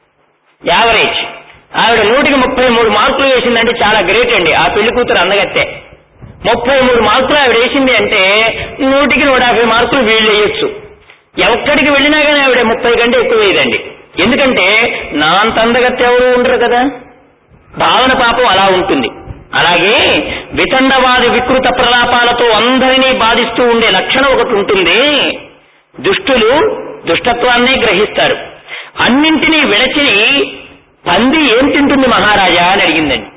యావరేజ్ ఆవిడ నూటికి ముప్పై మూడు మార్కులు వేసిందంటే చాలా గ్రేట్ అండి. ఆ పెళ్లి కూతురు అందగత్తే ముప్పై మూడు మార్కులు ఆవిడ వేసింది అంటే నూటికి నూట యాభై మార్కులు వీళ్ళు వేయొచ్చు. ఎక్కడికి వెళ్ళినా కానీ ఆవిడ ముప్పై కంటే ఎక్కువ వేయదండి. ఎందుకంటే నా అంత అందగత్తే ఎవరు ఉండరు కదా, భావన పాపం అలా ఉంటుంది. అలాగే వితండవాది వికృత ప్రలాపాలతో అందరినీ బాధిస్తూ ఉండే లక్షణం ఒకటి ఉంటుంది. దుష్టులు దుష్టత్వాన్ని గ్రహిస్తారు. అన్నింటినీ విడచి పంది ఏం తింటుంది మహారాజా అని అడిగిందండి.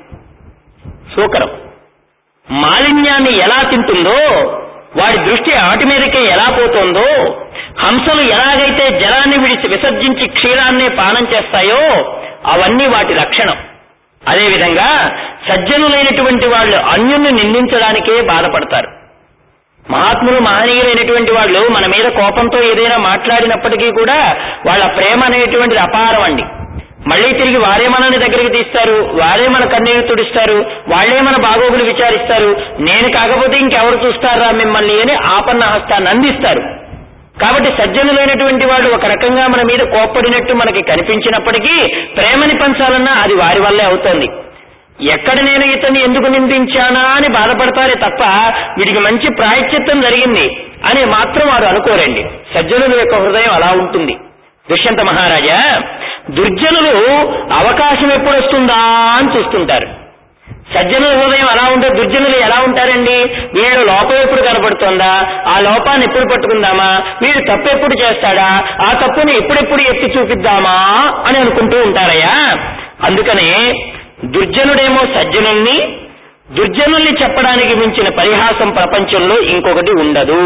సూకరం మాలిన్యాన్ని ఎలా తింటుందో, వాడి దృష్టి ఆటి మీదకే ఎలా పోతుందో, హంసలు ఎలాగైతే జలాన్ని విడిచి విసర్జించి క్షీరాన్నే పానం చేస్తాయో అవన్నీ వాటి లక్షణం. అదేవిధంగా సజ్జనులైనటువంటి వాళ్ళు అన్యుల్ని నిందించడానికే బాధపడతారు. మహాత్ములు మహనీయులైనటువంటి వాళ్ళు మన మీద కోపంతో ఏదైనా మాట్లాడినప్పటికీ కూడా వాళ్ళ ప్రేమ అనేటువంటిది అపారం అండి. మళ్లీ తిరిగి వారే మనల్ని దగ్గరికి తీస్తారు, వారే మన కన్నీరు తుడిస్తారు, వాళ్లే మన బాగోగులు విచారిస్తారు. నేను కాకపోతే ఇంకెవరు చూస్తారా మిమ్మల్ని అని ఆపన్న హస్తాన్ని అందిస్తారు. కాబట్టి సజ్జనులైనటువంటి వాళ్ళు ఒక రకంగా మన మీద కోప్పడినట్టు మనకి కనిపించినప్పటికీ ప్రేమని పంచాలన్నా అది వారి వల్లే అవుతోంది. ఎక్కడ నేను ఇతన్ని ఎందుకు నిందించానా అని బాధపడతారే తప్ప వీడికి మంచి ప్రాయశ్చిత్తం జరిగింది అని మాత్రం వారు అనుకోరండి. సజ్జనుల యొక్క హృదయం అలా ఉంటుంది. దుష్యంత మహారాజా దుర్జనులు అవకాశం ఎప్పుడు వస్తుందా అని చూస్తుంటారు. సజ్జనుల హృదయం అలా ఉంటే దుర్జనులు ఎలా ఉంటారండి, వీళ్ళు లోపం ఎప్పుడు కనపడుతుందా, ఆ లోపాన్ని ఎప్పుడు పట్టుకుందామా, వీడు తప్పు ఎప్పుడు చేస్తాడా, ఆ తప్పుని ఎప్పుడెప్పుడు ఎత్తి చూపిద్దామా అని అనుకుంటూ ఉంటారయ్యా. అందుకనే దుర్జనుడేమో సజ్జనుల్ని, దుర్జనుల్ని చెప్పడానికి మించిన పరిహాసం ప్రపంచంలో ఇంకొకటి ఉండదు.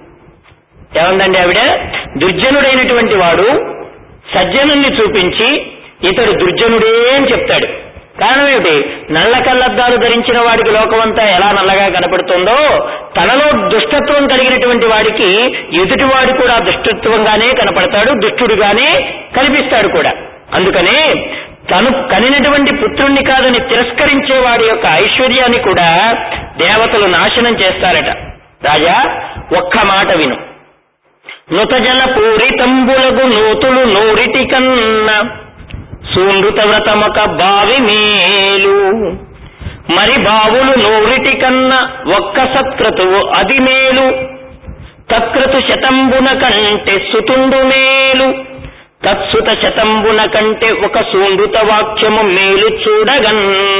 ఏమందండి ఆవిడ, దుర్జనుడైనటువంటి వాడు సజ్జనుల్ని చూపించి ఇతడు దుర్జనుడే అని చెప్తాడు. కారణం ఏమిటి, నల్ల కళ్ళద్దాలు ధరించిన వాడికి లోకమంతా ఎలా నల్లగా కనపడుతుందో తనలో దుష్టత్వం కలిగినటువంటి వాడికి ఎదుటివాడు కూడా దుష్టత్వంగానే కనపడతాడు, దుష్టుడుగానే కనిపిస్తాడు కూడా. అందుకనే తను కనినటువంటి పుత్రుణ్ణి కాదని తిరస్కరించేవాడి యొక్క ఐశ్వర్యాన్ని కూడా దేవతలు నాశనం చేస్తారట. రాజా, ఒక్క మాట విను. నుతజన పూరితంబులగు నూతులు నూరిటి కన్న సూండుత వ్రతమొక బావి మేలు, మరి బావులు నూరిటి కన్న ఒక్క సత్క్రతువు అది మేలు, తత్క్రతు శతంబున కంటే సుతుండు మేలు, తత్సుత శతంబున కంటే ఒక సూండుత వాక్యము మేలు చూడగన్.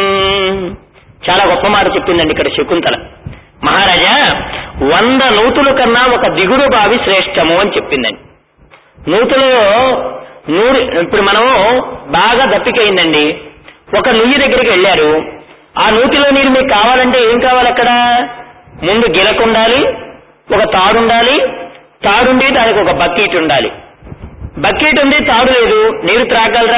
చాలా గొప్ప మాట చెప్పిందండి ఇక్కడ శకుంతల. మహారాజా, వంద నూతుల కన్నా ఒక దిగుడు బావి శ్రేష్టము అని చెప్పిందండి. నూతులలో నూరు, ఇప్పుడు మనం బాగా దప్పికైందండి, ఒక నుయ్యి దగ్గరికి వెళ్ళారు. ఆ నూతిలో నీరు మీకు కావాలంటే ఏం కావాలి? అక్కడ ముందు గిలక ఉండాలి, ఒక తాడు ఉండాలి, తాడుండి దానికి ఒక బకెట్ ఉండాలి. బకెట్ ఉంది, తాడు లేదు, నీరు త్రాగలరా?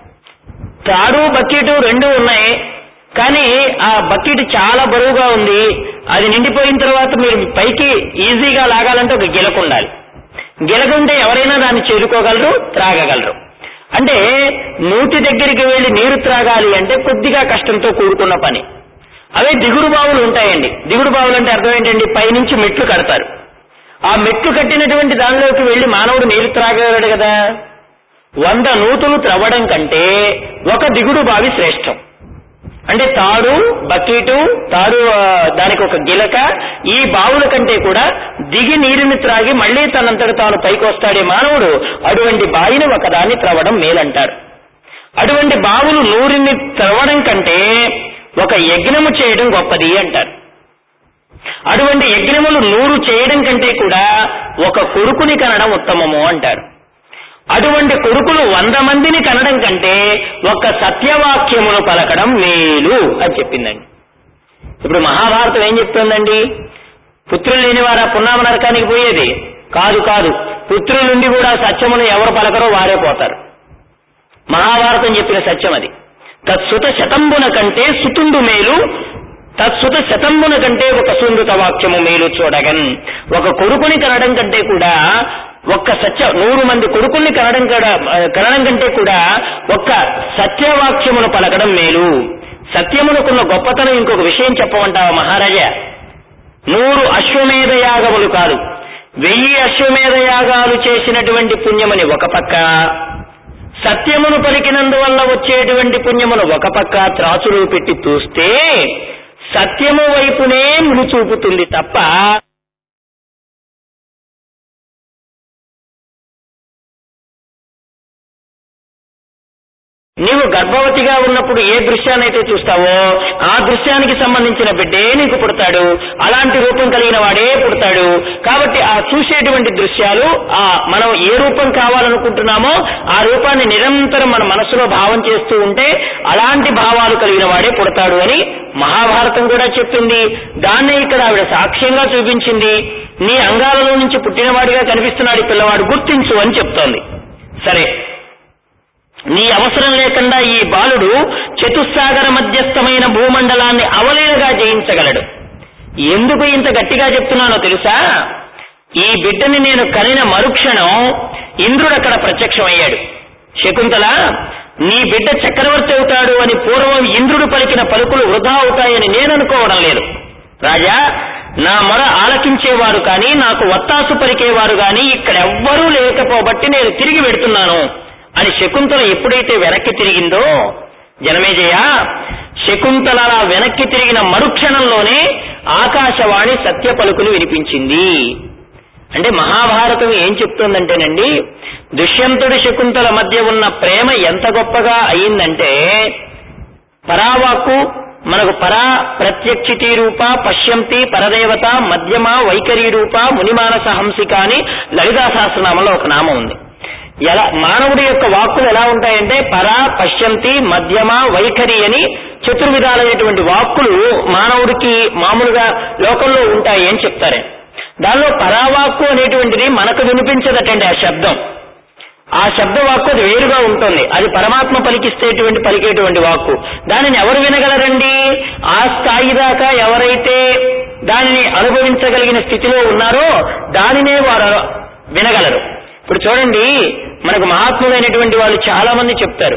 తాడు బకెట్ రెండు ఉన్నాయి, కానీ ఆ బకెట్ చాలా బరువుగా ఉంది. అది నిండిపోయిన తర్వాత మీరు పైకి ఈజీగా లాగాలంటే ఒక గిలక ఉండాలి. గిలక ఉంటే ఎవరైనా దాన్ని చేరుకోగలరు, త్రాగగలరు. అంటే నూతి దగ్గరికి వెళ్లి నీరు త్రాగాలి అంటే కొద్దిగా కష్టంతో కూడుకున్న పని. అవే దిగుడు బావులు ఉంటాయండి. దిగుడు బావులు అంటే అర్థం ఏంటండి? పైనుంచి మెట్లు కడతారు. ఆ మెట్లు కట్టినటువంటి దానిలోకి వెళ్లి మానవుడు నీరు త్రాగలడు కదా. వంద నూతులు త్రవ్వడం కంటే ఒక దిగుడు బావి శ్రేష్టం. అంటే తాడు, బకెటు, తాడు, దానికి ఒక గిలక, ఈ బావుల కంటే కూడా దిగి నీరుని త్రాగి మళ్లీ తనంతట తాను పైకి వస్తాడే మానవుడు, అటువంటి బావిని ఒకదాన్ని త్రవ్వడం మేలంటారు. అటువంటి బావులు నూరిని త్రవ్వడం కంటే ఒక యజ్ఞము చేయడం గొప్పది అంటారు. అటువంటి యజ్ఞములు నూరు చేయడం కంటే కూడా ఒక కొడుకుని కనడం ఉత్తమము అంటారు. అటువంటి కొడుకులు వంద మందిని కనడం కంటే ఒక సత్యవాక్యమును పలకడం మేలు అని చెప్పిందండి. ఇప్పుడు మహాభారతం ఏం చెప్తుందండి? పుత్రులు లేని వారా పున్నామ నరకానికి పోయేది కాదు కాదు పుత్రుల నుండి కూడా సత్యమును ఎవరు పలకరో వారే పోతారు. మహాభారతం చెప్పిన సత్యం అది. తత్సుత శతంబున కంటే సుతుండు మేలు, తత్సుత శతంబున కంటే ఒక సుందుత వాక్యము మేలు చూడగన్. ఒక కొడుకుని కనడం కంటే కూడా ఒక్క సత్య నూరు మంది కొడుకుల్ని కనడం కనడం కంటే కూడా ఒక్క సత్యవాక్యమును పలకడం మేలు. సత్యమునకున్న గొప్పతనం ఇంకొక విషయం చెప్పమంటావా మహారాజా? నూరు అశ్వమేధ యాగములు కాదు, వెయ్యి అశ్వమేధ యాగాలు చేసినటువంటి పుణ్యమని ఒక పక్క, సత్యమును పలికినందువల్ల వచ్చేటువంటి పుణ్యమును ఒక పక్క త్రాచులు పెట్టి చూస్తే సత్యము వైపునే ముడి చూపుతుంది తప్ప నీవు గర్భవతిగా ఉన్నప్పుడు ఏ దృశ్యాన్నైతే చూస్తావో ఆ దృశ్యానికి సంబంధించిన బిడ్డే నీకు పుడతాడు, అలాంటి రూపం కలిగిన వాడే పుడతాడు. కాబట్టి ఆ చూసేటువంటి దృశ్యాలు, ఆ మనం ఏ రూపం కావాలనుకుంటున్నామో ఆ రూపాన్ని నిరంతరం మన మనసులో భావం చేస్తూ ఉంటే అలాంటి భావాలు కలిగిన వాడే పుడతాడు అని మహాభారతం కూడా చెప్పింది. దాన్ని ఇక్కడ ఆవిడ సాక్ష్యంగా చూపించింది. నీ అంగాలలో నుంచి పుట్టినవాడిగా కనిపిస్తున్నాడు ఈ పిల్లవాడు, గుర్తించు అని చెప్తోంది. సరే, నీ అవసరం లేకుండా ఈ బాలుడు చతుస్సాగర మధ్యస్థమైన భూమండలాన్ని అవలీలగా జయించగలడు. ఎందుకు ఇంత గట్టిగా చెప్తున్నానో తెలుసా? ఈ బిడ్డని నేను కనిన మరుక్షణం ఇంద్రుడు అక్కడ ప్రత్యక్షమయ్యాడు. శకుంతల, నీ బిడ్డ చక్రవర్తి అవుతాడు అని పూర్వం ఇంద్రుడు పలికిన పలుకులు వృధా అవుతాయని నేను అనుకోవడం లేదు. రాజా, నా మొర ఆలకించేవారు కానీ నాకు వత్తాసు పలికేవారు కానీ ఇక్కడెవ్వరూ లేకపోబట్టి నేను తిరిగి వెడుతున్నాను అని శకుంతల ఎప్పుడైతే వెనక్కి తిరిగిందో, జనమేజయ, శకుంతల వెనక్కి తిరిగిన మరుక్షణంలోనే ఆకాశవాణి సత్య పలుకులు వినిపించింది. అంటే మహాభారతం ఏం చెప్తోందంటేనండి, దుష్యంతుడి శకుంతల మధ్య ఉన్న ప్రేమ ఎంత గొప్పగా అయిందంటే, పరావాక్కు మనకు పరా ప్రత్యక్షితి రూప పశ్యంతి పరదేవత మధ్యమ వైఖరి రూప మునిమానస హంసిక అని లలితా సహస్రనామంలో ఒక నామం ఉంది. ఎలా మానవుడి యొక్క వాక్కులు ఎలా ఉంటాయంటే పరా, పశ్యంతి, మధ్యమ, వైఖరి అని చతుర్విధాలైనటువంటి వాక్కులు మానవుడికి మామూలుగా లోకంలో ఉంటాయి అని చెప్తారే. దానిలో పరావాక్కు అనేటువంటిది మనకు వినిపించదటండి. ఆ శబ్దం, ఆ శబ్ద వాక్కు అది వేరుగా ఉంటుంది. అది పరమాత్మ పలికిస్తేటువంటి పలికేటువంటి వాక్కు. దానిని ఎవరు వినగలరండి? ఆ స్థాయి దాకా ఎవరైతే దానిని అనుభవించగలిగిన స్థితిలో ఉన్నారో దానినే వారు వినగలరు. ఇప్పుడు చూడండి, మనకు మహాత్ములైనటువంటి వాళ్ళు చాలా మంది చెప్తారు,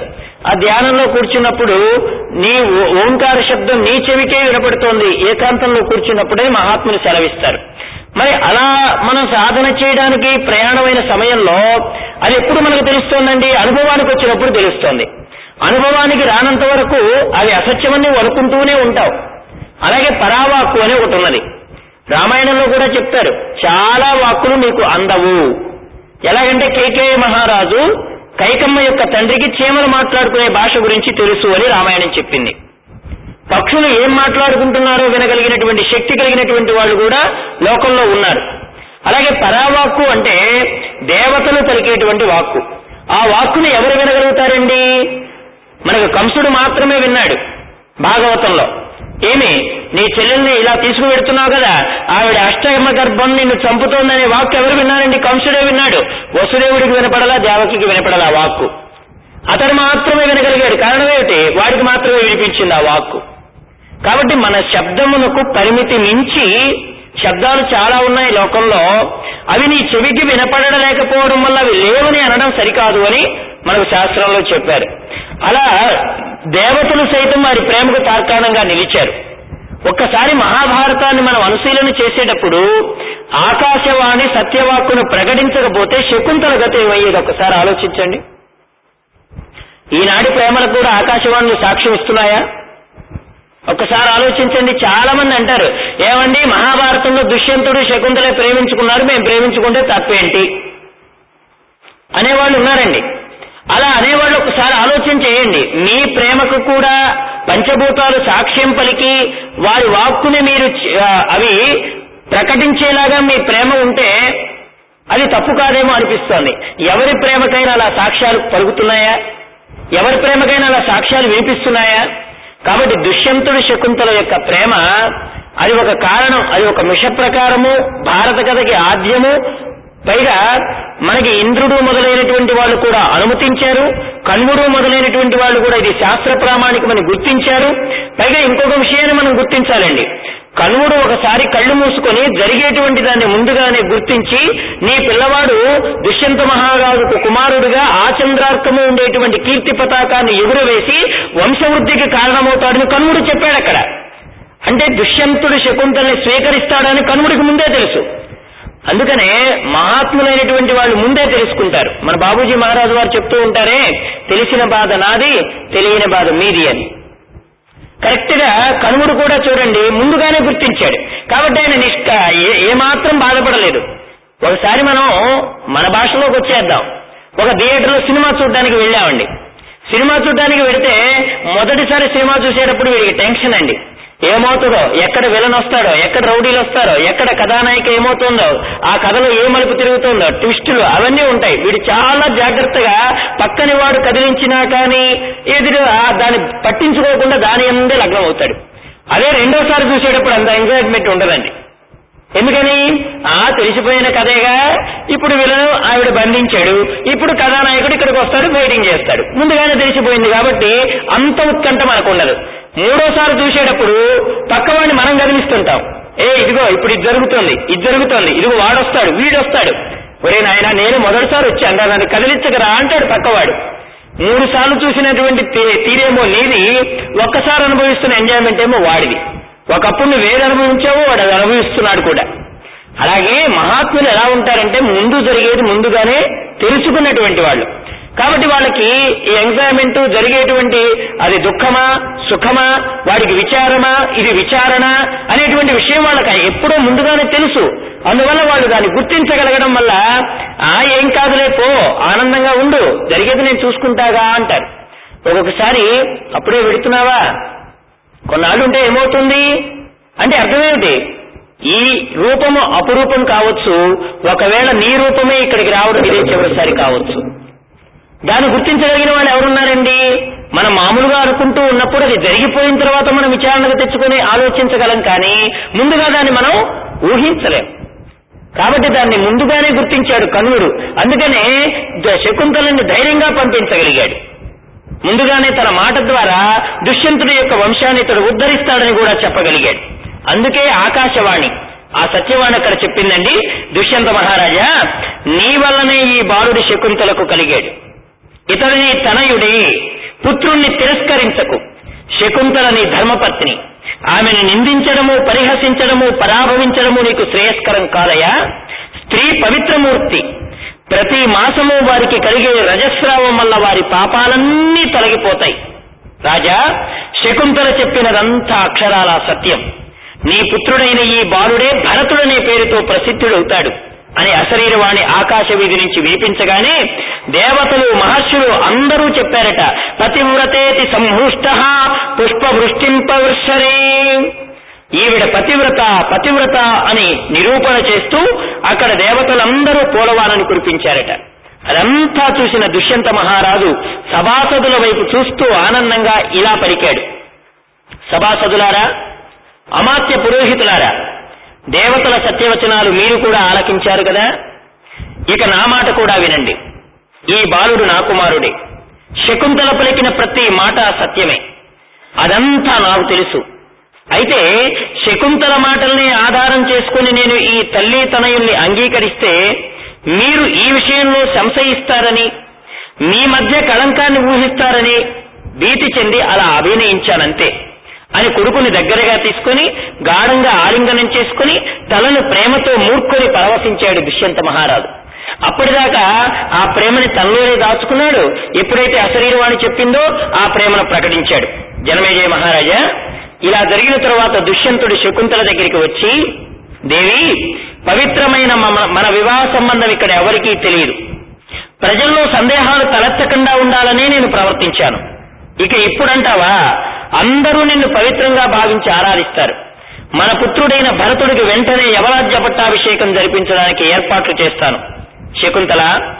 ఆ ధ్యానంలో కూర్చున్నప్పుడు నీ ఓంకార శబ్దం నీ చెవికే వినపడుతోంది ఏకాంతంలో కూర్చున్నప్పుడే మహాత్ములు సెలవిస్తారు. మరి అలా మనం సాధన చేయడానికి ప్రయాణమైన సమయంలో అది ఎప్పుడు మనకు తెలుస్తోందండి? అనుభవానికి వచ్చినప్పుడు తెలుస్తోంది. అనుభవానికి రానంత వరకు అది అసత్యమని అనుకుంటూనే ఉంటావు. అలాగే పరావాక్కు అని ఒకటి ఉన్నది. రామాయణంలో కూడా చెప్తారు, చాలా వాక్కులు నీకు అందవు. ఎలాగంటే కేకేయ మహారాజు కైకమ్మ యొక్క తండ్రికి చీమలు మాట్లాడుకునే భాష గురించి తెలుసు అని రామాయణం చెప్పింది. పక్షులు ఏం మాట్లాడుకుంటున్నారో వినగలిగినటువంటి శక్తి కలిగినటువంటి వాళ్ళు కూడా లోకంలో ఉన్నారు. అలాగే పరావాక్కు అంటే దేవతలు పలికేటువంటి వాక్కు. ఆ వాక్కుని ఎవరు వినగలుగుతారండి? మనకు కంసుడు మాత్రమే విన్నాడు భాగవతంలో. ఏమి, నీ చెల్లెల్ని ఇలా తీసుకువెడుతున్నావు కదా, ఆవిడ అష్టమ గర్భం నిన్ను చంపుతోందనే వాక్కు ఎవరు విన్నారండి? కంసుడే విన్నాడు. వసుదేవుడికి వినపడలా, దేవకికి వినపడలా వాక్కు. అతడు మాత్రమే వినగలిగాడు. కారణం ఏమిటి? వాడికి మాత్రమే వినిపించింది ఆ వాక్కు. కాబట్టి మన శబ్దమునకు పరిమితి మించి శబ్దాలు చాలా ఉన్నాయి లోకంలో. అవి నీ చెవికి వినపడలేకపోవడం వల్ల అవి లేవని అనడం సరికాదు అని మనకు శాస్త్రంలో చెప్పారు. అలా దేవతలు సైతం వారి ప్రేమకు తార్కాణంగా నిలిచారు. ఒక్కసారి మహాభారతాన్ని మనం అనుశీలన చేసేటప్పుడు ఆకాశవాణి సత్యవాక్కును ప్రకటించకపోతే శకుంతల గతి ఏమయ్యేది ఒకసారి ఆలోచించండి. ఈనాటి ప్రేమలకు కూడా ఆకాశవాణులు సాక్ష్యం ఇస్తున్నాయా? ఒక్కసారి ఆలోచించండి. చాలా మంది అంటారు, ఏమండి మహాభారతంలో దుష్యంతుడు శకుంతలే ప్రేమించుకున్నారు, మేము ప్రేమించుకుంటే తప్పేంటి అనేవాళ్ళు ఉన్నారండి. అలా అనేవాళ్ళు ఒకసారి ఆలోచన చేయండి. మీ ప్రేమకు కూడా పంచభూతాలు సాక్ష్యం పలికి వారి వాక్కుని మీరు అవి ప్రకటించేలాగా మీ ప్రేమ ఉంటే అది తప్పు కాదేమో అనిపిస్తోంది. ఎవరి ప్రేమకైనా అలా సాక్ష్యాలు పలుకుతున్నాయా? ఎవరి ప్రేమకైనా అలా సాక్ష్యాలు వినిపిస్తున్నాయా? కాబట్టి దుష్యంతుడు శకుంతల యొక్క ప్రేమ అది ఒక కారణం, అది ఒక మిష ప్రకారము, భారత కథకి ఆద్యము. పైగా మనకి ఇంద్రుడు మొదలైనటువంటి వాళ్ళు కూడా అనుమతించారు, కణ్వుడు మొదలైనటువంటి వాళ్ళు కూడా ఇది శాస్త్ర ప్రామాణికమని గుర్తించారు. పైగా ఇంకొక విషయాన్ని మనం గుర్తించాలండి. కణ్వుడు ఒకసారి కళ్ళు మూసుకొని జరిగేటువంటి దాన్ని ముందుగానే గుర్తించి నీ పిల్లవాడు దుష్యంత మహారాజుకు కుమారుడిగా ఆచంద్రార్కము ఉండేటువంటి కీర్తి పతాకాన్ని ఎగురవేసి వంశవృద్ధికి కారణమవుతాడని కణ్వుడు చెప్పాడు అక్కడ. అంటే దుష్యంతుడు శకుంతల్ని స్వీకరిస్తాడని కణ్వుడికి ముందే తెలుసు. అందుకనే మహాత్ములైనటువంటి వాళ్ళు ముందే తెలుసుకుంటారు. మన బాబూజీ మహారాజు వారు చెప్తూ ఉంటారే, తెలిసిన బాధ నాది, తెలియని బాధ మీది అని. కరెక్ట్ గా కణ్వుడు కూడా చూడండి ముందుగానే గుర్తించాడు. కాబట్టి ఆయన నిష్క ఏమాత్రం బాధపడలేదు. ఒకసారి మనం మన భాషలోకి వచ్చేద్దాం. ఒక థియేటర్లో సినిమా చూడడానికి వెళ్ళామండి. సినిమా చూడడానికి వెళితే మొదటిసారి సినిమా చూసేటప్పుడు వీడికి టెన్షన్ అండి. ఏమవుతుందో, ఎక్కడ విలన్ వస్తాడో, ఎక్కడ రౌడీలు వస్తారో, ఎక్కడ కథానాయిక ఏమవుతుందో, ఆ కథలో ఏ మలుపు తిరుగుతుందో, ట్విస్టులు అవన్నీ ఉంటాయి. వీడు చాలా జాగ్రత్తగా పక్కని వాడు కదిలించినా కానీ ఎదురు దాన్ని పట్టించుకోకుండా దాని అందే లగ్నం అవుతాడు. అదే రెండోసారి చూసేటప్పుడు అంత ఎంజాయ్మెంట్ ఉండదండి. ఎందుకని? ఆ తెలిసిపోయిన కథేగా, ఇప్పుడు విలను ఆవిడ బంధించాడు, ఇప్పుడు కథానాయకుడు ఇక్కడికి వస్తాడు, ఫైటింగ్ చేస్తాడు. ముందుగానే తెలిసిపోయింది కాబట్టి అంత ఉత్కంఠ మనకు ఉండదు. మూడోసారి చూసేటప్పుడు పక్కవాడిని మనం గమనిస్తుంటాం. ఏ ఇదిగో ఇప్పుడు ఇది జరుగుతోంది, ఇది జరుగుతోంది, ఇదిగో వాడొస్తాడు, వీడొస్తాడు. ఒరే నాయన నేను మొదటిసారి వచ్చాను, దాన్ని కదిలించకరా అంటాడు పక్కవాడు. మూడు సార్లు చూసినటువంటి తీరేమో నీది, ఒక్కసారి అనుభవిస్తున్న ఎంజాయ్మెంట్ ఏమో వాడిది. ఒకప్పుడు నువ్వు ఏది అనుభవించావో వాడు అది అనుభవిస్తున్నాడు కూడా. అలాగే మహాత్ములు ఎలా ఉంటారంటే ముందు జరిగేది ముందుగానే తెలుసుకున్నటువంటి వాళ్ళు. కాబట్టి వాళ్ళకి ఈ ఎంజాయ్మెంట్ జరిగేటువంటి అది దుఃఖమా సుఖమా, వాడికి విచారమా ఇది విచారణ అనేటువంటి విషయం వాళ్ళకి ఎప్పుడో ముందుగానే తెలుసు. అందువల్ల వాళ్ళు దాన్ని గుర్తించగలగడం వల్ల ఆ ఏం కాదులే పో, ఆనందంగా ఉండు, జరిగేది నేను చూసుకుంటాగా అంటారు. ఒక్కొక్కసారి అప్పుడే వెడుతున్నావా, కొన్నాళ్ళు ఉంటే ఏమవుతుంది అంటే అర్థమేమిటి? ఈ రూపము అపురూపం కావచ్చు, ఒకవేళ నీ రూపమే ఇక్కడికి రావడం ఇదే చివరిసారి కావచ్చు. దాన్ని గుర్తించగలిగిన వాళ్ళు ఎవరున్నారండి? మనం మామూలుగా అనుకుంటూ ఉన్నప్పుడు అది జరిగిపోయిన తర్వాత మనం విచారణకు తెచ్చుకొని ఆలోచించగలం, కానీ ముందుగా దాన్ని మనం ఊహించలేం. కాబట్టి దాన్ని ముందుగానే గుర్తించాడు కణ్వుడు. అందుకనే శకుంతలని ధైర్యంగా పంపించగలిగాడు. ముందుగానే తన మాట ద్వారా దుష్యంతుడి యొక్క వంశాన్ని ఇతడు ఉద్ధరిస్తాడని కూడా చెప్పగలిగాడు. అందుకే ఆకాశవాణి, ఆ సత్యవాణి అక్కడ చెప్పిందండి, దుష్యంత మహారాజా నీ వల్లనే ఈ బాలుడి శకుంతలకు కలిగాడు, ఇతడిని తనయుడే, పుత్రుణ్ణి తిరస్కరించకు. శకుంతల నీ ధర్మపత్ని, ఆమెను నిందించడము, పరిహసించడము, పరాభవించడము నీకు శ్రేయస్కరం కాదయా. స్త్రీ పవిత్రమూర్తి. ప్రతి మాసము వారికి కలిగే రజస్రావం వల్ల వారి పాపాలన్నీ తొలగిపోతాయి. రాజా, శకుంతల చెప్పినదంతా అక్షరాల సత్యం. నీ పుత్రుడైన ఈ బాలుడే భరతుడనే పేరుతో ప్రసిద్ధుడవుతాడు అని అశరీరవాణి ఆకాశ వీధి నుంచి వినిపించగానే దేవతలు, మహర్షులు అందరూ చెప్పారట, పతివ్రతేతి సంహృష్ట పుష్పవృష్టింపవృషరే. ఈవిడ పతివ్రత పతివ్రత అని నిరూపణ చేస్తూ అక్కడ దేవతలందరూ పూలవానని కురిపించారట. అదంతా చూసిన దుష్యంత మహారాజు సభాసదుల వైపు చూస్తూ ఆనందంగా ఇలా పలికాడు, సభాసదులారా, అమాత్య పురోహితులారా, దేవతల సత్యవచనాలు మీరు కూడా ఆలకించారు కదా. ఇక నా మాట కూడా వినండి. ఈ బాలుడు నా కుమారుడే. శకుంతల పలికిన ప్రతి మాట సత్యమే. అదంతా నాకు తెలుసు. అయితే శకుంతల మాటల్ని ఆధారం చేసుకుని నేను ఈ తల్లి తనయుల్ని అంగీకరిస్తే మీరు ఈ విషయంలో సంశయిస్తారని, మీ మధ్య కళంకాన్ని ఊహిస్తారని భీతి చెంది అలా అభినయించానంతే అని కొడుకుని దగ్గరగా తీసుకుని గాఢంగా ఆలింగనం చేసుకుని తలను ప్రేమతో మూర్ఖుని పరవశించాడు దుష్యంత మహారాజు. అప్పటిదాకా ఆ ప్రేమని తనలోనే దాచుకున్నాడు. ఎప్పుడైతే అశరీరవాణి చెప్పిందో ఆ ప్రేమను ప్రకటించాడు. జనమేజయ మహారాజా, ఇలా జరిగిన తరువాత దుష్యంతుడు శకుంతల దగ్గరికి వచ్చి, దేవి, పవిత్రమైన మన వివాహ సంబంధం ఇక్కడ ఎవరికీ తెలియదు. ప్రజల్లో సందేహాలు తలెత్తకుండా ఉండాలనే నేను ప్రవర్తించాను. ఇక ఇప్పుడంటావా, అందరూ నిన్ను పవిత్రంగా భావించి ఆరాధిస్తారు. మన పుత్రుడైన భరతుడికి వెంటనే యవరాజ్య పట్టాభిషేకం జరిపించడానికి ఏర్పాట్లు చేస్తాను. శకుంతల,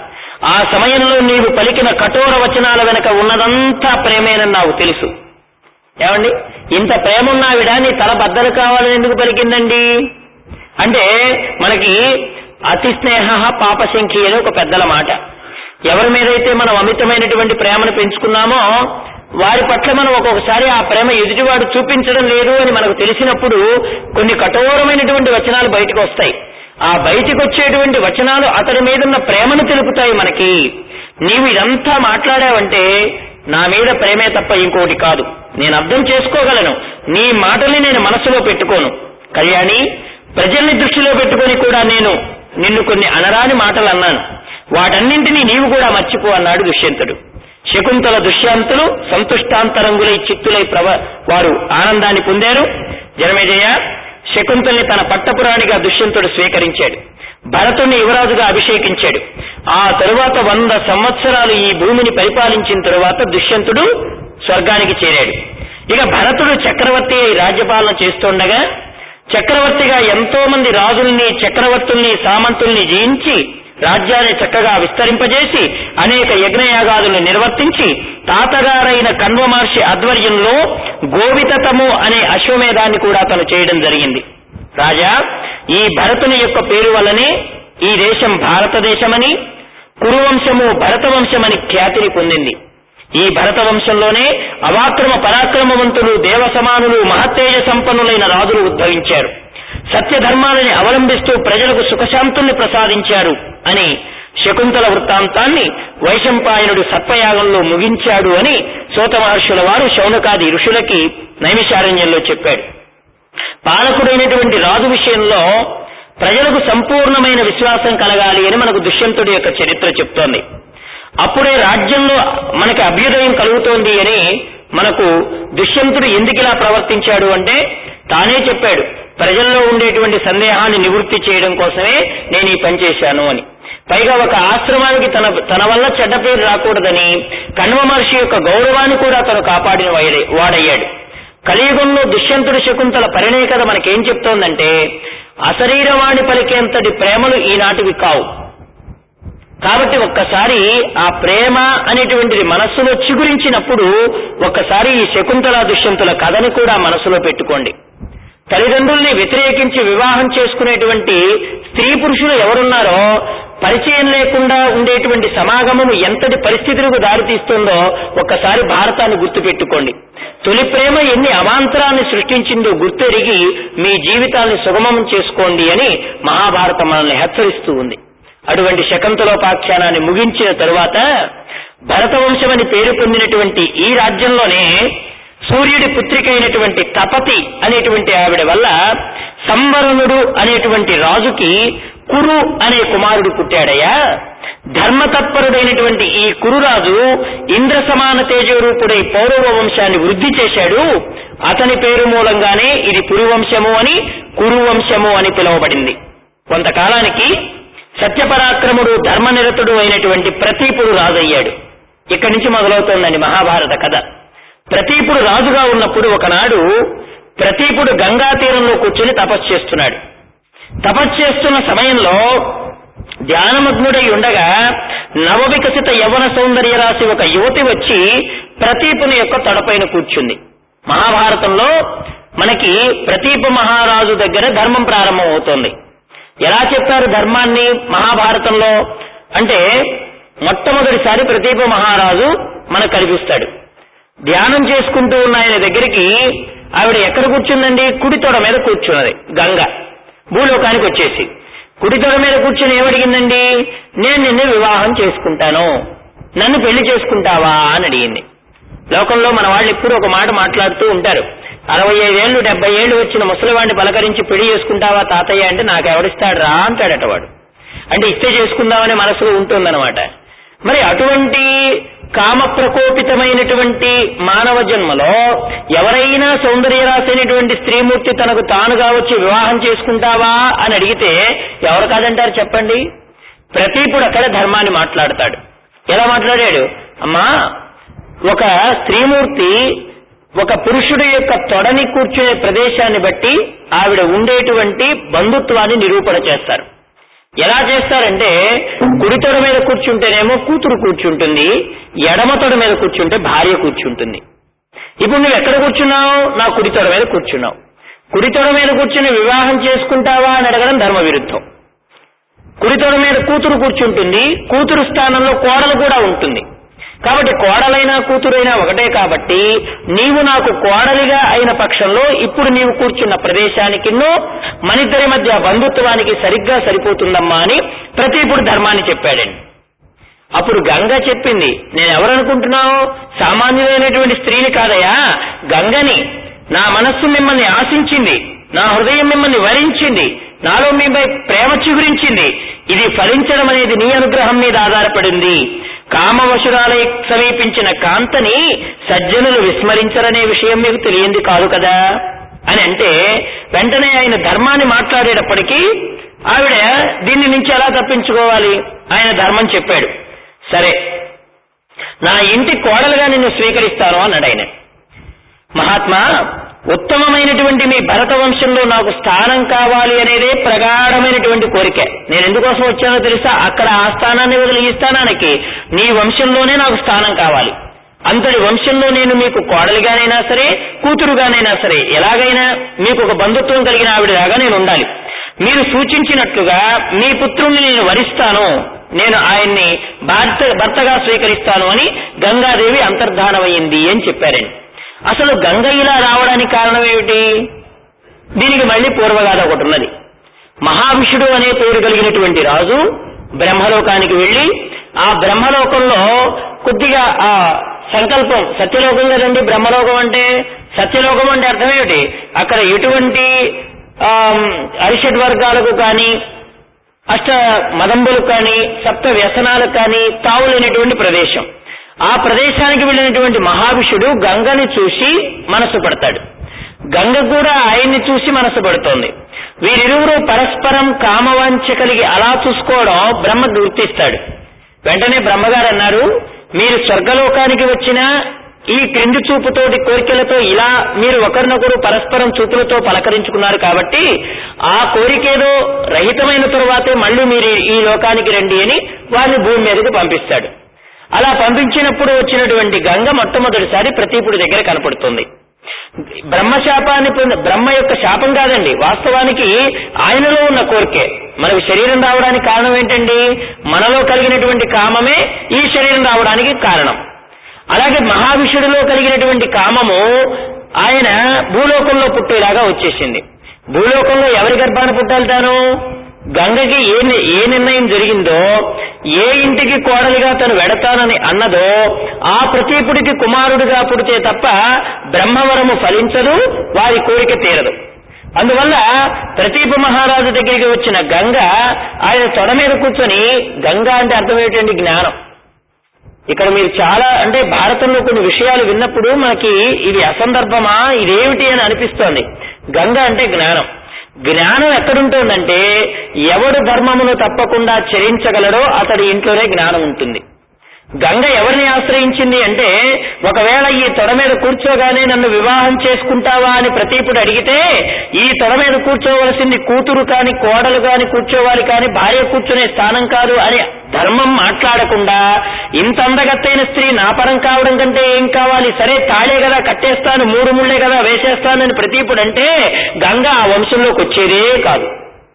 ఆ సమయంలో నీవు పలికిన కఠోర వచనాల వెనక ఉన్నదంతా ప్రేమేనని నాకు తెలుసు. ఏమండి, ఇంత ప్రేమన్నావిడ నీ తల బద్దలు కావాలని ఎందుకు పలికిందండి అంటే, మనకి అతి స్నేహ పాపశంఖి అని ఒక పెద్దల మాట. ఎవరి మీదైతే మనం అమితమైనటువంటి ప్రేమను పెంచుకున్నామో వారి పట్ల మనం ఒక్కొక్కసారి ఆ ప్రేమ ఎదుటివాడు చూపించడం లేదు అని మనకు తెలిసినప్పుడు కొన్ని కఠోరమైనటువంటి వచనాలు బయటకు వస్తాయి. ఆ బయటకు వచ్చేటువంటి వచనాలు అతడి మీదున్న ప్రేమను తెలుపుతాయి మనకి. నీవు ఇదంతా మాట్లాడావంటే నా మీద ప్రేమే తప్ప ఇంకోటి కాదు. నేను అర్థం చేసుకోగలను. నీ మాటల్ని నేను మనసులో పెట్టుకోను. కళ్యాణి, ప్రజల్ని దృష్టిలో పెట్టుకొని కూడా నేను నిన్ను కొన్ని అనరాని మాటలు అన్నాను. వాటన్నింటినీ నీవు కూడా మర్చిపో అన్నాడు దుష్యంతుడు. శకుంతల దుష్యంతులు సంతుష్టాంతరంగులై చిత్తులై ప్రవ వారు ఆనందాన్ని పొందారు. జనమేజయ, శకుంతల్ని తన పట్టపురాణిగా దుష్యంతుడు స్వీకరించాడు. భరతుణ్ణి యువరాజుగా అభిషేకించాడు. ఆ తరువాత వంద సంవత్సరాలు ఈ భూమిని పరిపాలించిన తరువాత దుష్యంతుడు స్వర్గానికి చేరాడు. ఇక భరతుడు చక్రవర్తి రాజ్యపాలన చేస్తుండగా చక్రవర్తిగా ఎంతో మంది రాజుల్ని, చక్రవర్తుల్ని, సామంతుల్ని జయించి రాజ్యాన్ని చక్కగా విస్తరింపజేసి అనేక యజ్ఞయాగాదులను నిర్వర్తించి తాతగారైన కణ్వ మహర్షి ఆధ్వర్యంలో గోవితతము అనే అశ్వమేధాన్ని కూడా తను చేయడం జరిగింది. రాజా, ఈ భరతుని యొక్క పేరు వల్లనే ఈ దేశం భారతదేశమని, కురువంశము భరతవంశమని ఖ్యాతిని పొందింది. ఈ భరత వంశంలోనే అవాక్రమ పరాక్రమవంతులు, దేవసమానులు, మహత్తేజ సంపన్నులైన రాజులు ఉద్భవించారు. సత్యధర్మాలని అవలంబిస్తూ ప్రజలకు సుఖశాంతుల్ని ప్రసాదించారు అని శకుంతల వృత్తాంతాన్ని వైశంపాయనుడు సర్పయాగంలో ముగించాడు అని సోత మహర్షుల వారు శౌనకాది ఋషులకి నైమిషారణ్యంలో చెప్పాడు. పాలకుడైనటువంటి రాజు విషయంలో ప్రజలకు సంపూర్ణమైన విశ్వాసం కలగాలి అని మనకు దుష్యంతుడి యొక్క చరిత్ర చెప్తోంది. అప్పుడే రాజ్యంలో మనకి అభ్యుదయం కలుగుతోంది అని మనకు దుష్యంతుడు ఎందుకిలా ప్రవర్తించాడు అంటే తానే చెప్పాడు, ప్రజల్లో ఉండేటువంటి సందేహాన్ని నివృత్తి చేయడం కోసమే నేను ఈ పని చేశాను అని. పైగా ఒక ఆశ్రమానికి తన తన వల్ల చెడ్డ పేరు రాకూడదని కణ్వ మహర్షి యొక్క గౌరవాన్ని కూడా తను కాపాడిన వాడయ్యాడు. కలియుగంలో దుష్యంతుడి శకుంతల పరిణయ కథ మనకేం చెప్తోందంటే, అశరీరవాణి పలికేంతటి ప్రేమలు ఈనాటివి కావు. కాబట్టి ఒక్కసారి ఆ ప్రేమ అనేటువంటిది మనస్సులో చిగురించినప్పుడు ఒక్కసారి ఈ శకుంతల దుష్యంతుల కథని కూడా మనసులో పెట్టుకోండి. తల్లిదండ్రుల్ని వ్యతిరేకించి వివాహం చేసుకునేటువంటి స్త్రీ పురుషులు ఎవరున్నారో పరిచయం లేకుండా ఉండేటువంటి సమాగమము ఎంతటి పరిస్థితులకు దారితీస్తుందో ఒక్కసారి భారతాన్ని గుర్తుపెట్టుకోండి. తొలి ప్రేమ ఎన్ని అవాంతరాన్ని సృష్టించిందో గుర్తెరిగి మీ జీవితాన్ని సుగమం చేసుకోండి అని మహాభారతం మనల్ని హెచ్చరిస్తూ ఉంది. అటువంటి శకుంతలోపాఖ్యానాన్ని ముగించిన తరువాత భరతవంశమని పేరు పొందినటువంటి ఈ రాజ్యంలోనే సూర్యుడి పుత్రిక అయినటువంటి తపతి అనేటువంటి ఆవిడ వల్ల సంవరణుడు అనేటువంటి రాజుకి కురు అనే కుమారుడు పుట్టాడయ్యా. ధర్మతత్పరుడైనటువంటి ఈ కురురాజు ఇంద్ర సమాన తేజరూపుడై పౌరవ వంశాన్ని వృద్ధి చేశాడు. అతని పేరు మూలంగానే ఇది పురువంశము అని కురువంశము అని పిలువబడింది. కొంతకాలానికి సత్యపరాక్రముడు ధర్మనిరతుడు అయినటువంటి ప్రతీపుడు రాజయ్యాడు. ఇక్కడి నుంచి మొదలవుతోందండి మహాభారత కథ. ప్రతీపుడు రాజుగా ఉన్నప్పుడు ఒకనాడు ప్రతీపుడు గంగా తీరంలో కూర్చుని తపస్సు చేస్తున్నాడు. తపస్సు చేస్తున్న సమయంలో ధ్యానమగ్నుడై ఉండగా నవవికసిత యవన సౌందర్య రాశి ఒక యువతి వచ్చి ప్రతీపుని యొక్క తొడపైన కూర్చుంది. మహాభారతంలో మనకి ప్రతీప మహారాజు దగ్గర ధర్మం ప్రారంభం అవుతోంది. ఎలా చెప్పారు ధర్మాన్ని మహాభారతంలో అంటే, మొట్టమొదటిసారి ప్రతీప మహారాజు మనకు కనిపిస్తాడు. ధ్యానం చేసుకుంటూ ఉన్న ఆయన దగ్గరికి ఆవిడ ఎక్కడ కూర్చుందండి? కుడి తొడ మీద కూర్చున్నది. గంగ భూలోకానికి వచ్చేసి కుడి తొడ మీద కూర్చుని ఏమడిగిందండి? నేను నిన్ను వివాహం చేసుకుంటాను, నన్ను పెళ్లి చేసుకుంటావా అని అడిగింది. లోకంలో మన వాళ్ళు ఎప్పుడు ఒక మాట మాట్లాడుతూ ఉంటారు. అరవై ఐదేళ్లు డెబ్బై ఏళ్లు వచ్చిన ముసలివాడిని పలకరించి పెళ్లి చేసుకుంటావా తాతయ్య అంటే నాకు ఎవడిస్తాడు రా అంటాడట వాడు. అంటే ఇస్తే చేసుకుందామనే మనసులో ఉంటుందన్నమాట. మరి అటువంటి కామ ప్రకోపితమైనటువంటి మానవ జన్మలో ఎవరైనా సౌందర్యరాశైనటువంటి స్త్రీమూర్తి తనకు తానుగా వచ్చి వివాహం చేసుకుంటావా అని అడిగితే ఎవరు కాదంటారు చెప్పండి? ప్రతీపుడు అక్కడ ధర్మాన్ని మాట్లాడతాడు. ఎలా మాట్లాడాడు? అమ్మా, ఒక స్త్రీమూర్తి ఒక పురుషుడి యొక్క తొడని కూర్చునే ప్రదేశాన్ని బట్టి ఆవిడ ఉండేటువంటి బంధుత్వాన్ని నిరూపణ చేస్తారు. ఎలా చేస్తారంటే, కుడి తొడ మీద కూర్చుంటేనేమో కూతురు కూర్చుంటుంది, ఎడమ తొడ మీద కూర్చుంటే భార్య కూర్చుంటుంది. ఇప్పుడు నువ్వు ఎక్కడ కూర్చున్నావు? నా కుడి తొడ మీద కూర్చున్నావు. కుడి తొడ మీద కూర్చుని వివాహం చేసుకుంటావా అని అడగడం ధర్మ విరుద్ధం. కుడి తొడ మీద కూతురు కూర్చుంటుంది, కూతురు స్థానంలో కోడలు కూడా ఉంటుంది. కాబట్టి కోడలైనా కూతురైనా ఒకటే కాబట్టి నీవు నాకు కోడలిగా అయిన పక్షంలో ఇప్పుడు నీవు కూర్చున్న ప్రదేశానికిన్నో మనిద్దరి మధ్య బంధుత్వానికి సరిగ్గా సరిపోతుందమ్మా అని ప్రతీపుడు ధర్మాన్ని చెప్పాడండి. అప్పుడు గంగ చెప్పింది, నేను ఎవరనుకుంటున్నావు? సామాన్యులైనటువంటి స్త్రీని కాదయా, గంగని. నా మనస్సు మిమ్మల్ని ఆశించింది, నా హృదయం మిమ్మల్ని వరించింది, నాలో మీపై ప్రేమ చిగురించింది. ఇది ఫలించడం అనేది నీ అనుగ్రహం మీద ఆధారపడింది. కామవశురాలై సమీపించిన కాంతని సజ్జనులు విస్మరించరనే విషయం మీకు తెలియంది కాదు కదా అని అంటే, వెంటనే ఆయన ధర్మాన్ని మాట్లాడేటప్పటికీ ఆవిడ దీని నుంచి ఎలా తప్పించుకోవాలి? ఆయన ధర్మం చెప్పాడు. సరే, నా ఇంటి కోడలుగా నిన్ను స్వీకరిస్తాను అన్నాడు ఆయన. మహాత్మా, ఉత్తమమైనటువంటి మీ భరత వంశంలో నాకు స్థానం కావాలి అనేదే ప్రగాఢమైనటువంటి కోరిక. నేను ఎందుకోసం వచ్చానో తెలుసా? అక్కడ ఆ స్థానాన్ని వదిలి ఈ స్థానానికి నీ వంశంలోనే నాకు స్థానం కావాలి. అంతటి వంశంలో నేను మీకు కోడలిగానైనా సరే, కూతురుగానైనా సరే, ఎలాగైనా మీకు ఒక బంధుత్వం కలిగిన ఆవిడలాగా నేను ఉండాలి. మీరు సూచించినట్లుగా మీ పుత్రుణ్ణి నేను వరిస్తాను, నేను ఆయన్ని భర్త భర్తగా స్వీకరిస్తాను అని గంగాదేవి అంతర్ధానమైంది అని చెప్పారండి. అసలు గంగ ఇలా రావడానికి కారణం ఏమిటి? దీనికి మళ్ళీ పూర్వగాథ ఒకటి ఉన్నది. మహావిషుడు అనే పేరు కలిగినటువంటి రాజు బ్రహ్మలోకానికి వెళ్లి ఆ బ్రహ్మలోకంలో కొద్దిగా ఆ సంకల్పం, సత్యలోకం కదండి బ్రహ్మలోకం అంటే. సత్యలోకం అంటే అర్థం ఏమిటి? అక్కడ ఎటువంటి అరిషడ్ వర్గాలకు కానీ, అష్ట మదంబులకు కానీ, సప్త వ్యసనాలకు కానీ తావులేనటువంటి ప్రదేశం. ఆ ప్రదేశానికి వెళ్ళినటువంటి మహావిషుడు గంగని చూసి మనసు పడతాడు, గంగ కూడా ఆయన్ని చూసి మనసు పడుతోంది. వీరిరువురు పరస్పరం కామవాంఛ కలిగి అలా చూసుకోవడం బ్రహ్మ గుర్తిస్తాడు. వెంటనే బ్రహ్మగారు అన్నారు, మీరు స్వర్గలోకానికి వచ్చిన ఈ క్రింది చూపుతోటి కోరికలతో ఇలా మీరు ఒకరినొకరు పరస్పరం చూపులతో పలకరించుకున్నారు కాబట్టి ఆ కోరికేదో రహితమైన తరువాతే మళ్ళీ మీరు ఈ లోకానికి రండి అని వారిని భూమి మీదకు పంపిస్తాడు. అలా పంపించినప్పుడు వచ్చినటువంటి గంగ మొట్టమొదటిసారి ప్రతీపుడి దగ్గర కనపడుతుంది. బ్రహ్మశాపాన్ని పొంది, బ్రహ్మ యొక్క శాపం కాదండి, వాస్తవానికి ఆయనలో ఉన్న కోరికే. మనకు శరీరం రావడానికి కారణం ఏంటండి? మనలో కలిగినటువంటి కామమే ఈ శరీరం రావడానికి కారణం. అలాగే మహావిషుడిలో కలిగినటువంటి కామము ఆయన భూలోకంలో పుట్టేలాగా వచ్చేసింది. భూలోకంలో ఎవరి గర్భాన పుట్టాలి తాను? గంగకి ఏ ఏ నిర్ణయం జరిగిందో, ఏ ఇంటికి కోడలిగా తను వెడతానని అన్నదో ఆ ప్రతీపుడికి కుమారుడిగా పుడితే తప్ప బ్రహ్మవరము ఫలించదు, వారి కోరిక తీరదు. అందువల్ల ప్రతీప మహారాజు దగ్గరికి వచ్చిన గంగ ఆయన తొడ మీద కూర్చొని, గంగ అంటే అర్థం ఏంటండి? జ్ఞానం. ఇక్కడ మీరు చాలా అంటే భారతంలో కొన్ని విషయాలు విన్నప్పుడు మనకి ఇది అసందర్భమా, ఇదేమిటి అని అనిపిస్తోంది. గంగ అంటే జ్ఞానం. జ్ఞానం ఎక్కడుంటుందంటే ఎవడు ధర్మమును తప్పకుండా చరించగలడో అతడి ఇంట్లోనే జ్ఞానం ఉంటుంది. గంగ ఎవరిని ఆశ్రయించింది అంటే, ఒకవేళ ఈ తొడ మీద కూర్చోగానే నన్ను వివాహం చేసుకుంటావా అని ప్రతీపుడు అడిగితే, ఈ తొడ మీద కూర్చోవలసింది కూతురు కాని కోడలు కాని కూర్చోవాలి కాని భార్య కూర్చునే స్థానం కాదు అని ధర్మం మాట్లాడకుండా, ఇంత అందగత్తైన స్త్రీ నా పరం కావడం కంటే ఏం కావాలి, సరే తాళే కదా కట్టేస్తాను, మూడు ముళ్లే కదా వేసేస్తానని ప్రతీపుడు అంటే గంగ ఆ వంశంలోకి వచ్చేదే కాదు.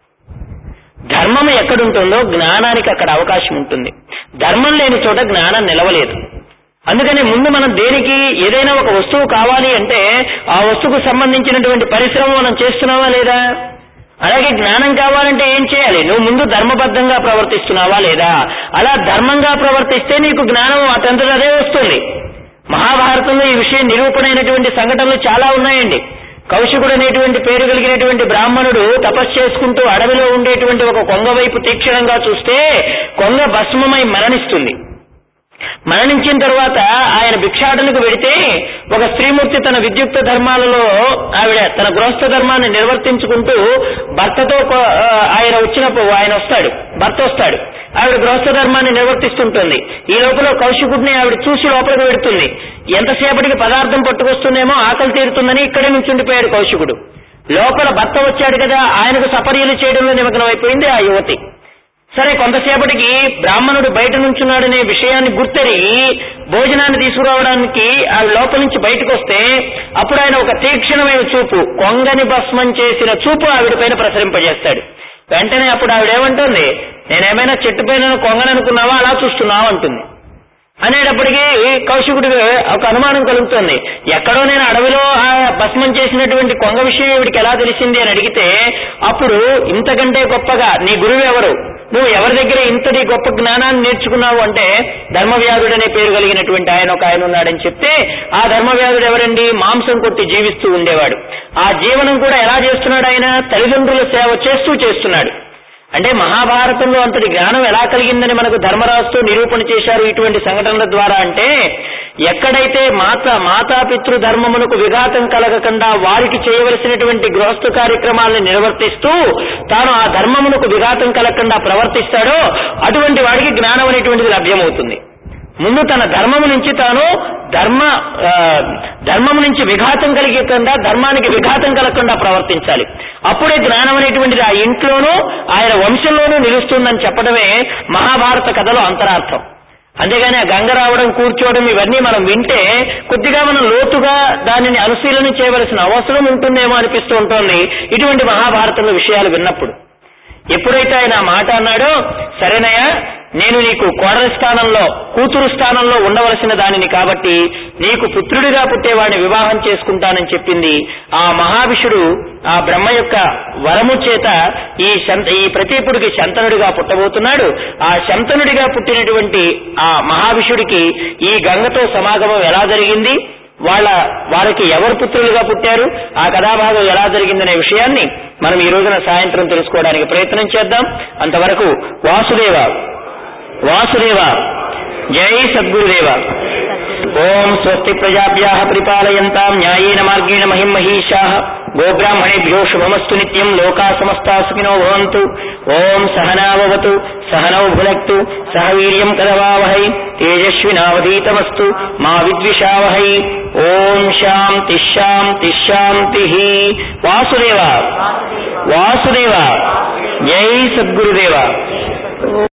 ధర్మం ఎక్కడుంటుందో జ్ఞానానికి అక్కడ అవకాశం ఉంటుంది. ధర్మం లేని చోట జ్ఞానం నిలవలేదు. అందుకని ముందు మనం దేనికి ఏదైనా ఒక వస్తువు కావాలి అంటే ఆ వస్తువుకు సంబంధించినటువంటి పరిశ్రమ మనం చేస్తున్నావా లేదా? అలాగే జ్ఞానం కావాలంటే ఏం చేయాలి? నువ్వు ముందు ధర్మబద్ధంగా ప్రవర్తిస్తున్నావా లేదా? అలా ధర్మంగా ప్రవర్తిస్తే నీకు జ్ఞానం అతంతట అదే వస్తుంది. మహాభారతంలో ఈ విషయం నిరూపణైనటువంటి సంఘటనలు చాలా ఉన్నాయండి. కౌశికుడు అనేటువంటి పేరు కలిగినటువంటి బ్రాహ్మణుడు తపస్సు చేసుకుంటూ అడవిలో ఉండేటువంటి ఒక కొంగ వైపు తీక్షణంగా చూస్తే కొంగ భస్మమై మరణిస్తుంది. మరణించిన తర్వాత ఆయన భిక్షాటనకు వెడితే ఒక స్త్రీమూర్తి తన విద్యుక్త ధర్మాలలో ఆవిడ తన గృహస్థ ధర్మాన్ని నిర్వర్తించుకుంటూ భర్తతో ఆయన వచ్చినప్పుడు ఆయన వస్తాడు భర్త వస్తాడు ఆవిడ గృహస్థ ధర్మాన్ని నిర్వర్తిస్తుంటుంది. ఈ లోపల కౌశికుడిని ఆవిడ చూసి లోపలికి వెడుతుంది. ఎంతసేపటికి పదార్థం పట్టుకొస్తుందేమో ఆకలి తీరుతుందని ఇక్కడే నుంచి ఉండిపోయాడు కౌశికుడు. లోపల భర్త వచ్చాడు కదా, ఆయనకు సపర్యలు చేయడంలో నిమగ్నం అయిపోయింది ఆ యువతి. సరే కొంతసేపటికి బ్రాహ్మణుడు బయట నుంచున్నాడనే విషయాన్ని గుర్తెరిగి భోజనాన్ని తీసుకురావడానికి ఆ లోపల నుంచి బయటకు వస్తే అప్పుడు ఆయన ఒక తీక్షణమైన చూపు, కొంగని భస్మం చేసిన చూపు ఆవిడ పైన ప్రసరింపజేస్తాడు. వెంటనే అప్పుడు ఆవిడేమంటుంది, నేనేమైనా చెట్టు పైన కొంగననుకున్నావా, అలా చూస్తున్నావా అంటుంది. అనేటప్పటికీ కౌశికుడికి ఒక అనుమానం కలుగుతుంది. ఎక్కడో నేను అడవిలో ఆ భస్మం చేసినటువంటి కొంగ విషయం ఇవిడికి ఎలా తెలిసింది అని అడిగితే అప్పుడు ఇంతకంటే గొప్పగా నీ గురువు ఎవరు, నువ్వు ఎవరి దగ్గర ఇంతటి గొప్ప జ్ఞానాన్ని నేర్చుకున్నావు అంటే ధర్మవ్యాధుడు అనే పేరు కలిగినటువంటి ఆయన ఒక ఆయన ఉన్నాడని చెప్తే, ఆ ధర్మవ్యాధుడు ఎవరండి? మాంసం కొట్టి జీవిస్తూ ఉండేవాడు. ఆ జీవనం కూడా ఎలా చేస్తున్నాడు? ఆయన తల్లిదండ్రుల సేవ చేస్తూ చేస్తున్నాడు. అంటే మహాభారతంలో అంతటి జ్ఞానం ఎలా కలిగిందని మనకు ధర్మరాజుతో నిరూపణ చేశారు ఇటువంటి సంఘటనల ద్వారా. అంటే ఎక్కడైతే మాత మాతాపితృ ధర్మమునకు విఘాతం కలగకుండా వారికి చేయవలసినటువంటి గృహస్థ కార్యక్రమాలను నిర్వర్తిస్తూ తాను ఆ ధర్మమునకు విఘాతం కలగకుండా ప్రవర్తిస్తాడో అటువంటి వాడికి జ్ఞానం అనేటువంటిది లభ్యమవుతుంది. ముందు తన ధర్మము నుంచి తాను ధర్మ ధర్మము నుంచి విఘాతం కలిగకుండా, ధర్మానికి విఘాతం కలగకుండా ప్రవర్తించాలి. అప్పుడే జ్ఞానం అనేటువంటిది ఆ ఇంట్లోనూ ఆయన వంశంలోనూ నిలుస్తుందని చెప్పడమే మహాభారత కథలో అంతరార్థం. అంతేగాని ఆ గంగ రావడం, కూర్చోవడం ఇవన్నీ మనం వింటే కొద్దిగా మనం లోతుగా దానిని అనుశీలన చేయవలసిన అవసరం ఉంటుందేమో అనిపిస్తూ ఉంటుంది ఇటువంటి మహాభారతంలో విషయాలు విన్నప్పుడు. ఎప్పుడైతే ఆయన ఆ మాట అన్నాడో, సరేనయ్యా నేను నీకు కోడలి స్థానంలో కూతురు స్థానంలో ఉండవలసిన దానిని కాబట్టి నీకు పుత్రుడిగా పుట్టేవాడిని వివాహం చేసుకుంటానని చెప్పింది. ఆ మహావిషుడు ఆ బ్రహ్మ యొక్క వరము చేత ఈ ఈ ప్రతీపుడికి శంతనుడిగా పుట్టబోతున్నాడు. ఆ శంతనుడిగా పుట్టినటువంటి ఆ మహావిషుడికి ఈ గంగతో సమాగమం ఎలా జరిగింది, వాళ్ళ వారికి ఎవరు పుత్రులుగా పుట్టారు, ఆ కథాభాగం ఎలా జరిగిందనే విషయాన్ని మనం ఈ రోజున సాయంత్రం తెలుసుకోవడానికి ప్రయత్నం చేద్దాం. అంతవరకు వాసుదేవ వాసుదేవ జై సద్గురుదేవ. ఓం స్వస్తి ప్రజాభ్యాః పరిపాలయంతాం న్యాయేన మార్గేణ మహిం మహీషాః గోబ్రాహ్మణేభ్యో శుభమస్తు నిత్యం లోకాః సమస్తాః సుఖినో భవంతు. ఓం సహనావవతు సహనౌ భునక్తు సహ వీర్యం కరవావహై తేజస్వినావధీతమస్తు మా విద్విషావహై. ఓం శాంతి శాంతి శాంతి. వాసుదేవ వాసుదేవ జై సద్గురుదేవ.